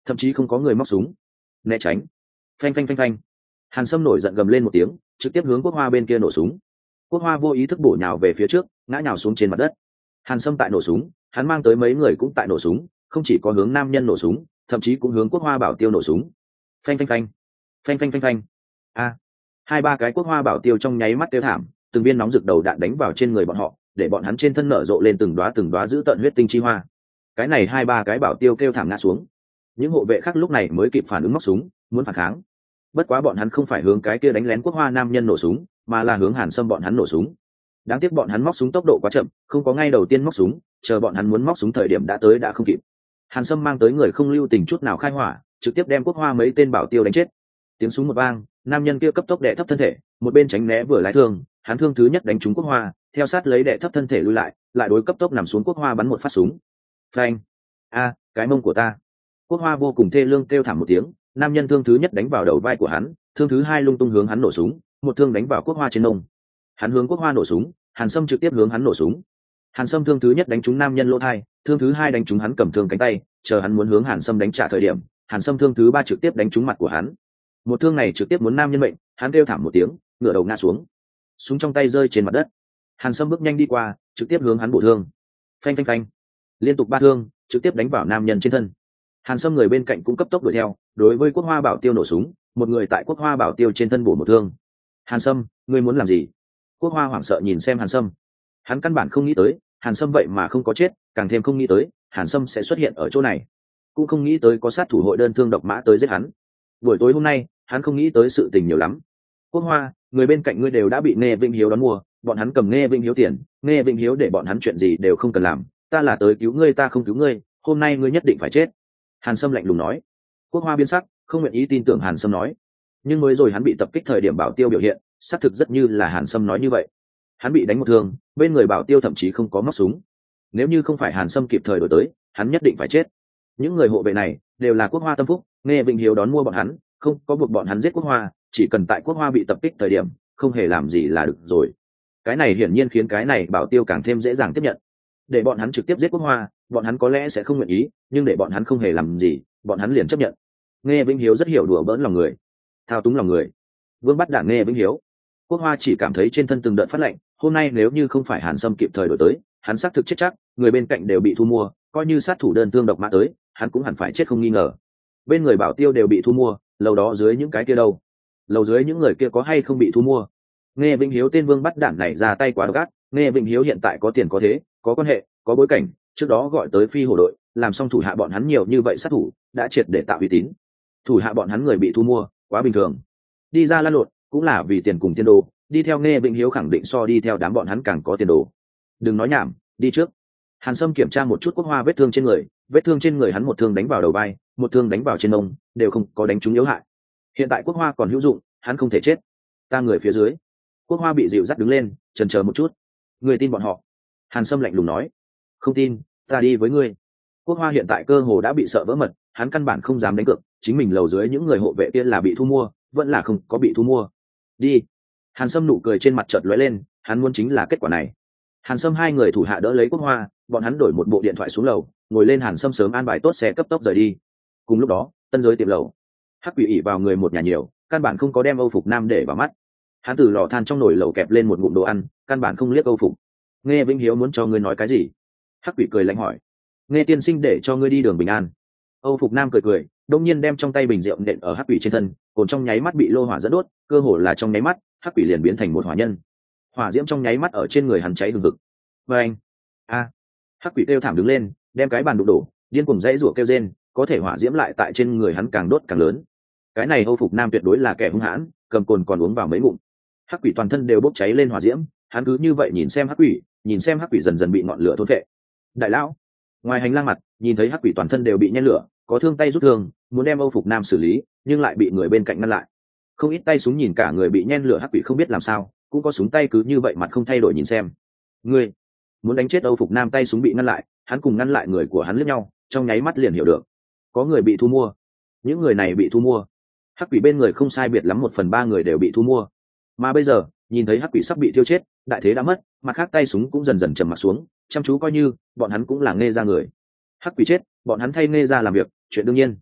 thậm chí không có người móc súng né tránh. Phanh phanh phanh phanh, hàn sâm nổi giận gầm lên một tiếng, trực tiếp hướng quốc hoa bên kia nổ súng. Quốc hoa vô ý thức bổ nhào về phía trước, ngã nhào xuống trên mặt đất. Hàn sâm tại nổ súng, hắn mang tới mấy người cũng tại nổ súng, không chỉ có hướng nam nhân nổ súng, thậm chí cũng hướng quốc hoa bảo tiêu nổ súng. Phanh phanh phanh, phanh phanh phanh phanh. A, hai ba cái quốc hoa bảo tiêu trong nháy mắt tiêu thảm, từng viên nóng rực đầu đạn đánh vào trên người bọn họ, để bọn hắn trên thân nở rộ lên từng đóa từng đóa giữ tận huyết tinh chi hoa. Cái này hai ba cái bảo tiêu kêu thảm ngã xuống. Những hộ vệ khác lúc này mới kịp phản ứng móc súng, muốn phản kháng. Bất quá bọn hắn không phải hướng cái kia đánh lén quốc hoa nam nhân nổ súng, mà là hướng hàn sâm bọn hắn nổ súng. Đáng tiếc bọn hắn móc súng tốc độ quá chậm, không có ngay đầu tiên móc súng, chờ bọn hắn muốn móc súng thời điểm đã tới đã không kịp. Hàn sâm mang tới người không lưu tình chút nào khai hỏa, trực tiếp đem quốc hoa mấy tên bảo tiêu đánh chết. Tiếng súng một vang, nam nhân kia cấp tốc đè thấp thân thể, một bên tránh né vừa lái thương, hắn thương thứ nhất đánh trúng quốc hoa, theo sát lấy đè thấp thân thể lui lại, lại đối cấp tốc nằm xuống quốc hoa bắn một phát súng. Phanh! A, cái mông của ta! Quốc hoa vô cùng thê lương kêu thảm một tiếng, nam nhân thương thứ nhất đánh vào đầu vai của hắn, thương thứ hai lung tung hướng hắn nổ súng, một thương đánh vào quốc hoa trên mông. Hắn hướng quốc hoa nổ súng, hàn sâm trực tiếp hướng hắn nổ súng. Hàn sâm thương thứ nhất đánh trúng nam nhân lỗ thai, thương thứ hai đánh trúng hắn cầm thương cánh tay, chờ hắn muốn hướng hàn sâm đánh trả thời điểm, hàn sâm thương thứ ba trực tiếp đánh trúng mặt của hắn. Một thương này trực tiếp muốn nam nhân mệnh, hắn kêu thảm một tiếng, ngửa đầu ngã xuống, súng trong tay rơi trên mặt đất. Hàn sâm bước nhanh đi qua, trực tiếp hướng hắn bổ thương. Phanh phanh phanh, liên tục ba thương, trực tiếp đánh vào nam nhân trên thân. Hàn sâm người bên cạnh cũng cấp tốc đuổi theo, đối với quốc hoa bảo tiêu nổ súng, một người tại quốc hoa bảo tiêu trên thân bổ một thương. Hàn sâm, ngươi muốn làm gì? Quốc hoa hoảng sợ nhìn xem hàn sâm, hắn căn bản không nghĩ tới hàn sâm vậy mà không có chết, càng thêm không nghĩ tới hàn sâm sẽ xuất hiện ở chỗ này, cũng không nghĩ tới có sát thủ hội đơn thương độc mã tới giết hắn. Buổi tối hôm nay hắn không nghĩ tới sự tình nhiều lắm. Quốc hoa, người bên cạnh ngươi đều đã bị Nghe Vĩnh Hiếu đón mua, bọn hắn cầm Nghe Vĩnh Hiếu tiền, Nghe Vĩnh Hiếu để bọn hắn chuyện gì đều không cần làm, ta là tới cứu ngươi, ta không cứu ngươi, hôm nay ngươi nhất định phải chết. Hàn sâm lạnh lùng nói. Quốc hoa biến sắc, không nguyện ý tin tưởng hàn sâm nói, nhưng mới rồi hắn bị tập kích thời điểm bảo tiêu biểu hiện xác thực rất như là hàn sâm nói như vậy. Hắn bị đánh một thương, bên người bảo tiêu thậm chí không có móc súng, nếu như không phải hàn sâm kịp thời đổi tới, hắn nhất định phải chết. Những người hộ vệ này đều là quốc hoa tâm phúc, Nghe Vĩnh Hiếu đón mua bọn hắn, không có buộc bọn hắn giết quốc hoa, chỉ cần tại quốc hoa bị tập kích thời điểm không hề làm gì là được rồi. Cái này hiển nhiên khiến cái này bảo tiêu càng thêm dễ dàng tiếp nhận. Để bọn hắn trực tiếp giết quốc hoa, bọn hắn có lẽ sẽ không nguyện ý, nhưng để bọn hắn không hề làm gì, bọn hắn liền chấp nhận. Nghe Vĩnh Hiếu rất hiểu đùa bỡn lòng người, thao túng lòng người. Vương bắt đảng Nghe Vĩnh Hiếu. Quốc hoa chỉ cảm thấy trên thân từng đợt phát lạnh, hôm nay nếu như không phải hàn sâm kịp thời đổi tới, hắn xác thực chết chắc, người bên cạnh đều bị thu mua, coi như sát thủ đơn thương độc mã tới, hắn cũng hẳn phải chết không nghi ngờ. Bên người bảo tiêu đều bị thu mua, lầu đó dưới những cái kia đâu? Lầu dưới những người kia có hay không bị thu mua? Nghe Vĩnh Hiếu tên vương bắt đản này ra tay quá gắt, Nghe Vĩnh Hiếu hiện tại có tiền có thế, có quan hệ, có bối cảnh, trước đó gọi tới phi hổ đội, làm xong thủ hạ bọn hắn nhiều như vậy sát thủ, đã triệt để tạo uy tín. Thủ hạ bọn hắn người bị thu mua, quá bình thường. Đi ra lăn lộn, cũng là vì tiền cùng tiền đồ, đi theo Nghe Vĩnh Hiếu khẳng định so đi theo đám bọn hắn càng có tiền đồ. Đừng nói nhảm, đi trước. Hàn Sâm kiểm tra một chút quốc hoa vết thương trên người, vết thương trên người hắn một thương đánh vào đầu vai, một thương đánh vào trên mông, đều không có đánh trúng yếu hại. Hiện tại quốc hoa còn hữu dụng, hắn không thể chết. Ta người phía dưới. Quốc hoa bị dịu dắt đứng lên, chần chờ một chút. Người tin bọn họ? Hàn Sâm lạnh lùng nói. Không tin, ta đi với ngươi. Quốc hoa hiện tại cơ hồ đã bị sợ vỡ mật, hắn căn bản không dám đánh cược, chính mình lầu dưới những người hộ vệ kia là bị thu mua, vẫn là không có bị thu mua. Đi. Hàn Sâm nụ cười trên mặt chợt lóe lên, hắn muốn chính là kết quả này. Hàn Sâm hai người thủ hạ đỡ lấy quốc hoa, bọn hắn đổi một bộ điện thoại xuống lầu, ngồi lên Hàn Sâm sớm an bài tốt xe cấp tốc rời đi. Cùng lúc đó, tân giới tiệm lầu, Hắc Quỷ ỉ vào người một nhà nhiều, căn bản không có đem Âu Phục Nam để vào mắt. Hắn từ lò than trong nồi lẩu kẹp lên một ngụm đồ ăn, căn bản không liếc Âu Phục. Nghe Vĩnh Hiếu muốn cho ngươi nói cái gì? Hắc Quỷ cười lạnh hỏi. Nghe tiên sinh để cho ngươi đi đường bình an. Âu Phục Nam cười cười, đông nhiên đem trong tay bình rượu nện ở Hắc Quỷ trên thân, cồn trong nháy mắt bị lô hỏa dẫn đốt, cơ hồ là trong nháy mắt, Hắc Quỷ liền biến thành một hỏa nhân. Hỏa diễm trong nháy mắt ở trên người hắn cháy hừng hực. Và anh, a, Hắc Quỷ kêu thảm đứng lên, đem cái bàn đụng đổ, điên cuồng dãy rủa kêu rên, có thể hỏa diễm lại tại trên người hắn càng đốt càng lớn. Cái này Âu Phục Nam tuyệt đối là kẻ hung hãn, cầm cồn còn uống vào mấy ngụm. Hắc Quỷ toàn thân đều bốc cháy lên hỏa diễm, hắn cứ như vậy nhìn xem Hắc Quỷ, nhìn xem Hắc Quỷ dần dần bị ngọn lửa thôn phệ. Đại lão, ngoài hành lang mặt, nhìn thấy Hắc Quỷ toàn thân đều bị nhen lửa, có thương tay rút thương, muốn đem Âu Phục Nam xử lý, nhưng lại bị người bên cạnh ngăn lại. Không ít tay súng nhìn cả người bị nhen lửa Hắc Quỷ không biết làm sao, cũng có súng tay cứ như vậy mặt không thay đổi nhìn xem. Ngươi muốn đánh chết Âu Phục Nam, tay súng bị ngăn lại, hắn cùng ngăn lại người của hắn liếc nhau, trong nháy mắt liền hiểu được, có người bị thu mua. Những người này bị thu mua. Hắc Quỷ bên người không sai biệt lắm một phần ba người đều bị thu mua. Mà bây giờ, nhìn thấy Hắc Quỷ sắp bị tiêu chết, đại thế đã mất, mặt khác tay súng cũng dần dần trầm mặt xuống, chăm chú coi như bọn hắn cũng là Nghe ra người. Hắc Quỷ chết, bọn hắn thay Nghe ra làm việc, chuyện đương nhiên.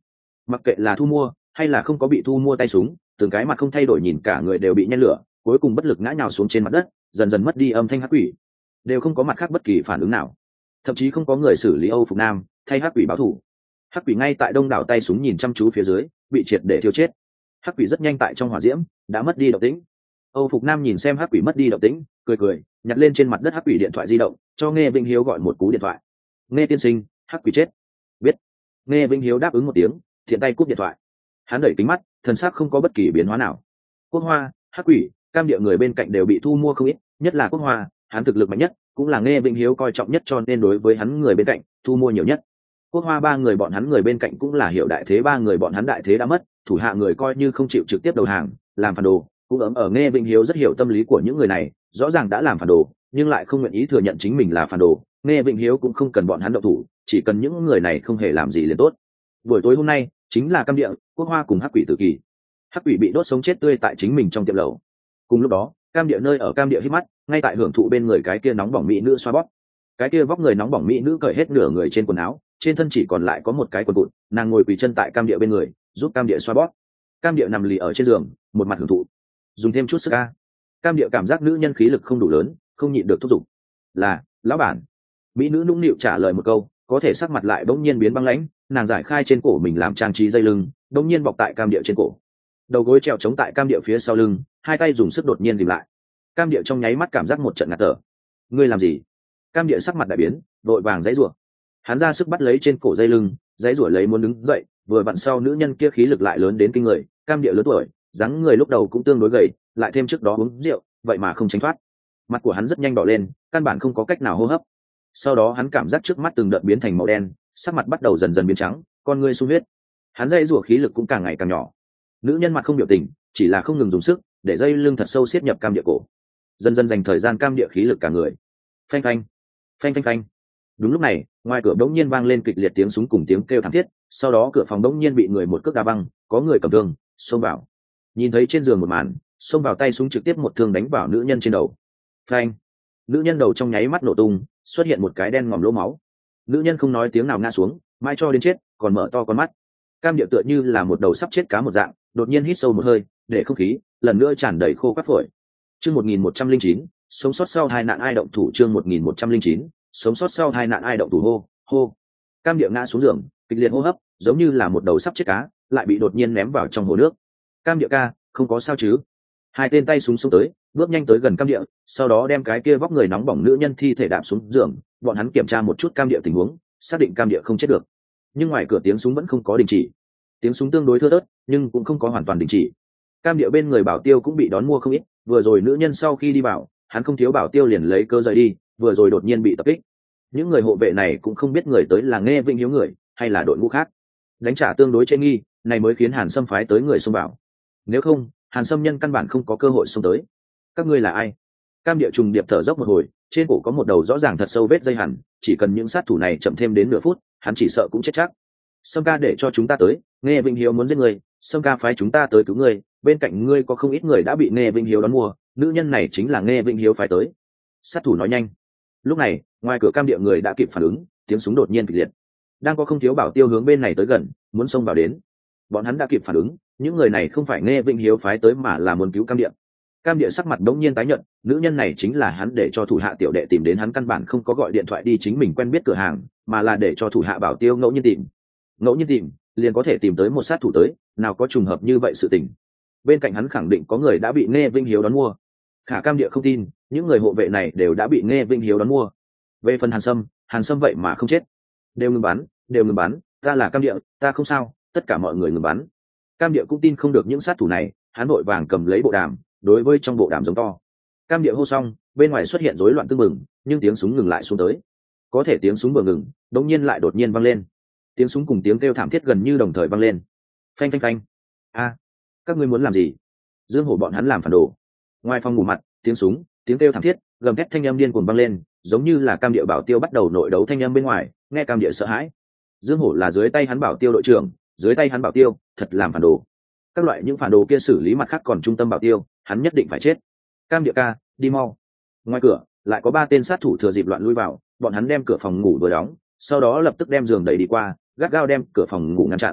Mặc kệ là thu mua hay là không có bị thu mua tay súng, từng cái mặt không thay đổi nhìn cả người đều bị nhen lửa, cuối cùng bất lực ngã nhào xuống trên mặt đất, dần dần mất đi âm thanh hắc quỷ, đều không có mặt khác bất kỳ phản ứng nào, thậm chí không có người xử lý Âu Phục Nam thay hắc quỷ báo thù. Hắc quỷ ngay tại đông đảo tay súng nhìn chăm chú phía dưới, bị triệt để thiêu chết. Hắc quỷ rất nhanh tại trong hỏa diễm đã mất đi động tĩnh. Âu Phục Nam nhìn xem hắc quỷ mất đi động tĩnh, cười cười, nhặt lên trên mặt đất hắc quỷ điện thoại di động, cho Nghe Vĩnh Hiếu gọi một cú điện thoại. Nghe tiên sinh, hắc quỷ chết. Biết. Nghe Vĩnh Hiếu đáp ứng một tiếng, thiện tay cúp điện thoại. Hắn đẩy kính mắt, thần sắc không có bất kỳ biến hóa nào. Quốc Hoa, hắc quỷ, cam địa người bên cạnh đều bị thu mua không ít, nhất là Quốc Hoa, hắn thực lực mạnh nhất, cũng là Nghe Vĩnh Hiếu coi trọng nhất, cho nên đối với hắn người bên cạnh thu mua nhiều nhất. Quốc Hoa ba người bọn hắn người bên cạnh cũng là hiệu đại thế, ba người bọn hắn đại thế đã mất, thủ hạ người coi như không chịu trực tiếp đầu hàng, làm phản đồ, cũng ấm ở Nghe Vĩnh Hiếu rất hiểu tâm lý của những người này, rõ ràng đã làm phản đồ, nhưng lại không nguyện ý thừa nhận chính mình là phản đồ. Nghe Vĩnh Hiếu cũng không cần bọn hắn động thủ, chỉ cần những người này không hề làm gì liền tốt. Buổi tối hôm nay chính là cam địa, Quốc Hoa cùng hắc quỷ tử kỳ. Hắc quỷ bị đốt sống chết tươi tại chính mình trong tiệm lẩu. Cùng lúc đó, cam địa nơi ở cam địa hít mắt, ngay tại hưởng thụ bên người cái kia nóng bỏng mỹ nữ xoa bóp. Cái kia vóc người nóng bỏng mỹ nữ cởi hết nửa người trên quần áo, trên thân chỉ còn lại có một cái quần cụt, nàng ngồi quỳ chân tại cam địa bên người, giúp cam địa xoa bóp. Cam địa nằm lì ở trên giường, một mặt hưởng thụ. Dùng thêm chút sức a. Cam địa cảm giác nữ nhân khí lực không đủ lớn, không nhịn được thúc giục. Là, lão bản. Mỹ nữ nũng nịu trả lời một câu, có thể sắc mặt lại bỗng nhiên biến băng lãnh, nàng giải khai trên cổ mình làm trang trí dây lưng, bỗng nhiên bọc tại cam địa trên cổ. Đầu gối treo chống tại cam địa phía sau lưng, hai tay dùng sức đột nhiên tìm lại. Cam địa trong nháy mắt cảm giác một trận ngạt thở. Ngươi làm gì? Cam địa sắc mặt đại biến, vội vàng giãy giụa. Hắn ra sức bắt lấy trên cổ dây lưng, giãy giụa lấy muốn đứng dậy, vừa vặn sau nữ nhân kia khí lực lại lớn đến kinh người, cam địa lớn tuổi, dáng người lúc đầu cũng tương đối gầy, lại thêm trước đó uống rượu, vậy mà không tránh thoát. Mặt của hắn rất nhanh đỏ lên, căn bản không có cách nào hô hấp. Sau đó hắn cảm giác trước mắt từng đợt biến thành màu đen, sắc mặt bắt đầu dần dần biến trắng, con ngươi sung huyết. Hắn dây rủa khí lực cũng càng ngày càng nhỏ. Nữ nhân mặt không biểu tình, chỉ là không ngừng dùng sức để dây lưng thật sâu siết nhập cam địa cổ. Dần dần dành thời gian cam địa khí lực cả người. Phanh phanh, phanh phanh phanh. Đúng lúc này, ngoài cửa đống nhiên vang lên kịch liệt tiếng súng cùng tiếng kêu thảm thiết, sau đó cửa phòng đống nhiên bị người một cước đá văng, có người cầm thương xông vào. Nhìn thấy trên giường một màn, xông vào tay súng trực tiếp một thương đánh vào nữ nhân trên đầu. Phanh. Nữ nhân đầu trong nháy mắt nổ tung, xuất hiện một cái đen ngòm lỗ máu. Nữ nhân không nói tiếng nào ngã xuống, mãi cho đến chết còn mở to con mắt. Cam địa tựa như là một đầu sắp chết cá một dạng, đột nhiên hít sâu một hơi, để không khí lần nữa tràn đầy khô các phổi. Chương một nghìn một trăm linh chín, sống sót sau hai nạn ai động thủ. Chương một nghìn một trăm linh chín, sống sót sau hai nạn ai động thủ. Hô hô. Cam địa ngã xuống giường, kịch liệt hô hấp, giống như là một đầu sắp chết cá, lại bị đột nhiên ném vào trong hồ nước. Cam địa ca, không có sao chứ? Hai tên tay súng xông tới, bước nhanh tới gần cam địa, sau đó đem cái kia vóc người nóng bỏng nữ nhân thi thể đạp xuống giường. Bọn hắn kiểm tra một chút cam địa tình huống, xác định cam địa không chết được. Nhưng ngoài cửa tiếng súng vẫn không có đình chỉ. Tiếng súng tương đối thưa thớt, nhưng cũng không có hoàn toàn đình chỉ. Cam địa bên người bảo tiêu cũng bị đón mua không ít, vừa rồi nữ nhân sau khi đi vào, hắn không thiếu bảo tiêu liền lấy cơ rời đi, vừa rồi đột nhiên bị tập kích. Những người hộ vệ này cũng không biết người tới là Nghe Vĩnh Hiếu người hay là đội ngũ khác, đánh trả tương đối chế nghi, này mới khiến Hàn Sâm phái tới người xông vào. Nếu không, Hàn Sâm nhân căn bản không có cơ hội xông tới. Các ngươi là ai? Cam địa trùng điệp thở dốc một hồi, trên cổ có một đầu rõ ràng thật sâu vết dây hằn, chỉ cần những sát thủ này chậm thêm đến nửa phút, hắn chỉ sợ cũng chết chắc. Sâm ca để cho chúng ta tới, Nghe Vĩnh Hiếu muốn giết người, Sâm ca phái chúng ta tới cứu ngươi, bên cạnh ngươi có không ít người đã bị Nghe Vĩnh Hiếu đón mua, nữ nhân này chính là Nghe Vĩnh Hiếu phái tới. Sát thủ nói nhanh. Lúc này, ngoài cửa cam địa người đã kịp phản ứng, tiếng súng đột nhiên kịch liệt. Đang có không thiếu bảo tiêu hướng bên này tới gần, muốn xông vào đến. Bọn hắn đã kịp phản ứng, những người này không phải Nghe Vĩnh Hiếu phái tới mà là muốn cứu cam địa. Cam địa sắc mặt đống nhiên tái nhợt, nữ nhân này chính là hắn để cho thủ hạ tiểu đệ tìm đến, hắn căn bản không có gọi điện thoại đi chính mình quen biết cửa hàng, mà là để cho thủ hạ bảo tiêu ngẫu nhiên tìm. Ngẫu nhiên tìm, liền có thể tìm tới một sát thủ tới, nào có trùng hợp như vậy sự tình. Bên cạnh hắn khẳng định có người đã bị Nghe Vĩnh Hiếu đón mua. Khả cam địa không tin, những người hộ vệ này đều đã bị Nghe Vĩnh Hiếu đón mua. Về phần Hàn Sâm, Hàn Sâm vậy mà không chết. Đều ngừng bắn, đều ngừng bắn, ta là cam địa, ta không sao, tất cả mọi người ngừng bắn. Cam địa cũng tin không được những sát thủ này, hắn vội vàng cầm lấy bộ đàm, đối với trong bộ đàm giống to. Cam địa hô xong, bên ngoài xuất hiện rối loạn tương mừng, nhưng tiếng súng ngừng lại xuống tới. Có thể tiếng súng vừa ngừng, đột nhiên lại đột nhiên vang lên. Tiếng súng cùng tiếng kêu thảm thiết gần như đồng thời vang lên. Phanh phanh phanh. A, các ngươi muốn làm gì? Dương Hổ bọn hắn làm phản đồ. Ngoài phòng ngủ mặt, tiếng súng, tiếng kêu thảm thiết, gầm thét thanh âm điên cuồng vang lên, giống như là cam địa bảo tiêu bắt đầu nội đấu thanh âm bên ngoài, nghe cam địa sợ hãi. Dương Hổ là dưới tay hắn bảo tiêu đội trưởng, dưới tay hắn bảo tiêu, thật làm phản đồ. Các loại những phản đồ kia xử lý mặt khác còn trung tâm bảo tiêu, hắn nhất định phải chết. Cam địa ca, đi mau. Ngoài cửa, lại có ba tên sát thủ thừa dịp loạn lui vào, bọn hắn đem cửa phòng ngủ vừa đóng, sau đó lập tức đem giường đẩy đi qua, gắt gao đem cửa phòng ngủ ngăn chặn.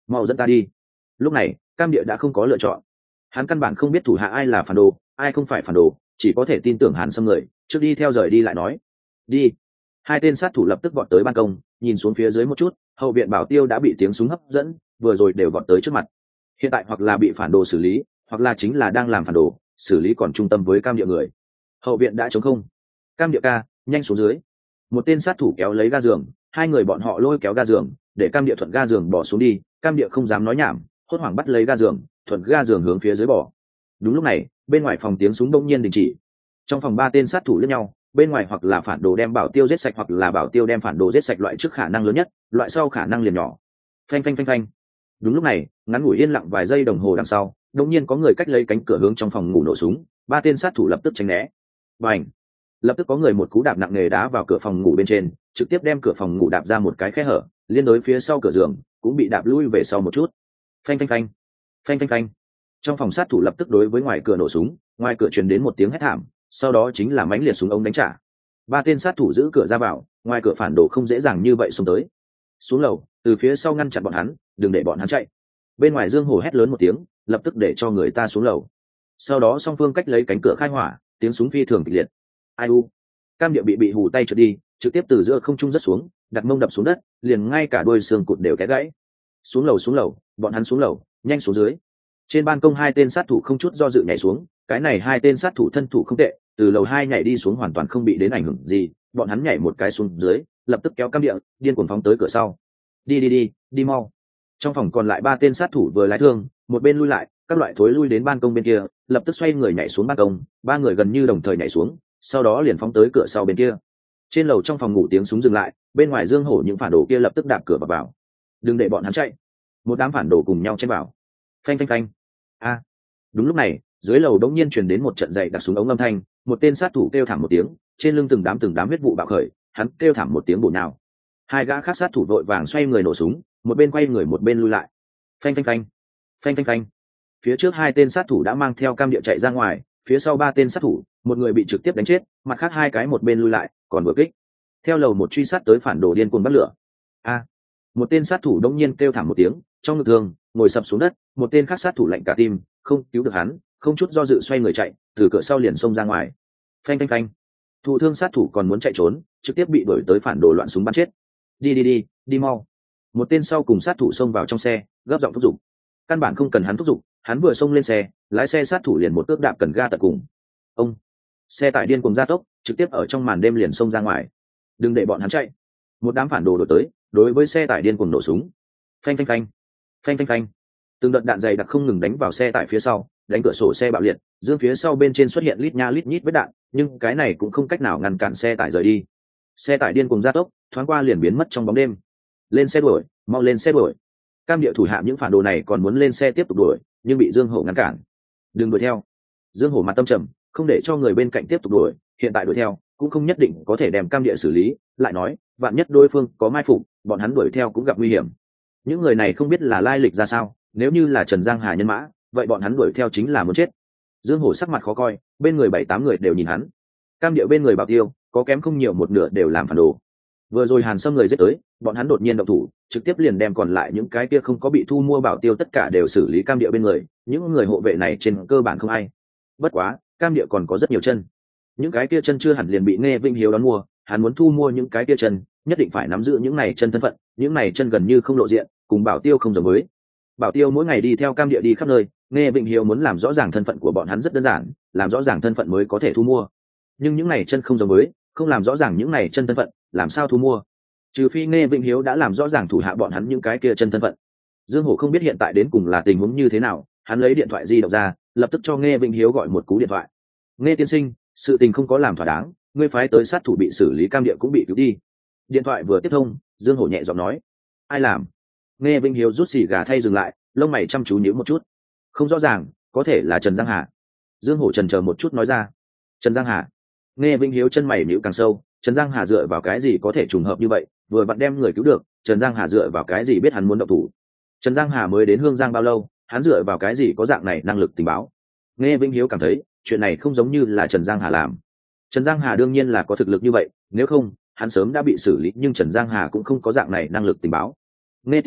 mau dẫn ta đi. Lúc này Cam Địa đã không có lựa chọn, hắn căn bản không biết thủ hạ ai là phản đồ ai không phải phản đồ, chỉ có thể tin tưởng Hàn Sâm người, trước đi theo rời đi lại nói. Đi. Hai tên sát thủ lập tức vọt tới ban công, nhìn xuống phía dưới một chút, hậu viện bảo tiêu đã bị tiếng súng hấp dẫn, vừa rồi đều vọt tới trước mặt. Hiện tại hoặc là bị phản đồ xử lý, hoặc là chính là đang làm phản đồ, xử lý còn trung tâm với Cam Địa người. Hậu viện đã trống không. Cam Địa ca, nhanh xuống dưới. Một tên sát thủ kéo lấy ga giường, hai người bọn họ lôi kéo ga giường, để Cam Địa thuận ga giường bỏ xuống đi. Cam Địa không dám nói nhảm, hốt hoảng bắt lấy ga giường, thuận ga giường hướng phía dưới bỏ. Đúng lúc này, bên ngoài phòng tiếng súng đông nhiên đình chỉ. Trong phòng ba tên sát thủ lẫn nhau, bên ngoài hoặc là phản đồ đem bảo tiêu giết sạch, hoặc là bảo tiêu đem phản đồ giết sạch, loại trước khả năng lớn nhất, loại sau khả năng liền nhỏ. Phanh phanh phanh phanh. Đúng lúc này, ngắn ngủi yên lặng vài giây đồng hồ đằng sau, đột nhiên có người cách lấy cánh cửa hướng trong phòng ngủ nổ súng, ba tên sát thủ lập tức tránh né. Bành! Lập tức có người một cú đạp nặng nề đá vào cửa phòng ngủ bên trên, trực tiếp đem cửa phòng ngủ đạp ra một cái khe hở, liên đối phía sau cửa giường cũng bị đạp lui về sau một chút. Phanh phanh phanh. Phanh phanh phanh. Trong phòng sát thủ lập tức đối với ngoài cửa nổ súng, ngoài cửa truyền đến một tiếng hét thảm, sau đó chính là mãnh liệt súng ống đánh trả. Ba tên sát thủ giữ cửa ra vào, ngoài cửa phản đồ không dễ dàng như vậy xông tới. Xuống lầu, từ phía sau ngăn chặn bọn hắn, đừng để bọn hắn chạy. Bên ngoài Dương Hổ hét lớn một tiếng, lập tức để cho người ta xuống lầu. Sau đó song phương cách lấy cánh cửa khai hỏa, tiếng súng phi thường kịch liệt. Ai u. Cam Địa bị bị hù tay trượt đi, trực tiếp từ giữa không trung rất xuống, đặt mông đập xuống đất, liền ngay cả đuôi xương cụt đều té gãy. Xuống lầu xuống lầu, bọn hắn xuống lầu, nhanh xuống dưới. Trên ban công hai tên sát thủ không chút do dự nhảy xuống, cái này hai tên sát thủ thân thủ không tệ, từ lầu hai nhảy đi xuống hoàn toàn không bị đến ảnh hưởng gì, bọn hắn nhảy một cái xuống dưới, lập tức kéo Cam Địa, điên cuồng phóng tới cửa sau. Đi đi đi, đi mau. Trong phòng còn lại ba tên sát thủ vừa lái thương, một bên lui lại, các loại thối lui đến ban công bên kia, lập tức xoay người nhảy xuống ban công, ba người gần như đồng thời nhảy xuống, sau đó liền phóng tới cửa sau bên kia. Trên lầu trong phòng ngủ tiếng súng dừng lại, bên ngoài Dương Hổ những phản đồ kia lập tức đạp cửa vào vào. Đừng để bọn hắn chạy. Một đám phản đồ cùng nhau chen vào. Phanh phanh phanh. A. Đúng lúc này, dưới lầu đống nhiên truyền đến một trận dậy đặt súng ống âm thanh, một tên sát thủ kêu thảm một tiếng, trên lưng từng đám từng đám huyết vụ bạo khởi, hắn kêu thảm một tiếng bổ nhào. Hai gã khác sát thủ vội vàng xoay người nổ súng, một bên quay người một bên lui lại. Phanh phanh phanh. Phanh phanh phanh. Phía trước hai tên sát thủ đã mang theo Cam Địa chạy ra ngoài, phía sau ba tên sát thủ, một người bị trực tiếp đánh chết, mặt khác hai cái một bên lui lại, còn vừa kích. Theo lầu một truy sát tới phản đồ điên cuồng bắt lửa. A. Một tên sát thủ đống nhiên kêu thảm một tiếng, trong ngực thương, ngồi sập xuống đất, một tên khác sát thủ lạnh cả tim, không cứu được hắn, không chút do dự xoay người chạy, từ cửa sau liền xông ra ngoài. Phanh phanh phanh. Thụ thương sát thủ còn muốn chạy trốn, trực tiếp bị đuổi tới phản đồ loạn súng bắn chết. Đi đi đi, đi mau. Một tên sau cùng sát thủ xông vào trong xe, gấp giọng thúc giục. Căn bản không cần hắn thúc giục, hắn vừa xông lên xe, lái xe sát thủ liền một cước đạp cần ga tận cùng. Ông. Xe tải điên cuồng gia tốc, trực tiếp ở trong màn đêm liền xông ra ngoài. Đừng để bọn hắn chạy. Một đám phản đồ đuổi tới, đối với xe tải điên cuồng nổ súng. Phanh phanh phanh. Phanh phanh phanh. Từng đợt đạn dày đặc không ngừng đánh vào xe tải phía sau, đánh cửa sổ xe bạo liệt, dương phía sau bên trên xuất hiện lít nha lít nhít vết đạn, nhưng cái này cũng không cách nào ngăn cản xe tải rời đi. Xe tải điên cuồng gia tốc, thoáng qua liền biến mất trong bóng đêm. Lên xe đuổi, mau lên xe đuổi. Cam Địa thủ hạ những phản đồ này còn muốn lên xe tiếp tục đuổi, nhưng bị Dương Hổ ngăn cản. Đừng đuổi theo. Dương Hổ mặt tâm trầm, không để cho người bên cạnh tiếp tục đuổi, hiện tại đuổi theo cũng không nhất định có thể đem Cam Địa xử lý, lại nói, vạn nhất đối phương có mai phục, bọn hắn đuổi theo cũng gặp nguy hiểm. Những người này không biết là lai lịch ra sao, nếu như là Trần Giang Hà nhân mã, vậy bọn hắn đuổi theo chính là muốn chết. Dương Hổ sắc mặt khó coi, bên người bảy tám người đều nhìn hắn. Cam Địa bên người Bảo Tiêu, có kém không nhiều một nửa đều làm phản đồ. Vừa rồi Hàn Sâm người giết tới, bọn hắn đột nhiên động thủ, trực tiếp liền đem còn lại những cái kia không có bị thu mua Bảo Tiêu tất cả đều xử lý Cam Địa bên người, những người hộ vệ này trên cơ bản không ai. Bất quá, Cam Địa còn có rất nhiều chân. Những cái kia chân chưa hẳn liền bị Nghe Vinh Hiếu đón mua, hắn muốn thu mua những cái kia chân, nhất định phải nắm giữ những này chân thân phận, những này chân gần như không lộ diện, cùng Bảo Tiêu không giống với. Bảo Tiêu mỗi ngày đi theo Cam Địa đi khắp nơi, Nghe Vịnh Hiếu muốn làm rõ ràng thân phận của bọn hắn rất đơn giản, làm rõ ràng thân phận mới có thể thu mua. Nhưng những này chân không giống với, không làm rõ ràng những này chân thân phận, làm sao thu mua? Trừ phi Nghe Vịnh Hiếu đã làm rõ ràng thủ hạ bọn hắn những cái kia chân thân phận. Dương Hổ không biết hiện tại đến cùng là tình huống như thế nào, hắn lấy điện thoại di động ra, lập tức cho Nghe Vịnh Hiếu gọi một cú điện thoại. Nghe tiên sinh, sự tình không có làm thỏa đáng, ngươi phái tới sát thủ bị xử lý Cam Địa cũng bị cứu đi. Điện thoại vừa tiếp thông, Dương Hổ nhẹ giọng nói. Ai làm? Nghe Vinh Hiếu rút xì gà thay dừng lại, lông mày chăm chú nhíu một chút. Không rõ ràng, có thể là Trần Giang Hà. Dương Hổ chần chờ một chút nói ra. Trần Giang Hà? Nghe Vinh Hiếu chân mày nhíu càng sâu, Trần Giang Hà dựa vào cái gì có thể trùng hợp như vậy, vừa vặn đem người cứu được, Trần Giang Hà dựa vào cái gì biết hắn muốn động thủ? Trần Giang Hà mới đến Hương Giang bao lâu, hắn dựa vào cái gì có dạng này năng lực tình báo? Nghe Vinh Hiếu cảm thấy, chuyện này không giống như là Trần Giang Hà làm. Trần Giang Hà đương nhiên là có thực lực như vậy, nếu không, hắn sớm đã bị xử lý, nhưng Trần Giang Hà cũng không có dạng này năng lực tình báo. Nghe tiên sinh,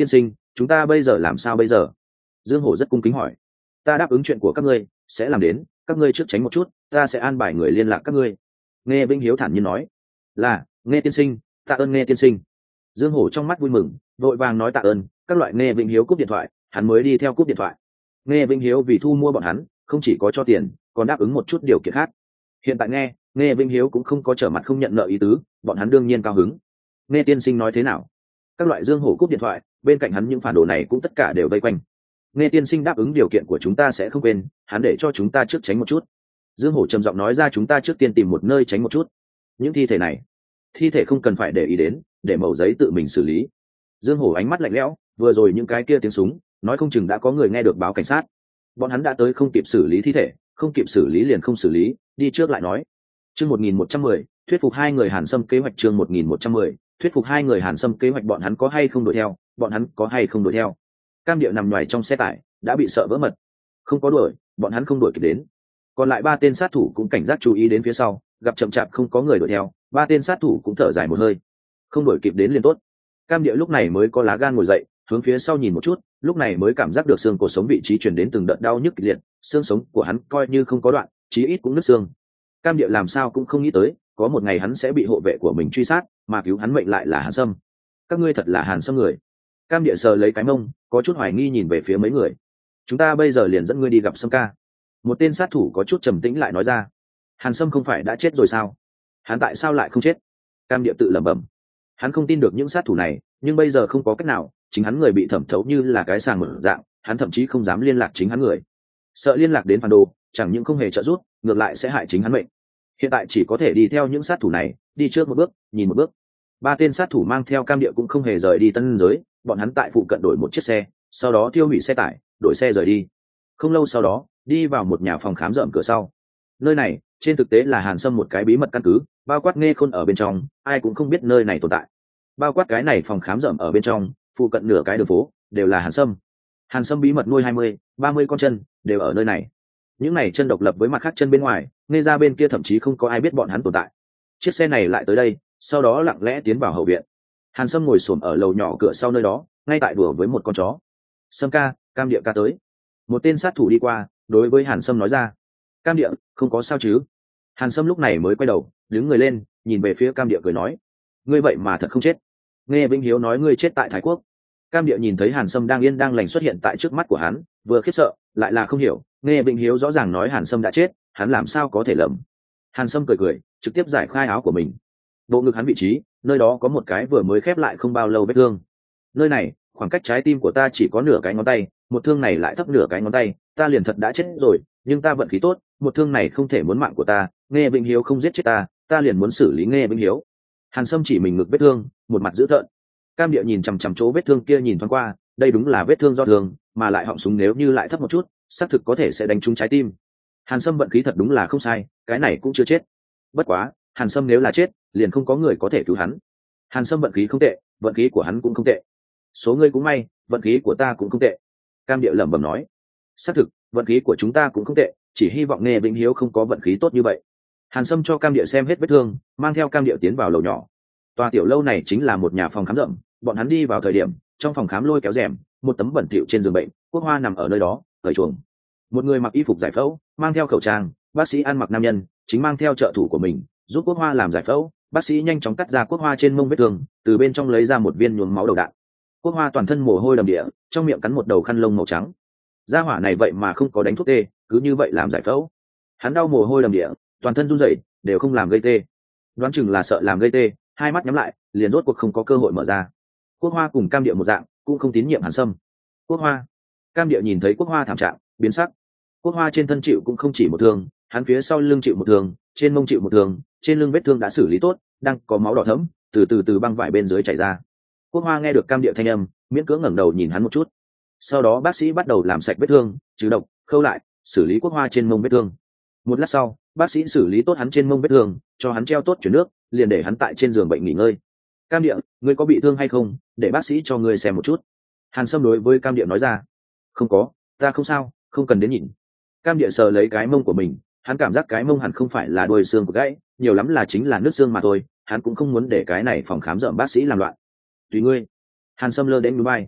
chúng ta bây giờ làm sao bây giờ? Dương Hổ rất cung kính hỏi. Ta đáp ứng chuyện của các ngươi sẽ làm đến, các ngươi trước tránh một chút, ta sẽ an bài người liên lạc các ngươi. Nghe Vinh Hiếu thản nhiên nói. Là, Nghe tiên sinh, tạ ơn Nghe tiên sinh. Dương Hổ trong mắt vui mừng, vội vàng nói tạ ơn. Các loại Nghe Vinh Hiếu cúp điện thoại, hắn mới đi theo cúp điện thoại. Nghe Vinh Hiếu vì thu mua bọn hắn, không chỉ có cho tiền, còn đáp ứng một chút điều kiện khác. Hiện tại nghe, Nghe Vinh Hiếu cũng không có trở mặt không nhận nợ ý tứ, bọn hắn đương nhiên cao hứng. Nghe tiên sinh nói thế nào? Các loại Dương Hổ cúp điện thoại, bên cạnh hắn những phản đồ này cũng tất cả đều vây quanh. Nghe tiên sinh đáp ứng điều kiện của chúng ta sẽ không quên, hắn để cho chúng ta trước tránh một chút. Dương Hổ trầm giọng nói ra, chúng ta trước tiên tìm một nơi tránh một chút. Những thi thể này, thi thể không cần phải để ý đến, để mẩu giấy tự mình xử lý. Dương Hổ ánh mắt lạnh lẽo, vừa rồi những cái kia tiếng súng, nói không chừng đã có người nghe được báo cảnh sát. Bọn hắn đã tới không kịp xử lý thi thể, không kịp xử lý liền không xử lý, đi trước lại nói. Chương một nghìn một trăm mười, thuyết phục hai người Hàn Sâm kế hoạch. Chương một nghìn một trăm mười, thuyết phục hai người Hàn Sâm kế hoạch. Bọn hắn có hay không đuổi theo, bọn hắn có hay không đuổi theo. Cam Điệu nằm ngoài trong xe tải, đã bị sợ vỡ mật. Không có đuổi, bọn hắn không đuổi kịp đến. Còn lại ba tên sát thủ cũng cảnh giác chú ý đến phía sau, gặp chậm chạp không có người đuổi theo, ba tên sát thủ cũng thở dài một hơi. Không đuổi kịp đến liền tốt. Cam Điệu lúc này mới có lá gan ngồi dậy, hướng phía sau nhìn một chút, lúc này mới cảm giác được xương cổ sống vị trí truyền đến từng đợt đau nhức kịch liệt, xương sống của hắn coi như không có đoạn, chí ít cũng nứt xương. Cam Điệu làm sao cũng không nghĩ tới, có một ngày hắn sẽ bị hộ vệ của mình truy sát, mà cứu hắn mệnh lại là Hàn Sâm. Các ngươi thật là Hàn Sâm người. Cam Điệu sờ lấy cái mông, có chút hoài nghi nhìn về phía mấy người. Chúng ta bây giờ liền dẫn ngươi đi gặp Sâm ca. Một tên sát thủ có chút trầm tĩnh lại nói ra. Hàn Sâm không phải đã chết rồi sao? Hắn tại sao lại không chết? Cam Điệu tự lẩm bẩm. Hắn không tin được những sát thủ này, nhưng bây giờ không có cách nào, chính hắn người bị thẩm thấu như là cái sàng mở dạng, hắn thậm chí không dám liên lạc chính hắn người. Sợ liên lạc đến phản đồ, chẳng những không hề trợ giúp, ngược lại sẽ hại chính hắn mệnh. Hiện tại chỉ có thể đi theo những sát thủ này, đi trước một bước, nhìn một bước. Ba tên sát thủ mang theo Cam Điệu cũng không hề rời đi tân giới, bọn hắn tại phụ cận đổi một chiếc xe, sau đó tiêu hủy xe tải, đổi xe rời đi. Không lâu sau đó, đi vào một nhà phòng khám rợm cửa sau. Nơi này, trên thực tế là Hàn Sâm một cái bí mật căn cứ, bao quát Nghe Khôn ở bên trong, ai cũng không biết nơi này tồn tại. Bao quát cái này phòng khám rợm ở bên trong, phụ cận nửa cái đường phố đều là Hàn Sâm. Hàn Sâm bí mật nuôi hai mươi, ba mươi con chân, đều ở nơi này. Những này chân độc lập với mặt khác chân bên ngoài, Nghe ra bên kia thậm chí không có ai biết bọn hắn tồn tại. Chiếc xe này lại tới đây, sau đó lặng lẽ tiến vào hậu viện. Hàn Sâm ngồi xổm ở lầu nhỏ cửa sau nơi đó, ngay tại đùa với một con chó. Sâm ca, Cam Điệu ca tới. Một tên sát thủ đi qua, đối với Hàn Sâm nói ra. Cam Điệu, không có sao chứ? Hàn Sâm lúc này mới quay đầu, đứng người lên, nhìn về phía Cam Điệu cười nói. Ngươi vậy mà thật không chết. Nghe Vinh Hiếu nói ngươi chết tại Thái Quốc. Cam Điệu nhìn thấy Hàn Sâm đang yên đang lành xuất hiện tại trước mắt của hắn, vừa khiếp sợ, lại là không hiểu. Nghe Vinh Hiếu rõ ràng nói Hàn Sâm đã chết, hắn làm sao có thể lầm? Hàn Sâm cười cười, trực tiếp giải khai áo của mình. Bộ ngực hắn vị trí, nơi đó có một cái vừa mới khép lại không bao lâu vết thương. Nơi này, khoảng cách trái tim của ta chỉ có nửa cái ngón tay, một thương này lại thấp nửa cái ngón tay, ta liền thật đã chết rồi, nhưng ta vận khí tốt, một thương này không thể muốn mạng của ta, Nghe Vinh Hiếu không giết chết ta, ta liền muốn xử lý Nghe Vinh Hiếu. Hàn Sâm chỉ mình ngực vết thương, một mặt dữ tợn. Cam Điệu nhìn chằm chằm chỗ vết thương kia nhìn thoáng qua, đây đúng là vết thương do thương, mà lại họng súng nếu như lại thấp một chút, xác thực có thể sẽ đánh trúng trái tim. Hàn Sâm vận khí thật đúng là không sai, cái này cũng chưa chết. Bất quá, Hàn Sâm nếu là chết, liền không có người có thể cứu hắn. Hàn Sâm vận khí không tệ, vận khí của hắn cũng không tệ. Số ngươi cũng may, vận khí của ta cũng không tệ. Cam Điệu lẩm bẩm nói. Xác thực, vận khí của chúng ta cũng không tệ, chỉ hy vọng Nghe Vĩnh Hiếu không có vận khí tốt như vậy. Hàn Sâm cho Cam Điệu xem hết vết thương, mang theo Cam Điệu tiến vào lầu nhỏ. Tòa tiểu lâu này chính là một nhà phòng khám rộng, bọn hắn đi vào thời điểm, trong phòng khám lôi kéo rèm, một tấm bẩn thỉu trên giường bệnh, Quốc Hoa nằm ở nơi đó, cởi chuồng. Một người mặc y phục giải phẫu, mang theo khẩu trang, bác sĩ ăn mặc nam nhân, chính mang theo trợ thủ của mình, giúp Quốc Hoa làm giải phẫu. Bác sĩ nhanh chóng cắt ra Quốc Hoa trên mông vết thương, từ bên trong lấy ra một viên nhuốm máu đầu đạn. Quốc Hoa toàn thân mồ hôi đầm địa, trong miệng cắn một đầu khăn lông màu trắng. Gia hỏa này vậy mà không có đánh thuốc tê, cứ như vậy làm giải phẫu. Hắn đau mồ hôi đầm địa, toàn thân run rẩy, đều không làm gây tê. Đoán chừng là sợ làm gây tê, hai mắt nhắm lại, liền rốt cuộc không có cơ hội mở ra. Quốc Hoa cùng Cam Điệu một dạng, cũng không tín nhiệm Hàn Sâm. Quốc Hoa, Cam Điệu nhìn thấy Quốc Hoa thảm trạng, biến sắc. Quốc Hoa trên thân chịu cũng không chỉ một thương, hắn phía sau lưng chịu một thương, trên mông chịu một thương, trên lưng vết thương đã xử lý tốt, đang có máu đỏ thẫm, từ từ từ băng vải bên dưới chảy ra. Quốc Hoa nghe được Cam Điệu thanh âm, miễn cưỡng ngẩng đầu nhìn hắn một chút. Sau đó bác sĩ bắt đầu làm sạch vết thương, trừ độc, khâu lại, xử lý Quốc Hoa trên mông vết thương. Một lát sau, bác sĩ xử lý tốt hắn trên mông vết thương, cho hắn treo tốt chuyển nước, liền để hắn tại trên giường bệnh nghỉ ngơi. Cam Điệu, ngươi có bị thương hay không? Để bác sĩ cho ngươi xem một chút. Hàn Sâm đối với Cam Điệu nói ra. Không có, ta không sao, không cần đến nhìn. Cam Điệu sờ lấy cái mông của mình, hắn cảm giác cái mông hẳn không phải là đuôi xương của gãy, nhiều lắm là chính là nước xương mà thôi, hắn cũng không muốn để cái này phòng khám rợm bác sĩ làm loạn. Tùy ngươi. Hàn Sâm lơ đến núi bay.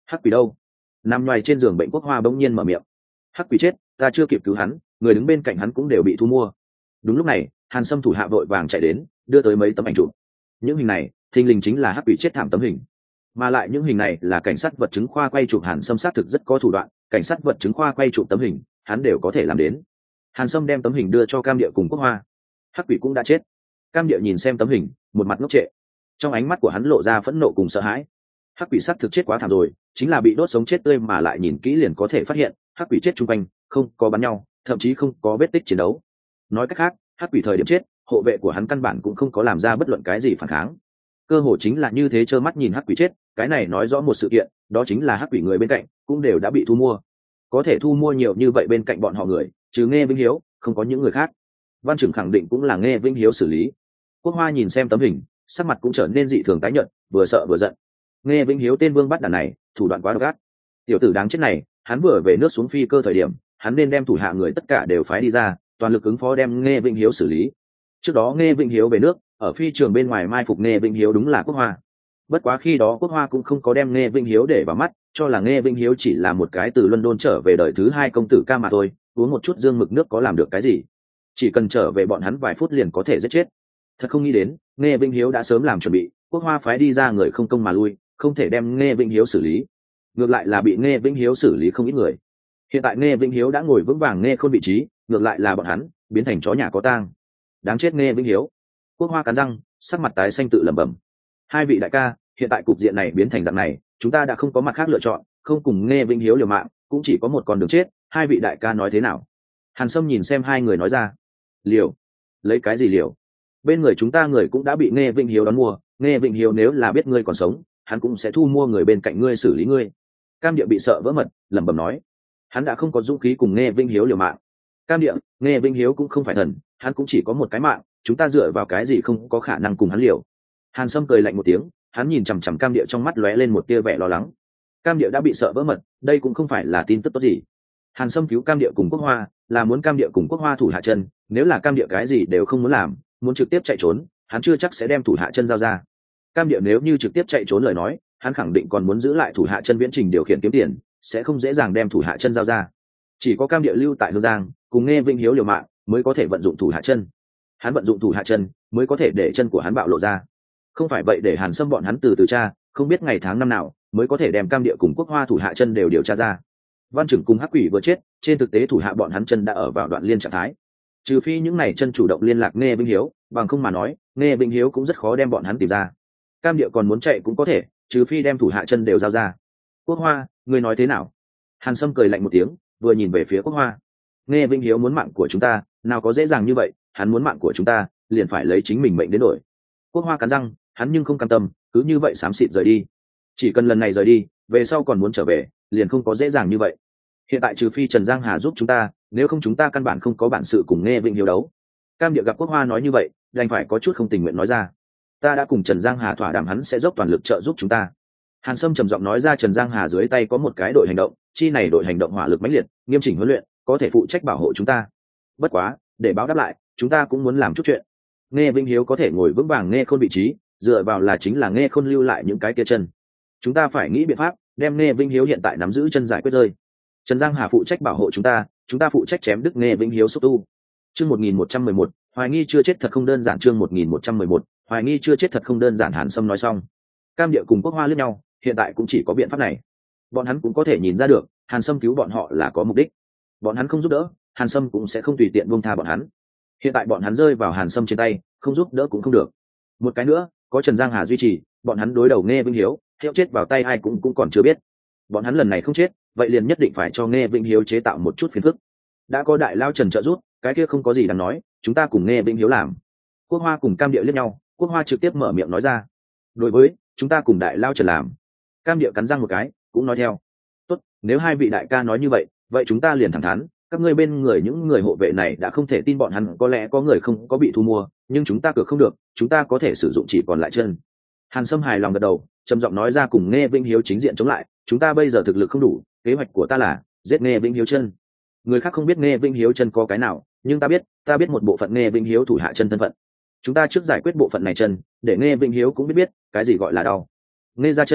Hắc quỷ đâu? Nằm ngoài trên giường bệnh Quốc Hoa bỗng nhiên mở miệng. Hắc quỷ chết, ta chưa kịp cứu hắn, người đứng bên cạnh hắn cũng đều bị thu mua. Đúng lúc này, Hàn Sâm thủ hạ vội vàng chạy đến, đưa tới mấy tấm ảnh chụp. Những hình này thình lình chính là Hắc quỷ chết thảm tấm hình, mà lại những hình này là cảnh sát vật chứng khoa quay chụp. Hàn Sâm xác thực rất có thủ đoạn, cảnh sát vật chứng khoa quay chụp tấm hình hắn đều có thể làm đến. Hàn Sâm đem tấm hình đưa cho Cam Địa cùng Quốc Hoa. Hắc quỷ cũng đã chết. Cam Địa nhìn xem tấm hình, một mặt ngốc trệ, trong ánh mắt của hắn lộ ra phẫn nộ cùng sợ hãi. Hắc quỷ xác thực chết quá thảm rồi, chính là bị đốt sống chết tươi, mà lại nhìn kỹ liền có thể phát hiện Hắc quỷ chết chung quanh không có bắn nhau, thậm chí không có vết tích chiến đấu. Nói cách khác, Hắc quỷ thời điểm chết, hộ vệ của hắn căn bản cũng không có làm ra bất luận cái gì phản kháng, cơ hồ chính là như thế trơ mắt nhìn Hắc quỷ chết. Cái này nói rõ một sự kiện, đó chính là Hắc quỷ người bên cạnh cũng đều đã bị thu mua. Có thể thu mua nhiều như vậy bên cạnh bọn họ người, trừ Nghe Vĩnh Hiếu không có những người khác. Văn Trưởng khẳng định cũng là Nghe Vĩnh Hiếu xử lý. Quốc Hoa nhìn xem tấm hình, sắc mặt cũng trở nên dị thường tái nhợt, vừa sợ vừa giận. Nghe Vĩnh Hiếu tên vương bắt đàn này thủ đoạn quá độc ác, tiểu tử đáng chết này, hắn vừa về nước xuống phi cơ thời điểm, hắn nên đem thủ hạ người tất cả đều phái đi ra, toàn lực ứng phó đem Nghe Vĩnh Hiếu xử lý. Trước đó Nghe Vĩnh Hiếu về nước, ở phi trường bên ngoài mai phục Nghe Vĩnh Hiếu đúng là Quốc Hoa. Bất quá khi đó Quốc Hoa cũng không có đem Nghe Vĩnh Hiếu để vào mắt, cho là Nghe Vĩnh Hiếu chỉ là một cái từ London trở về đời thứ hai công tử ca mà thôi, uống một chút dương mực nước có làm được cái gì, chỉ cần trở về bọn hắn vài phút liền có thể giết chết. Thật không nghĩ đến, Nghe Vĩnh Hiếu đã sớm làm chuẩn bị, Quốc Hoa phái đi ra người không công mà lui, không thể đem Nghe Vĩnh Hiếu xử lý, ngược lại là bị Nghe Vĩnh Hiếu xử lý không ít người. Hiện tại Nghe Vĩnh Hiếu đã ngồi vững vàng Nghe Khôn vị trí, ngược lại là bọn hắn biến thành chó nhà có tang. Đáng chết Nghe Vĩnh Hiếu. Quốc Hoa cắn răng, sắc mặt tái xanh tự lẩm bẩm. Hai vị đại ca, hiện tại cục diện này biến thành dạng này, chúng ta đã không có mặt khác lựa chọn, không cùng Nghe Vĩnh Hiếu liều mạng, cũng chỉ có một con đường chết. Hai vị đại ca nói thế nào? Hàn Sâm nhìn xem hai người nói ra. Liều? Lấy cái gì liều? Bên người chúng ta người cũng đã bị Nghe Vĩnh Hiếu đón mua, Nghe Vĩnh Hiếu nếu là biết ngươi còn sống, hắn cũng sẽ thu mua người bên cạnh ngươi xử lý ngươi. Cam Địa bị sợ vỡ mật, lẩm bẩm nói. Hắn đã không có dũng khí cùng Nghe Vĩnh Hiếu liều mạng. Cam Địa, Nghe Vĩnh Hiếu cũng không phải thần, hắn cũng chỉ có một cái mạng, chúng ta dựa vào cái gì không có khả năng cùng hắn liều. Hàn Sâm cười lạnh một tiếng, hắn nhìn chằm chằm Cam Địa, trong mắt lóe lên một tia vẻ lo lắng. Cam Địa đã bị sợ vỡ mật, đây cũng không phải là tin tức tốt gì. Hàn Sâm cứu Cam Địa cùng Quốc Hoa là muốn Cam Địa cùng Quốc Hoa thủ hạ chân, nếu là Cam Địa cái gì đều không muốn làm, muốn trực tiếp chạy trốn, hắn chưa chắc sẽ đem thủ hạ chân giao ra. Cam Địa nếu như trực tiếp chạy trốn lời nói, hắn khẳng định còn muốn giữ lại thủ hạ chân viễn trình điều khiển kiếm tiền, sẽ không dễ dàng đem thủ hạ chân giao ra. Chỉ có Cam Địa lưu tại Hương Giang, cùng Nghe Vĩnh Hiếu liều mạng, mới có thể vận dụng thủ hạ chân. Hắn vận dụng thủ hạ chân, mới có thể để chân của hắn bạo lộ ra. Không phải vậy để Hàn Sâm bọn hắn từ từ tra, không biết ngày tháng năm nào mới có thể đem Cam Địa cùng Quốc Hoa thủ hạ chân đều điều tra ra. Văn Trưởng cùng Hắc Quỷ vừa chết, trên thực tế thủ hạ bọn hắn chân đã ở vào đoạn liên trạng thái. Trừ phi những này chân chủ động liên lạc Nghe Vĩnh Hiếu, bằng không mà nói, Nghe Vĩnh Hiếu cũng rất khó đem bọn hắn tìm ra. Cam Địa còn muốn chạy cũng có thể, trừ phi đem thủ hạ chân đều giao ra. Quốc Hoa, ngươi nói thế nào? Hàn Sâm cười lạnh một tiếng, vừa nhìn về phía Quốc Hoa. Nghe Vĩnh Hiếu muốn mạng của chúng ta, nào có dễ dàng như vậy, hắn muốn mạng của chúng ta, liền phải lấy chính mình mệnh đến đổi. Quốc Hoa cắn răng, hắn nhưng không cam tâm, cứ như vậy xám xịt rời đi. Chỉ cần lần này rời đi, về sau còn muốn trở về, liền không có dễ dàng như vậy. Hiện tại trừ phi Trần Giang Hà giúp chúng ta, nếu không chúng ta căn bản không có bản sự cùng Nghe Vĩnh Hiếu đấu. Cam Địa gặp Quốc Hoa nói như vậy, đành phải có chút không tình nguyện nói ra. Ta đã cùng Trần Giang Hà thỏa đàm, hắn sẽ dốc toàn lực trợ giúp chúng ta. Hàn Sâm trầm giọng nói ra. Trần Giang Hà dưới tay có một cái đội hành động, chi này đội hành động hỏa lực mãnh liệt, nghiêm chỉnh huấn luyện, có thể phụ trách bảo hộ chúng ta. Bất quá, để báo đáp lại, chúng ta cũng muốn làm chút chuyện. Nghe Vĩnh Hiếu có thể ngồi vững vàng Nghe Khôn vị trí, dựa vào là chính là Nghe Khôn lưu lại những cái kia chân. Chúng ta phải nghĩ biện pháp đem Nghe Vĩnh Hiếu hiện tại nắm giữ chân giải quyết rơi. Trần Giang Hà phụ trách bảo hộ chúng ta, chúng ta phụ trách chém đứt Nghe Vĩnh Hiếu xúc tu. Chương một nghìn một trăm mười một, hoài nghi chưa chết thật không đơn giản. Chương một nghìn một trăm mười một, hoài nghi chưa chết thật không đơn giản. Hàn Sâm nói xong, Cam Địa cùng Quốc Hoa liếc nhau, hiện tại cũng chỉ có biện pháp này. Bọn hắn cũng có thể nhìn ra được, Hàn Sâm cứu bọn họ là có mục đích. Bọn hắn không giúp đỡ, Hàn Sâm cũng sẽ không tùy tiện buông tha bọn hắn. Hiện tại bọn hắn rơi vào Hàn Sâm trên tay, không giúp đỡ cũng không được. Một cái nữa, có Trần Giang Hà duy trì, bọn hắn đối đầu Nghe Vĩnh Hiếu, hiệu chết vào tay ai cũng cũng còn chưa biết. Bọn hắn lần này không chết, vậy liền nhất định phải cho Nghe Vĩnh Hiếu chế tạo một chút phiền phức. Đã có đại lao Trần trợ giúp, cái kia không có gì đáng nói, chúng ta cùng Nghe Vĩnh Hiếu làm. Quốc Hoa cùng Cam Địa liếc nhau, Quốc Hoa trực tiếp mở miệng nói ra. Đối với, chúng ta cùng đại lao Trần làm. Cam Địa cắn răng một cái, cũng nói theo. Tốt, nếu hai vị đại ca nói như vậy, vậy chúng ta liền thẳng thắn, các ngươi bên người những người hộ vệ này đã không thể tin bọn hắn, có lẽ có người không có bị thu mua, nhưng chúng ta cược không được, chúng ta có thể sử dụng chỉ còn lại chân. Hàn Sâm hài lòng gật đầu, trầm giọng nói ra. Cùng Nghe Vĩnh Hiếu chính diện chống lại, chúng ta bây giờ thực lực không đủ, kế hoạch của ta là giết Nghe Vĩnh Hiếu chân. Người khác không biết Nghe Vĩnh Hiếu chân có cái nào, nhưng ta biết, ta biết một bộ phận Nghe Vĩnh Hiếu thủ hạ chân thân phận. Chúng ta trước giải quyết bộ phận này chân, để Nghe Vĩnh Hiếu cũng biết biết cái gì gọi là đau. Nghe ra chân,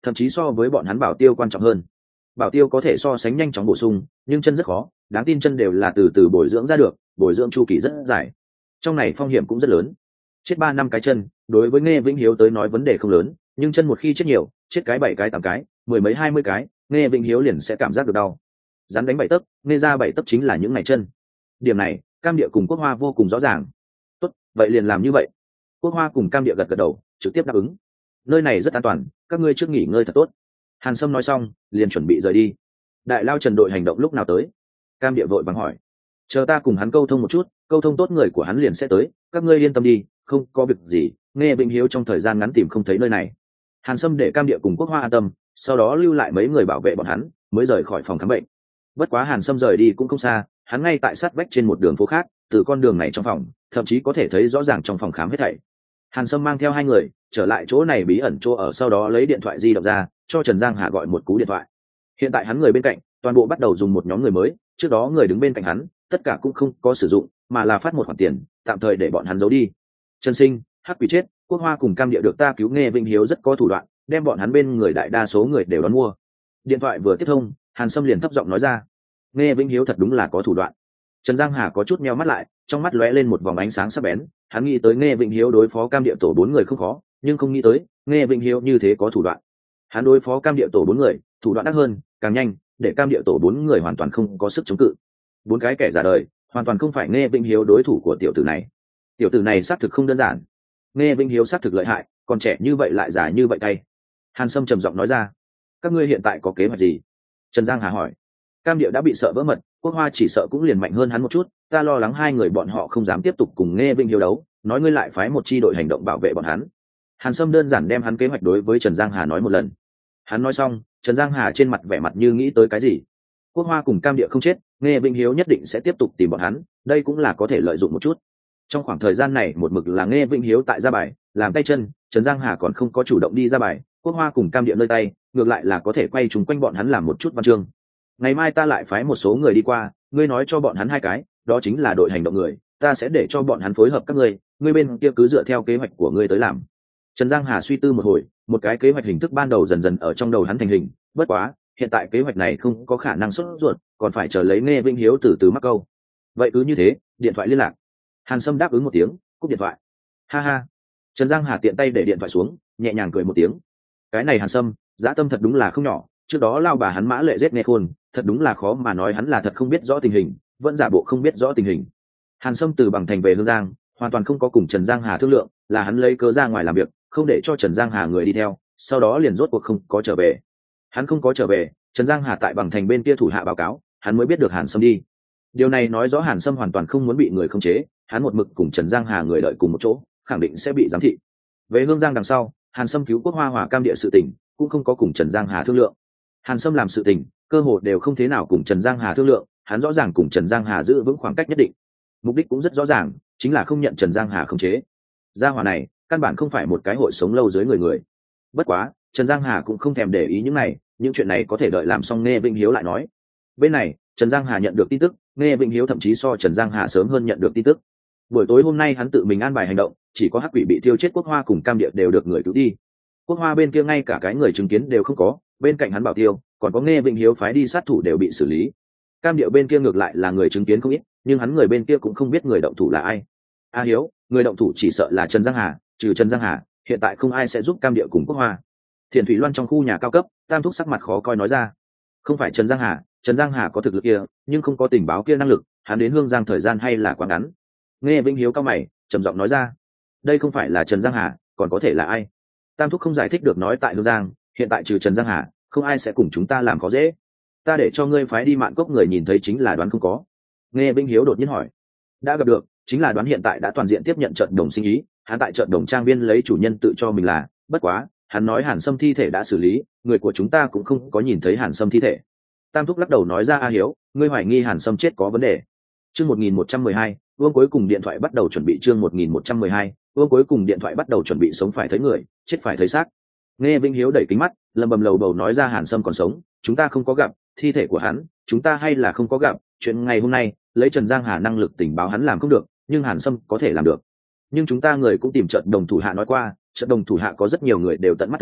thậm chí so với bọn hắn bảo tiêu quan trọng hơn. Bảo tiêu có thể so sánh nhanh chóng bổ sung, nhưng chân rất khó, đáng tin chân đều là từ từ bồi dưỡng ra được, bồi dưỡng chu kỳ rất dài, trong này phong hiểm cũng rất lớn. Chết ba năm cái chân đối với Nghe Vĩnh Hiếu tới nói vấn đề không lớn, nhưng chân một khi chết nhiều, chết cái bảy cái tám cái, mười mấy hai mươi cái, Nghe Vĩnh Hiếu liền sẽ cảm giác được đau. Rắn đánh bảy tấc, nghe ra bảy tấc chính là những ngày chân. Điểm này Cam Địa cùng Quốc Hoa vô cùng rõ ràng. Tốt, vậy liền làm như vậy. Quốc Hoa cùng Cam Địa gật gật đầu, trực tiếp đáp ứng. Nơi này rất an toàn, các ngươi trước nghỉ ngơi thật tốt. Hàn Sâm nói xong liền chuẩn bị rời đi. Đại Lao Trần đội hành động lúc nào tới? Cam Địa vội vàng hỏi. Chờ ta cùng hắn câu thông một chút, câu thông tốt người của hắn liền sẽ tới, các ngươi yên tâm đi, không có việc gì. Nghe Vĩnh Hiếu trong thời gian ngắn tìm không thấy nơi này. Hàn Sâm để Cam Địa cùng Quốc Hoa an tâm, sau đó lưu lại mấy người bảo vệ bọn hắn, mới rời khỏi phòng khám bệnh. Bất quá Hàn Sâm rời đi cũng không xa, hắn ngay tại sát vách trên một đường phố khác, từ con đường này trong phòng thậm chí có thể thấy rõ ràng trong phòng khám hết thảy. Hàn Sâm mang theo hai người trở lại chỗ này bí ẩn chỗ ở, sau đó lấy điện thoại di động ra cho Trần Giang Hà gọi một cú điện thoại. Hiện tại hắn người bên cạnh toàn bộ bắt đầu dùng một nhóm người mới, trước đó người đứng bên cạnh hắn tất cả cũng không có sử dụng, mà là phát một khoản tiền tạm thời để bọn hắn giấu đi. Trần Sinh, Hắc Quỷ chết, Quốc Hoa cùng Cam Địa được ta cứu, Nghe Vĩnh Hiếu rất có thủ đoạn, đem bọn hắn bên người đại đa số người đều đón mua. Điện thoại vừa tiếp thông, Hàn Sâm liền thấp giọng nói ra. Nghe Vĩnh Hiếu thật đúng là có thủ đoạn. Trần Giang Hà có chút meo mắt lại, trong mắt lóe lên một vòng ánh sáng sắc bén. Hắn nghĩ tới Nghe Vĩnh Hiếu đối phó Cam Địa tổ bốn người không khó, nhưng không nghĩ tới Nghe Vĩnh Hiếu như thế có thủ đoạn. Hắn đối phó Cam Địa tổ bốn người, thủ đoạn đắt hơn, càng nhanh, để Cam Địa tổ bốn người hoàn toàn không có sức chống cự. Bốn cái kẻ giả đời, hoàn toàn không phải Nghe Vĩnh Hiếu đối thủ của tiểu tử này. Tiểu tử này xác thực không đơn giản. Nghe Vĩnh Hiếu xác thực lợi hại, còn trẻ như vậy lại giả như vậy cay. Hàn Sâm trầm giọng nói ra. Các ngươi hiện tại có kế hoạch gì? Trần Giang Hà hỏi. Cam Địa đã bị sợ vỡ mật, Quốc Hoa chỉ sợ cũng liền mạnh hơn hắn một chút, ta lo lắng hai người bọn họ không dám tiếp tục cùng Nghe Vĩnh Hiếu đấu, nói ngươi lại phái một chi đội hành động bảo vệ bọn hắn. Hàn Sâm đơn giản đem hắn kế hoạch đối với Trần Giang Hà nói một lần. Hắn nói xong, Trần Giang Hà trên mặt vẻ mặt như nghĩ tới cái gì. Quốc Hoa cùng Cam Địa không chết, Nghe Vĩnh Hiếu nhất định sẽ tiếp tục tìm bọn hắn, đây cũng là có thể lợi dụng một chút. Trong khoảng thời gian này một mực là Nghe Vĩnh Hiếu tại ra bài, làm tay chân, Trần Giang Hà còn không có chủ động đi ra bài, Quốc Hoa cùng Cam Địa nơi tay, ngược lại là có thể quay chúng quanh bọn hắn làm một chút văn chương. Ngày mai ta lại phái một số người đi qua, ngươi nói cho bọn hắn hai cái, đó chính là đội hành động người, ta sẽ để cho bọn hắn phối hợp các ngươi, ngươi bên kia cứ dựa theo kế hoạch của ngươi tới làm. Trần Giang Hà suy tư một hồi, một cái kế hoạch hình thức ban đầu dần dần ở trong đầu hắn thành hình, bất quá, hiện tại kế hoạch này không có khả năng xuất ruột, còn phải chờ lấy Nghe Vĩnh Hiếu từ từ mắc câu. Vậy cứ như thế, điện thoại liên lạc. Hàn Sâm đáp ứng một tiếng, cúp điện thoại. Ha ha. Trần Giang Hà tiện tay để điện thoại xuống, nhẹ nhàng cười một tiếng. Cái này Hàn Sâm, dã tâm thật đúng là không nhỏ, trước đó lao bà hắn Mã Lệ giết Nghe Khôn, thật đúng là khó mà nói hắn là thật không biết rõ tình hình, vẫn giả bộ không biết rõ tình hình. Hàn Sâm từ Bằng Thành về Hương Giang, hoàn toàn không có cùng Trần Giang Hà thương lượng, là hắn lấy cớ ra ngoài làm việc, không để cho Trần Giang Hà người đi theo, sau đó liền rốt cuộc không có trở về. Hắn không có trở về, Trần Giang Hà tại Bằng Thành bên kia thủ hạ báo cáo, hắn mới biết được Hàn Sâm đi. Điều này nói rõ Hàn Sâm hoàn toàn không muốn bị người khống chế, hắn một mực cùng Trần Giang Hà người đợi cùng một chỗ, khẳng định sẽ bị giám thị. Về Hương Giang đằng sau, Hàn Sâm cứu Quốc Hoa Hòa Cam Địa sự tình, cũng không có cùng Trần Giang Hà thương lượng. Hàn Sâm làm sự tình, cơ hội đều không thế nào cùng Trần Giang Hà thương lượng, hắn rõ ràng cùng Trần Giang Hà giữ vững khoảng cách nhất định. Mục đích cũng rất rõ ràng, chính là không nhận Trần Giang Hà khống chế. Gia hỏa này, căn bản không phải một cái hội sống lâu dưới người người. Bất quá, Trần Giang Hà cũng không thèm để ý những này, những chuyện này có thể đợi làm xong Nghe Vĩnh Hiếu lại nói. Bên này, Trần Giang Hà nhận được tin tức, Nghe Vĩnh Hiếu thậm chí so Trần Giang Hà sớm hơn nhận được tin tức. Buổi tối hôm nay hắn tự mình an bài hành động, chỉ có Hắc Quỷ bị tiêu chết, Quốc Hoa cùng Cam Địa đều được người cứu đi. Quốc Hoa bên kia ngay cả cái người chứng kiến đều không có, bên cạnh hắn bảo tiêu, còn có Nghe Vĩnh Hiếu phái đi sát thủ đều bị xử lý. Cam Địa bên kia ngược lại là người chứng kiến không ít, nhưng hắn người bên kia cũng không biết người động thủ là ai. A Hiếu, người động thủ chỉ sợ là Trần Giang Hà, trừ Trần Giang Hà, hiện tại không ai sẽ giúp Cam Địa cùng Quốc Hoa. Thiền Thủy Loan trong khu nhà cao cấp, Tam Thúc sắc mặt khó coi nói ra. Không phải Trần Giang Hà, Trần Giang Hà có thực lực kia, nhưng không có tình báo kia năng lực, hắn đến Hương Giang thời gian hay là quá ngắn. Nghe Vĩnh Hiếu cao mày, trầm giọng nói ra. Đây không phải là Trần Giang Hà, còn có thể là ai? Tam Thúc không giải thích được nói tại Hương Giang, hiện tại trừ Trần Giang Hà, không ai sẽ cùng chúng ta làm khó dễ. Ta để cho ngươi phái đi Mạn Cốc người nhìn thấy chính là đoán không có. Nghe Vĩnh Hiếu đột nhiên hỏi. Đã gặp được, chính là đoán hiện tại đã toàn diện tiếp nhận trận đồng sinh ý, hắn tại trận đồng trang viên lấy chủ nhân tự cho mình là, bất quá, hắn nói Hàn Sâm thi thể đã xử lý, người của chúng ta cũng không có nhìn thấy Hàn Sâm thi thể. Tam Thúc lắc đầu nói ra. A Hiếu, ngươi hoài nghi Hàn Sâm chết có vấn đề. Chương một nghìn một trăm mười hai, Vương cuối cùng điện thoại bắt đầu chuẩn bị. Chương một nghìn một trăm mười hai, Vương cuối cùng điện thoại bắt đầu chuẩn bị. Sống phải thấy người, chết phải thấy xác. Nghe Vĩnh Hiếu đẩy kính mắt, lầm bầm lầu bầu nói ra. Hàn Sâm còn sống, chúng ta không có gặp, thi thể của hắn, chúng ta hay là không có gặp. Chuyện ngày hôm nay, lấy Trần Giang Hà năng lực tình báo hắn làm không được, nhưng Hàn Sâm có thể làm được. Nhưng chúng ta người cũng tìm trận đồng thủ hạ nói qua, trận đồng thủ hạ có rất nhiều người đều tận mắt thấy,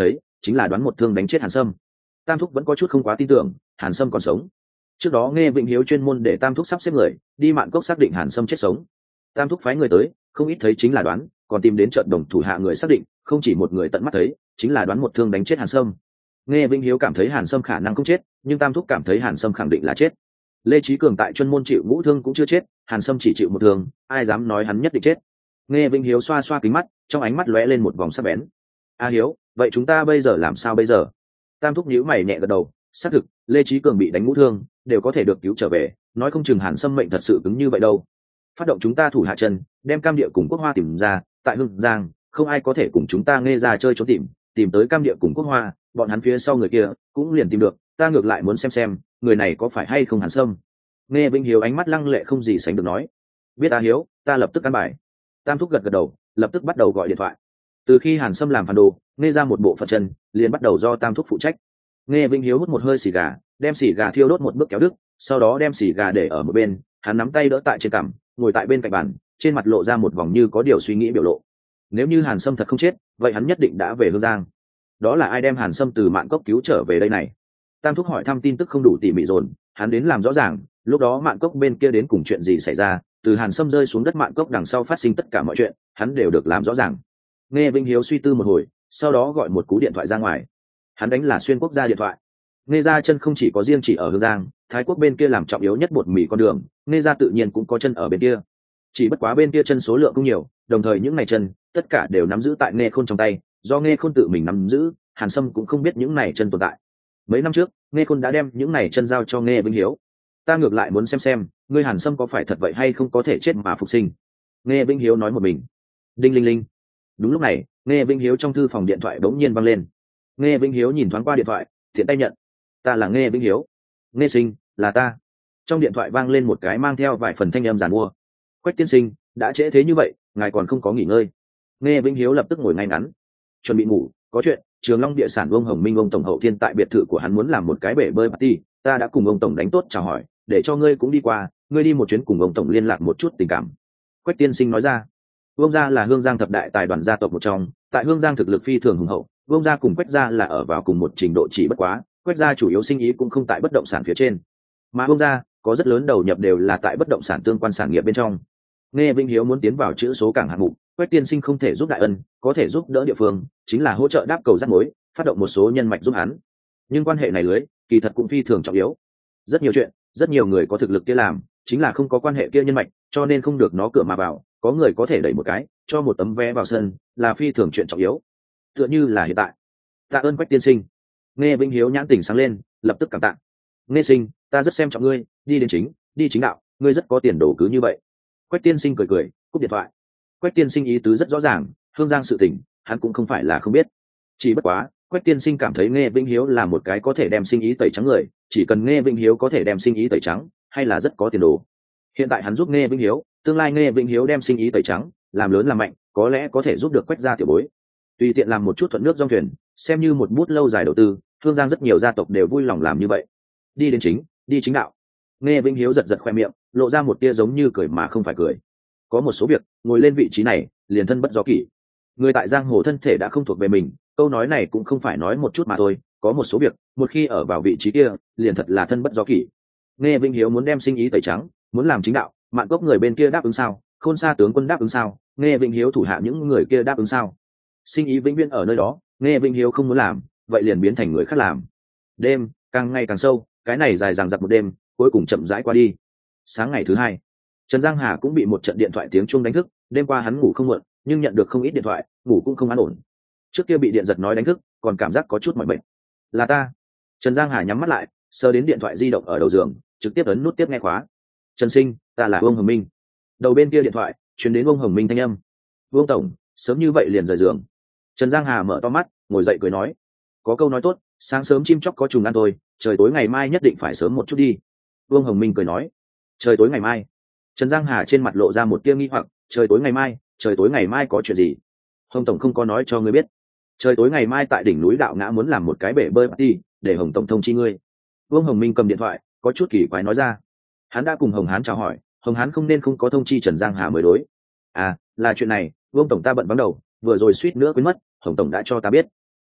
chính là đoán một thương đánh chết Hàn Sâm. Tam thúc vẫn có chút không quá tin tưởng Hàn Sâm còn sống. Trước đó nghe Vĩnh Hiếu chuyên môn để Tam thúc sắp xếp người đi mạn cốc xác định Hàn Sâm chết sống. Tam thúc phái người tới, không ít thấy chính là đoán, còn tìm đến trận đồng thủ hạ người xác định, không chỉ một người tận mắt thấy, chính là đoán một thương đánh chết Hàn Sâm. Nghe Vĩnh Hiếu cảm thấy Hàn Sâm khả năng không chết, nhưng Tam thúc cảm thấy Hàn Sâm khẳng định là chết. Lê Chí Cường tại chuyên môn chịu ngũ thương cũng chưa chết, Hàn Sâm chỉ chịu một thương, ai dám nói hắn nhất định chết. Nghe Vĩnh Hiếu xoa xoa kính mắt, trong ánh mắt lóe lên một vòng sắc bén. A Hiếu, vậy chúng ta bây giờ làm sao bây giờ? Tam thúc nhíu mày nhẹ gật đầu, xác thực, Lê Chí Cường bị đánh ngũ thương, đều có thể được cứu trở về, nói không chừng Hàn Sâm mệnh thật sự cứng như vậy đâu. Phát động chúng ta thủ hạ chân, đem Cam Địa cùng Quốc Hoa tìm ra, tại Hưng Giang, không ai có thể cùng chúng ta Nghe ra chơi trốn tìm, tìm tới Cam Địa cùng Quốc Hoa, bọn hắn phía sau người kia cũng liền tìm được, ta ngược lại muốn xem xem, người này có phải hay không Hàn Sâm. Nghe Vĩnh Hiếu ánh mắt lăng lệ không gì sánh được nói, biết A Hiếu, ta lập tức căn bài. Tam thúc gật gật đầu, lập tức bắt đầu gọi điện thoại. Từ khi Hàn Sâm làm phản đồ, Nghe ra một bộ phận chân, liền bắt đầu do Tam thúc phụ trách. Nghe Vĩnh Hiếu hút một hơi xì gà, đem xì gà thiêu đốt một bước kéo đứt, sau đó đem xì gà để ở một bên, hắn nắm tay đỡ tại trên cằm, ngồi tại bên cạnh bàn, trên mặt lộ ra một vòng như có điều suy nghĩ biểu lộ. Nếu như Hàn Sâm thật không chết, vậy hắn nhất định đã về Hương Giang. Đó là ai đem Hàn Sâm từ Mạn Cốc cứu trở về đây này? Tam thúc hỏi thăm tin tức không đủ tỉ mỉ dồn, hắn đến làm rõ ràng, lúc đó Mạn Cốc bên kia đến cùng chuyện gì xảy ra, từ Hàn Sâm rơi xuống đất Mạn Cốc đằng sau phát sinh tất cả mọi chuyện, hắn đều được làm rõ ràng. Nghe Vĩnh Hiếu suy tư một hồi, sau đó gọi một cú điện thoại ra ngoài. Hắn đánh là xuyên quốc gia điện thoại. Nghe ra chân không chỉ có riêng chỉ ở Hương Giang, Thái Quốc bên kia làm trọng yếu nhất bột mì con đường, Nghe ra tự nhiên cũng có chân ở bên kia. Chỉ bất quá bên kia chân số lượng cũng nhiều, đồng thời những này chân, tất cả đều nắm giữ tại Nghe Khôn trong tay, do Nghe Khôn tự mình nắm giữ, Hàn Sâm cũng không biết những này chân tồn tại. Mấy năm trước, Nghe Khôn đã đem những này chân giao cho Nghe Vĩnh Hiếu. Ta ngược lại muốn xem xem, ngươi Hàn Sâm có phải thật vậy hay không có thể chết mà phục sinh. Nghe Vĩnh Hiếu nói một mình. Đinh linh linh. Đúng lúc này, Nghe Vĩnh Hiếu trong thư phòng điện thoại bỗng nhiên vang lên. Nghe Vĩnh Hiếu nhìn thoáng qua điện thoại, tiện tay nhận. Ta là Nghe Vĩnh Hiếu. Nghe sinh, là ta. Trong điện thoại vang lên một cái mang theo vài phần thanh âm giàn mua. Quách tiên sinh, đã trễ thế như vậy, ngài còn không có nghỉ ngơi. Nghe Vĩnh Hiếu lập tức ngồi ngay ngắn, chuẩn bị ngủ. Có chuyện, Trường Long địa sản ông Hồng Minh ông tổng hậu thiên tại biệt thự của hắn muốn làm một cái bể bơi party, ta đã cùng ông tổng đánh tốt chào hỏi, để cho ngươi cũng đi qua, ngươi đi một chuyến cùng ông tổng liên lạc một chút tình cảm. Quách tiên sinh nói ra. Vương gia là Hương Giang thập đại tài đoàn gia tộc một trong, tại Hương Giang thực lực phi thường hùng hậu, Vương gia cùng Quách gia là ở vào cùng một trình độ, chỉ bất quá, Quách gia chủ yếu sinh ý cũng không tại bất động sản phía trên, mà Vương gia có rất lớn đầu nhập đều là tại bất động sản tương quan sản nghiệp bên trong. Nghe Vĩnh Hiếu muốn tiến vào chữ số cảng hạng mục, Quách tiên sinh không thể giúp đại ân, có thể giúp đỡ địa phương, chính là hỗ trợ đáp cầu rắc mối, phát động một số nhân mạch giúp hắn. Nhưng quan hệ này lưới, kỳ thật cũng phi thường trọng yếu. Rất nhiều chuyện, rất nhiều người có thực lực kia làm, chính là không có quan hệ kia nhân mạch, cho nên không được nó cửa mà vào, có người có thể đẩy một cái, cho một tấm vé vào sân, là phi thường chuyện trọng yếu. Tựa như là hiện tại. Tạ ơn Quách tiên sinh. Nghe Vĩnh Hiếu nhãn tỉnh sáng lên, lập tức cảm tạ. Nghe sinh, ta rất xem trọng ngươi, đi đến chính, đi chính đạo, ngươi rất có tiền đồ cứ như vậy. Quách tiên sinh cười cười, cúp điện thoại. Quách tiên sinh ý tứ rất rõ ràng, Hương Giang sự tình, hắn cũng không phải là không biết. Chỉ bất quá, Quách tiên sinh cảm thấy Nghe Vĩnh Hiếu là một cái có thể đem sinh ý tẩy trắng người, chỉ cần Nghe Vĩnh Hiếu có thể đem sinh ý tẩy trắng, hay là rất có tiền đồ. Hiện tại hắn giúp Nghe Vĩnh Hiếu, tương lai Nghe Vĩnh Hiếu đem sinh ý tẩy trắng, làm lớn làm mạnh, có lẽ có thể giúp được Quách gia tiểu bối. Tùy tiện làm một chút thuận nước dòng thuyền, xem như một bút lâu dài đầu tư, Hương Giang rất nhiều gia tộc đều vui lòng làm như vậy. Đi đến chính, đi chính đạo. Nghe Vĩnh Hiếu giật giật khoe miệng, lộ ra một tia giống như cười mà không phải cười. Có một số việc, ngồi lên vị trí này, liền thân bất do kỷ. Người tại giang hồ thân thể đã không thuộc về mình, câu nói này cũng không phải nói một chút mà thôi, có một số việc, một khi ở vào vị trí kia, liền thật là thân bất do kỷ. Nghe Vĩnh Hiếu muốn đem sinh ý tẩy trắng, muốn làm chính đạo, Mạn Cốc người bên kia đáp ứng sao? Khôn Sa tướng quân đáp ứng sao? Nghe Vĩnh Hiếu thủ hạ những người kia đáp ứng sao? Sinh ý vĩnh viễn ở nơi đó, Nghe Vĩnh Hiếu không muốn làm, vậy liền biến thành người khác làm. Đêm càng ngày càng sâu, cái này dài dằng dặc một đêm, cuối cùng chậm rãi qua đi. Sáng ngày thứ hai, Trần Giang Hà cũng bị một trận điện thoại tiếng chuông đánh thức. Đêm qua hắn ngủ không muộn, nhưng nhận được không ít điện thoại, ngủ cũng không an ổn. Trước kia bị điện giật nói đánh thức, còn cảm giác có chút mỏi mệt. Là ta. Trần Giang Hà nhắm mắt lại, sờ đến điện thoại di động ở đầu giường, trực tiếp ấn nút tiếp nghe khóa. Trần Sinh, ta là Vương Hồng Minh. Đầu bên kia điện thoại truyền đến Vương Hồng Minh thanh âm. Vương tổng, sớm như vậy liền rời giường. Trần Giang Hà mở to mắt, ngồi dậy cười nói, có câu nói tốt, sáng sớm chim chóc có trùng ăn thôi, trời tối ngày mai nhất định phải sớm một chút đi. Vương Hồng Minh cười nói, trời tối ngày mai. Trần Giang Hà trên mặt lộ ra một tia nghi hoặc, trời tối ngày mai, trời tối ngày mai có chuyện gì? Hồng tổng không có nói cho ngươi biết. Trời tối ngày mai tại đỉnh núi Đạo Ngã muốn làm một cái bể bơi party, để Hồng tổng thông chi ngươi. Vương Hồng Minh cầm điện thoại, có chút kỳ quái nói ra. Hắn đã cùng Hồng Hán chào hỏi, Hồng Hán không nên không có thông chi Trần Giang Hà mới đối. À, là chuyện này, Vương tổng ta bận bắn đầu, vừa rồi suýt nữa quên mất, Hồng tổng đã cho ta biết.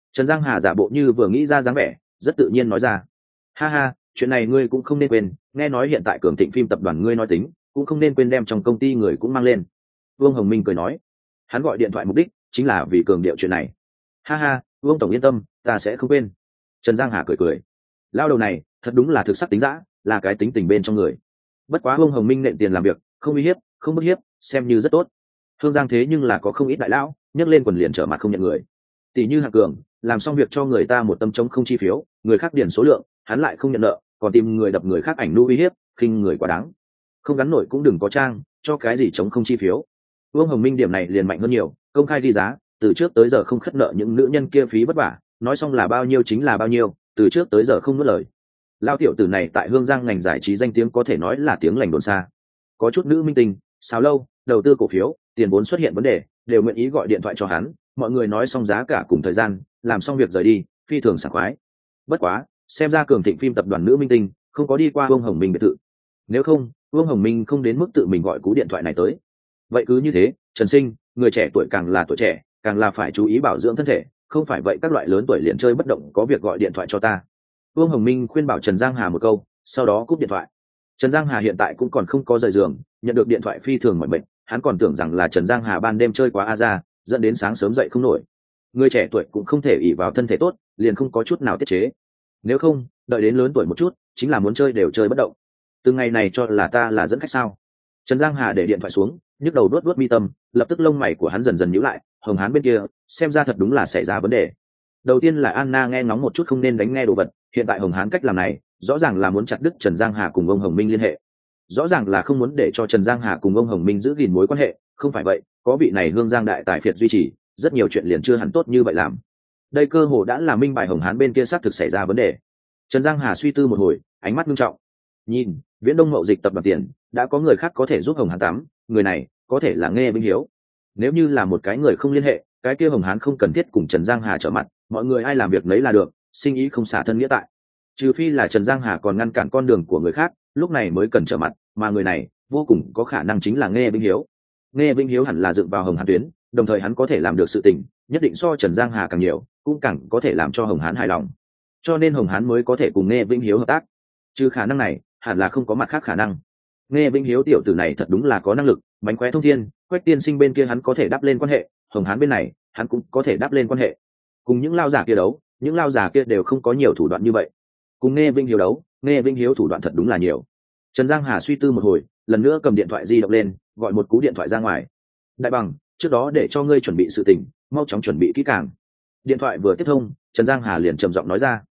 Trần Giang Hà giả bộ như vừa nghĩ ra dáng vẻ, rất tự nhiên nói ra: ha ha, chuyện này ngươi cũng không nên quên, nghe nói hiện tại Cường Thịnh phim tập đoàn ngươi nói tính, cũng không nên quên đem trong công ty người cũng mang lên. Vương Hồng Minh cười nói, hắn gọi điện thoại mục đích chính là vì cường điệu chuyện này. Ha ha, Vương tổng yên tâm, ta sẽ không quên. Trần Giang Hà cười cười, lao đầu này thật đúng là thực sắc tính dã, là cái tính tình bên trong người. Bất quá Vương Hồng Minh nện tiền làm việc, không uy hiếp, không bức hiếp, xem như rất tốt. Hương Giang thế nhưng là có không ít đại lão nhấc lên quần liền trở mặt không nhận người. Tỷ như Hạng Cường, làm xong việc cho người ta một tâm trống không chi phiếu, người khác điền số lượng, hắn lại không nhận nợ, còn tìm người đập người khác ảnh nu uy hiếp, khinh người quá đáng. Không gắn nổi cũng đừng có trang, cho cái gì trống không chi phiếu. Vương Hồng Minh điểm này liền mạnh hơn nhiều, công khai đi giá, từ trước tới giờ không khất nợ những nữ nhân kia phí vất vả, nói xong là bao nhiêu chính là bao nhiêu, từ trước tới giờ không nuốt lời. Lao tiểu tử này tại Hương Giang ngành giải trí danh tiếng có thể nói là tiếng lành đồn xa. Có chút nữ minh tinh, sao lâu, đầu tư cổ phiếu, tiền vốn xuất hiện vấn đề, đều nguyện ý gọi điện thoại cho hắn, mọi người nói xong giá cả cùng thời gian, làm xong việc rời đi, phi thường sảng khoái. Bất quá, xem ra Cường Thịnh phim tập đoàn nữ minh tinh không có đi qua Vương Hồng Minh biệt thự. Nếu không, Vương Hồng Minh không đến mức tự mình gọi cú điện thoại này tới. Vậy cứ như thế, Trần Sinh, người trẻ tuổi càng là tuổi trẻ, càng là phải chú ý bảo dưỡng thân thể, không phải vậy các loại lớn tuổi liền chơi bất động có việc gọi điện thoại cho ta. Vương Hồng Minh khuyên bảo Trần Giang Hà một câu, sau đó cúp điện thoại. Trần Giang Hà hiện tại cũng còn không có rời giường, nhận được điện thoại phi thường mỏi mệt, hắn còn tưởng rằng là Trần Giang Hà ban đêm chơi quá a ra, dẫn đến sáng sớm dậy không nổi. Người trẻ tuổi cũng không thể ỷ vào thân thể tốt, liền không có chút nào tiết chế. Nếu không, đợi đến lớn tuổi một chút, chính là muốn chơi đều chơi bất động. Từng ngày này cho là ta là dẫn khách sao? Trần Giang Hà để điện thoại xuống, nhức đầu đuốt đuốt mi tâm, lập tức lông mày của hắn dần dần nhíu lại, Hồng Hán bên kia, xem ra thật đúng là xảy ra vấn đề. Đầu tiên là Anna nghe ngóng một chút không nên đánh nghe đồ vật, hiện tại Hồng Hán cách làm này, rõ ràng là muốn chặt đứt Trần Giang Hà cùng ông Hồng Minh liên hệ. Rõ ràng là không muốn để cho Trần Giang Hà cùng ông Hồng Minh giữ gìn mối quan hệ, không phải vậy, có vị này Hương Giang đại tài phiệt duy trì, rất nhiều chuyện liền chưa hẳn tốt như vậy làm. Đây cơ hồ đã là minh bài Hồng Hán bên kia xác thực xảy ra vấn đề. Trần Giang Hà suy tư một hồi, ánh mắt nghiêm trọng. Nhìn, Viễn Đông Mậu Dịch tập đoàn tiền, đã có người khác có thể giúp Hồng Hán tắm, người này có thể là Nghe Vinh Hiếu. Nếu như là một cái người không liên hệ, cái kia Hồng Hán không cần thiết cùng Trần Giang Hà trở mặt, mọi người ai làm việc nấy là được, sinh ý không xả thân nghĩa tại. Trừ phi là Trần Giang Hà còn ngăn cản con đường của người khác, lúc này mới cần trở mặt, mà người này vô cùng có khả năng chính là Nghe Vinh Hiếu. Nghe Vinh Hiếu hẳn là dựng vào Hồng Hán tuyến, đồng thời hắn có thể làm được sự tình, nhất định so Trần Giang Hà càng nhiều, cũng càng có thể làm cho Hồng Hán hài lòng. Cho nên Hồng Hán mới có thể cùng Nghe Vinh Hiếu hợp tác. Trừ khả năng này, hẳn là không có mặt khác khả năng. Nghe Vinh Hiếu tiểu tử này thật đúng là có năng lực, mánh khóe thông thiên, Quách tiên sinh bên kia hắn có thể đáp lên quan hệ, Hồng Hán bên này, hắn cũng có thể đáp lên quan hệ. Cùng những lao giả kia đấu, những lao giả kia đều không có nhiều thủ đoạn như vậy. Cùng Nghe Vinh Hiếu đấu, Nghe Vinh Hiếu thủ đoạn thật đúng là nhiều. Trần Giang Hà suy tư một hồi, lần nữa cầm điện thoại di động lên, gọi một cú điện thoại ra ngoài. Đại bằng, trước đó để cho ngươi chuẩn bị sự tình, mau chóng chuẩn bị kỹ càng. Điện thoại vừa tiếp thông, Trần Giang Hà liền trầm giọng nói ra.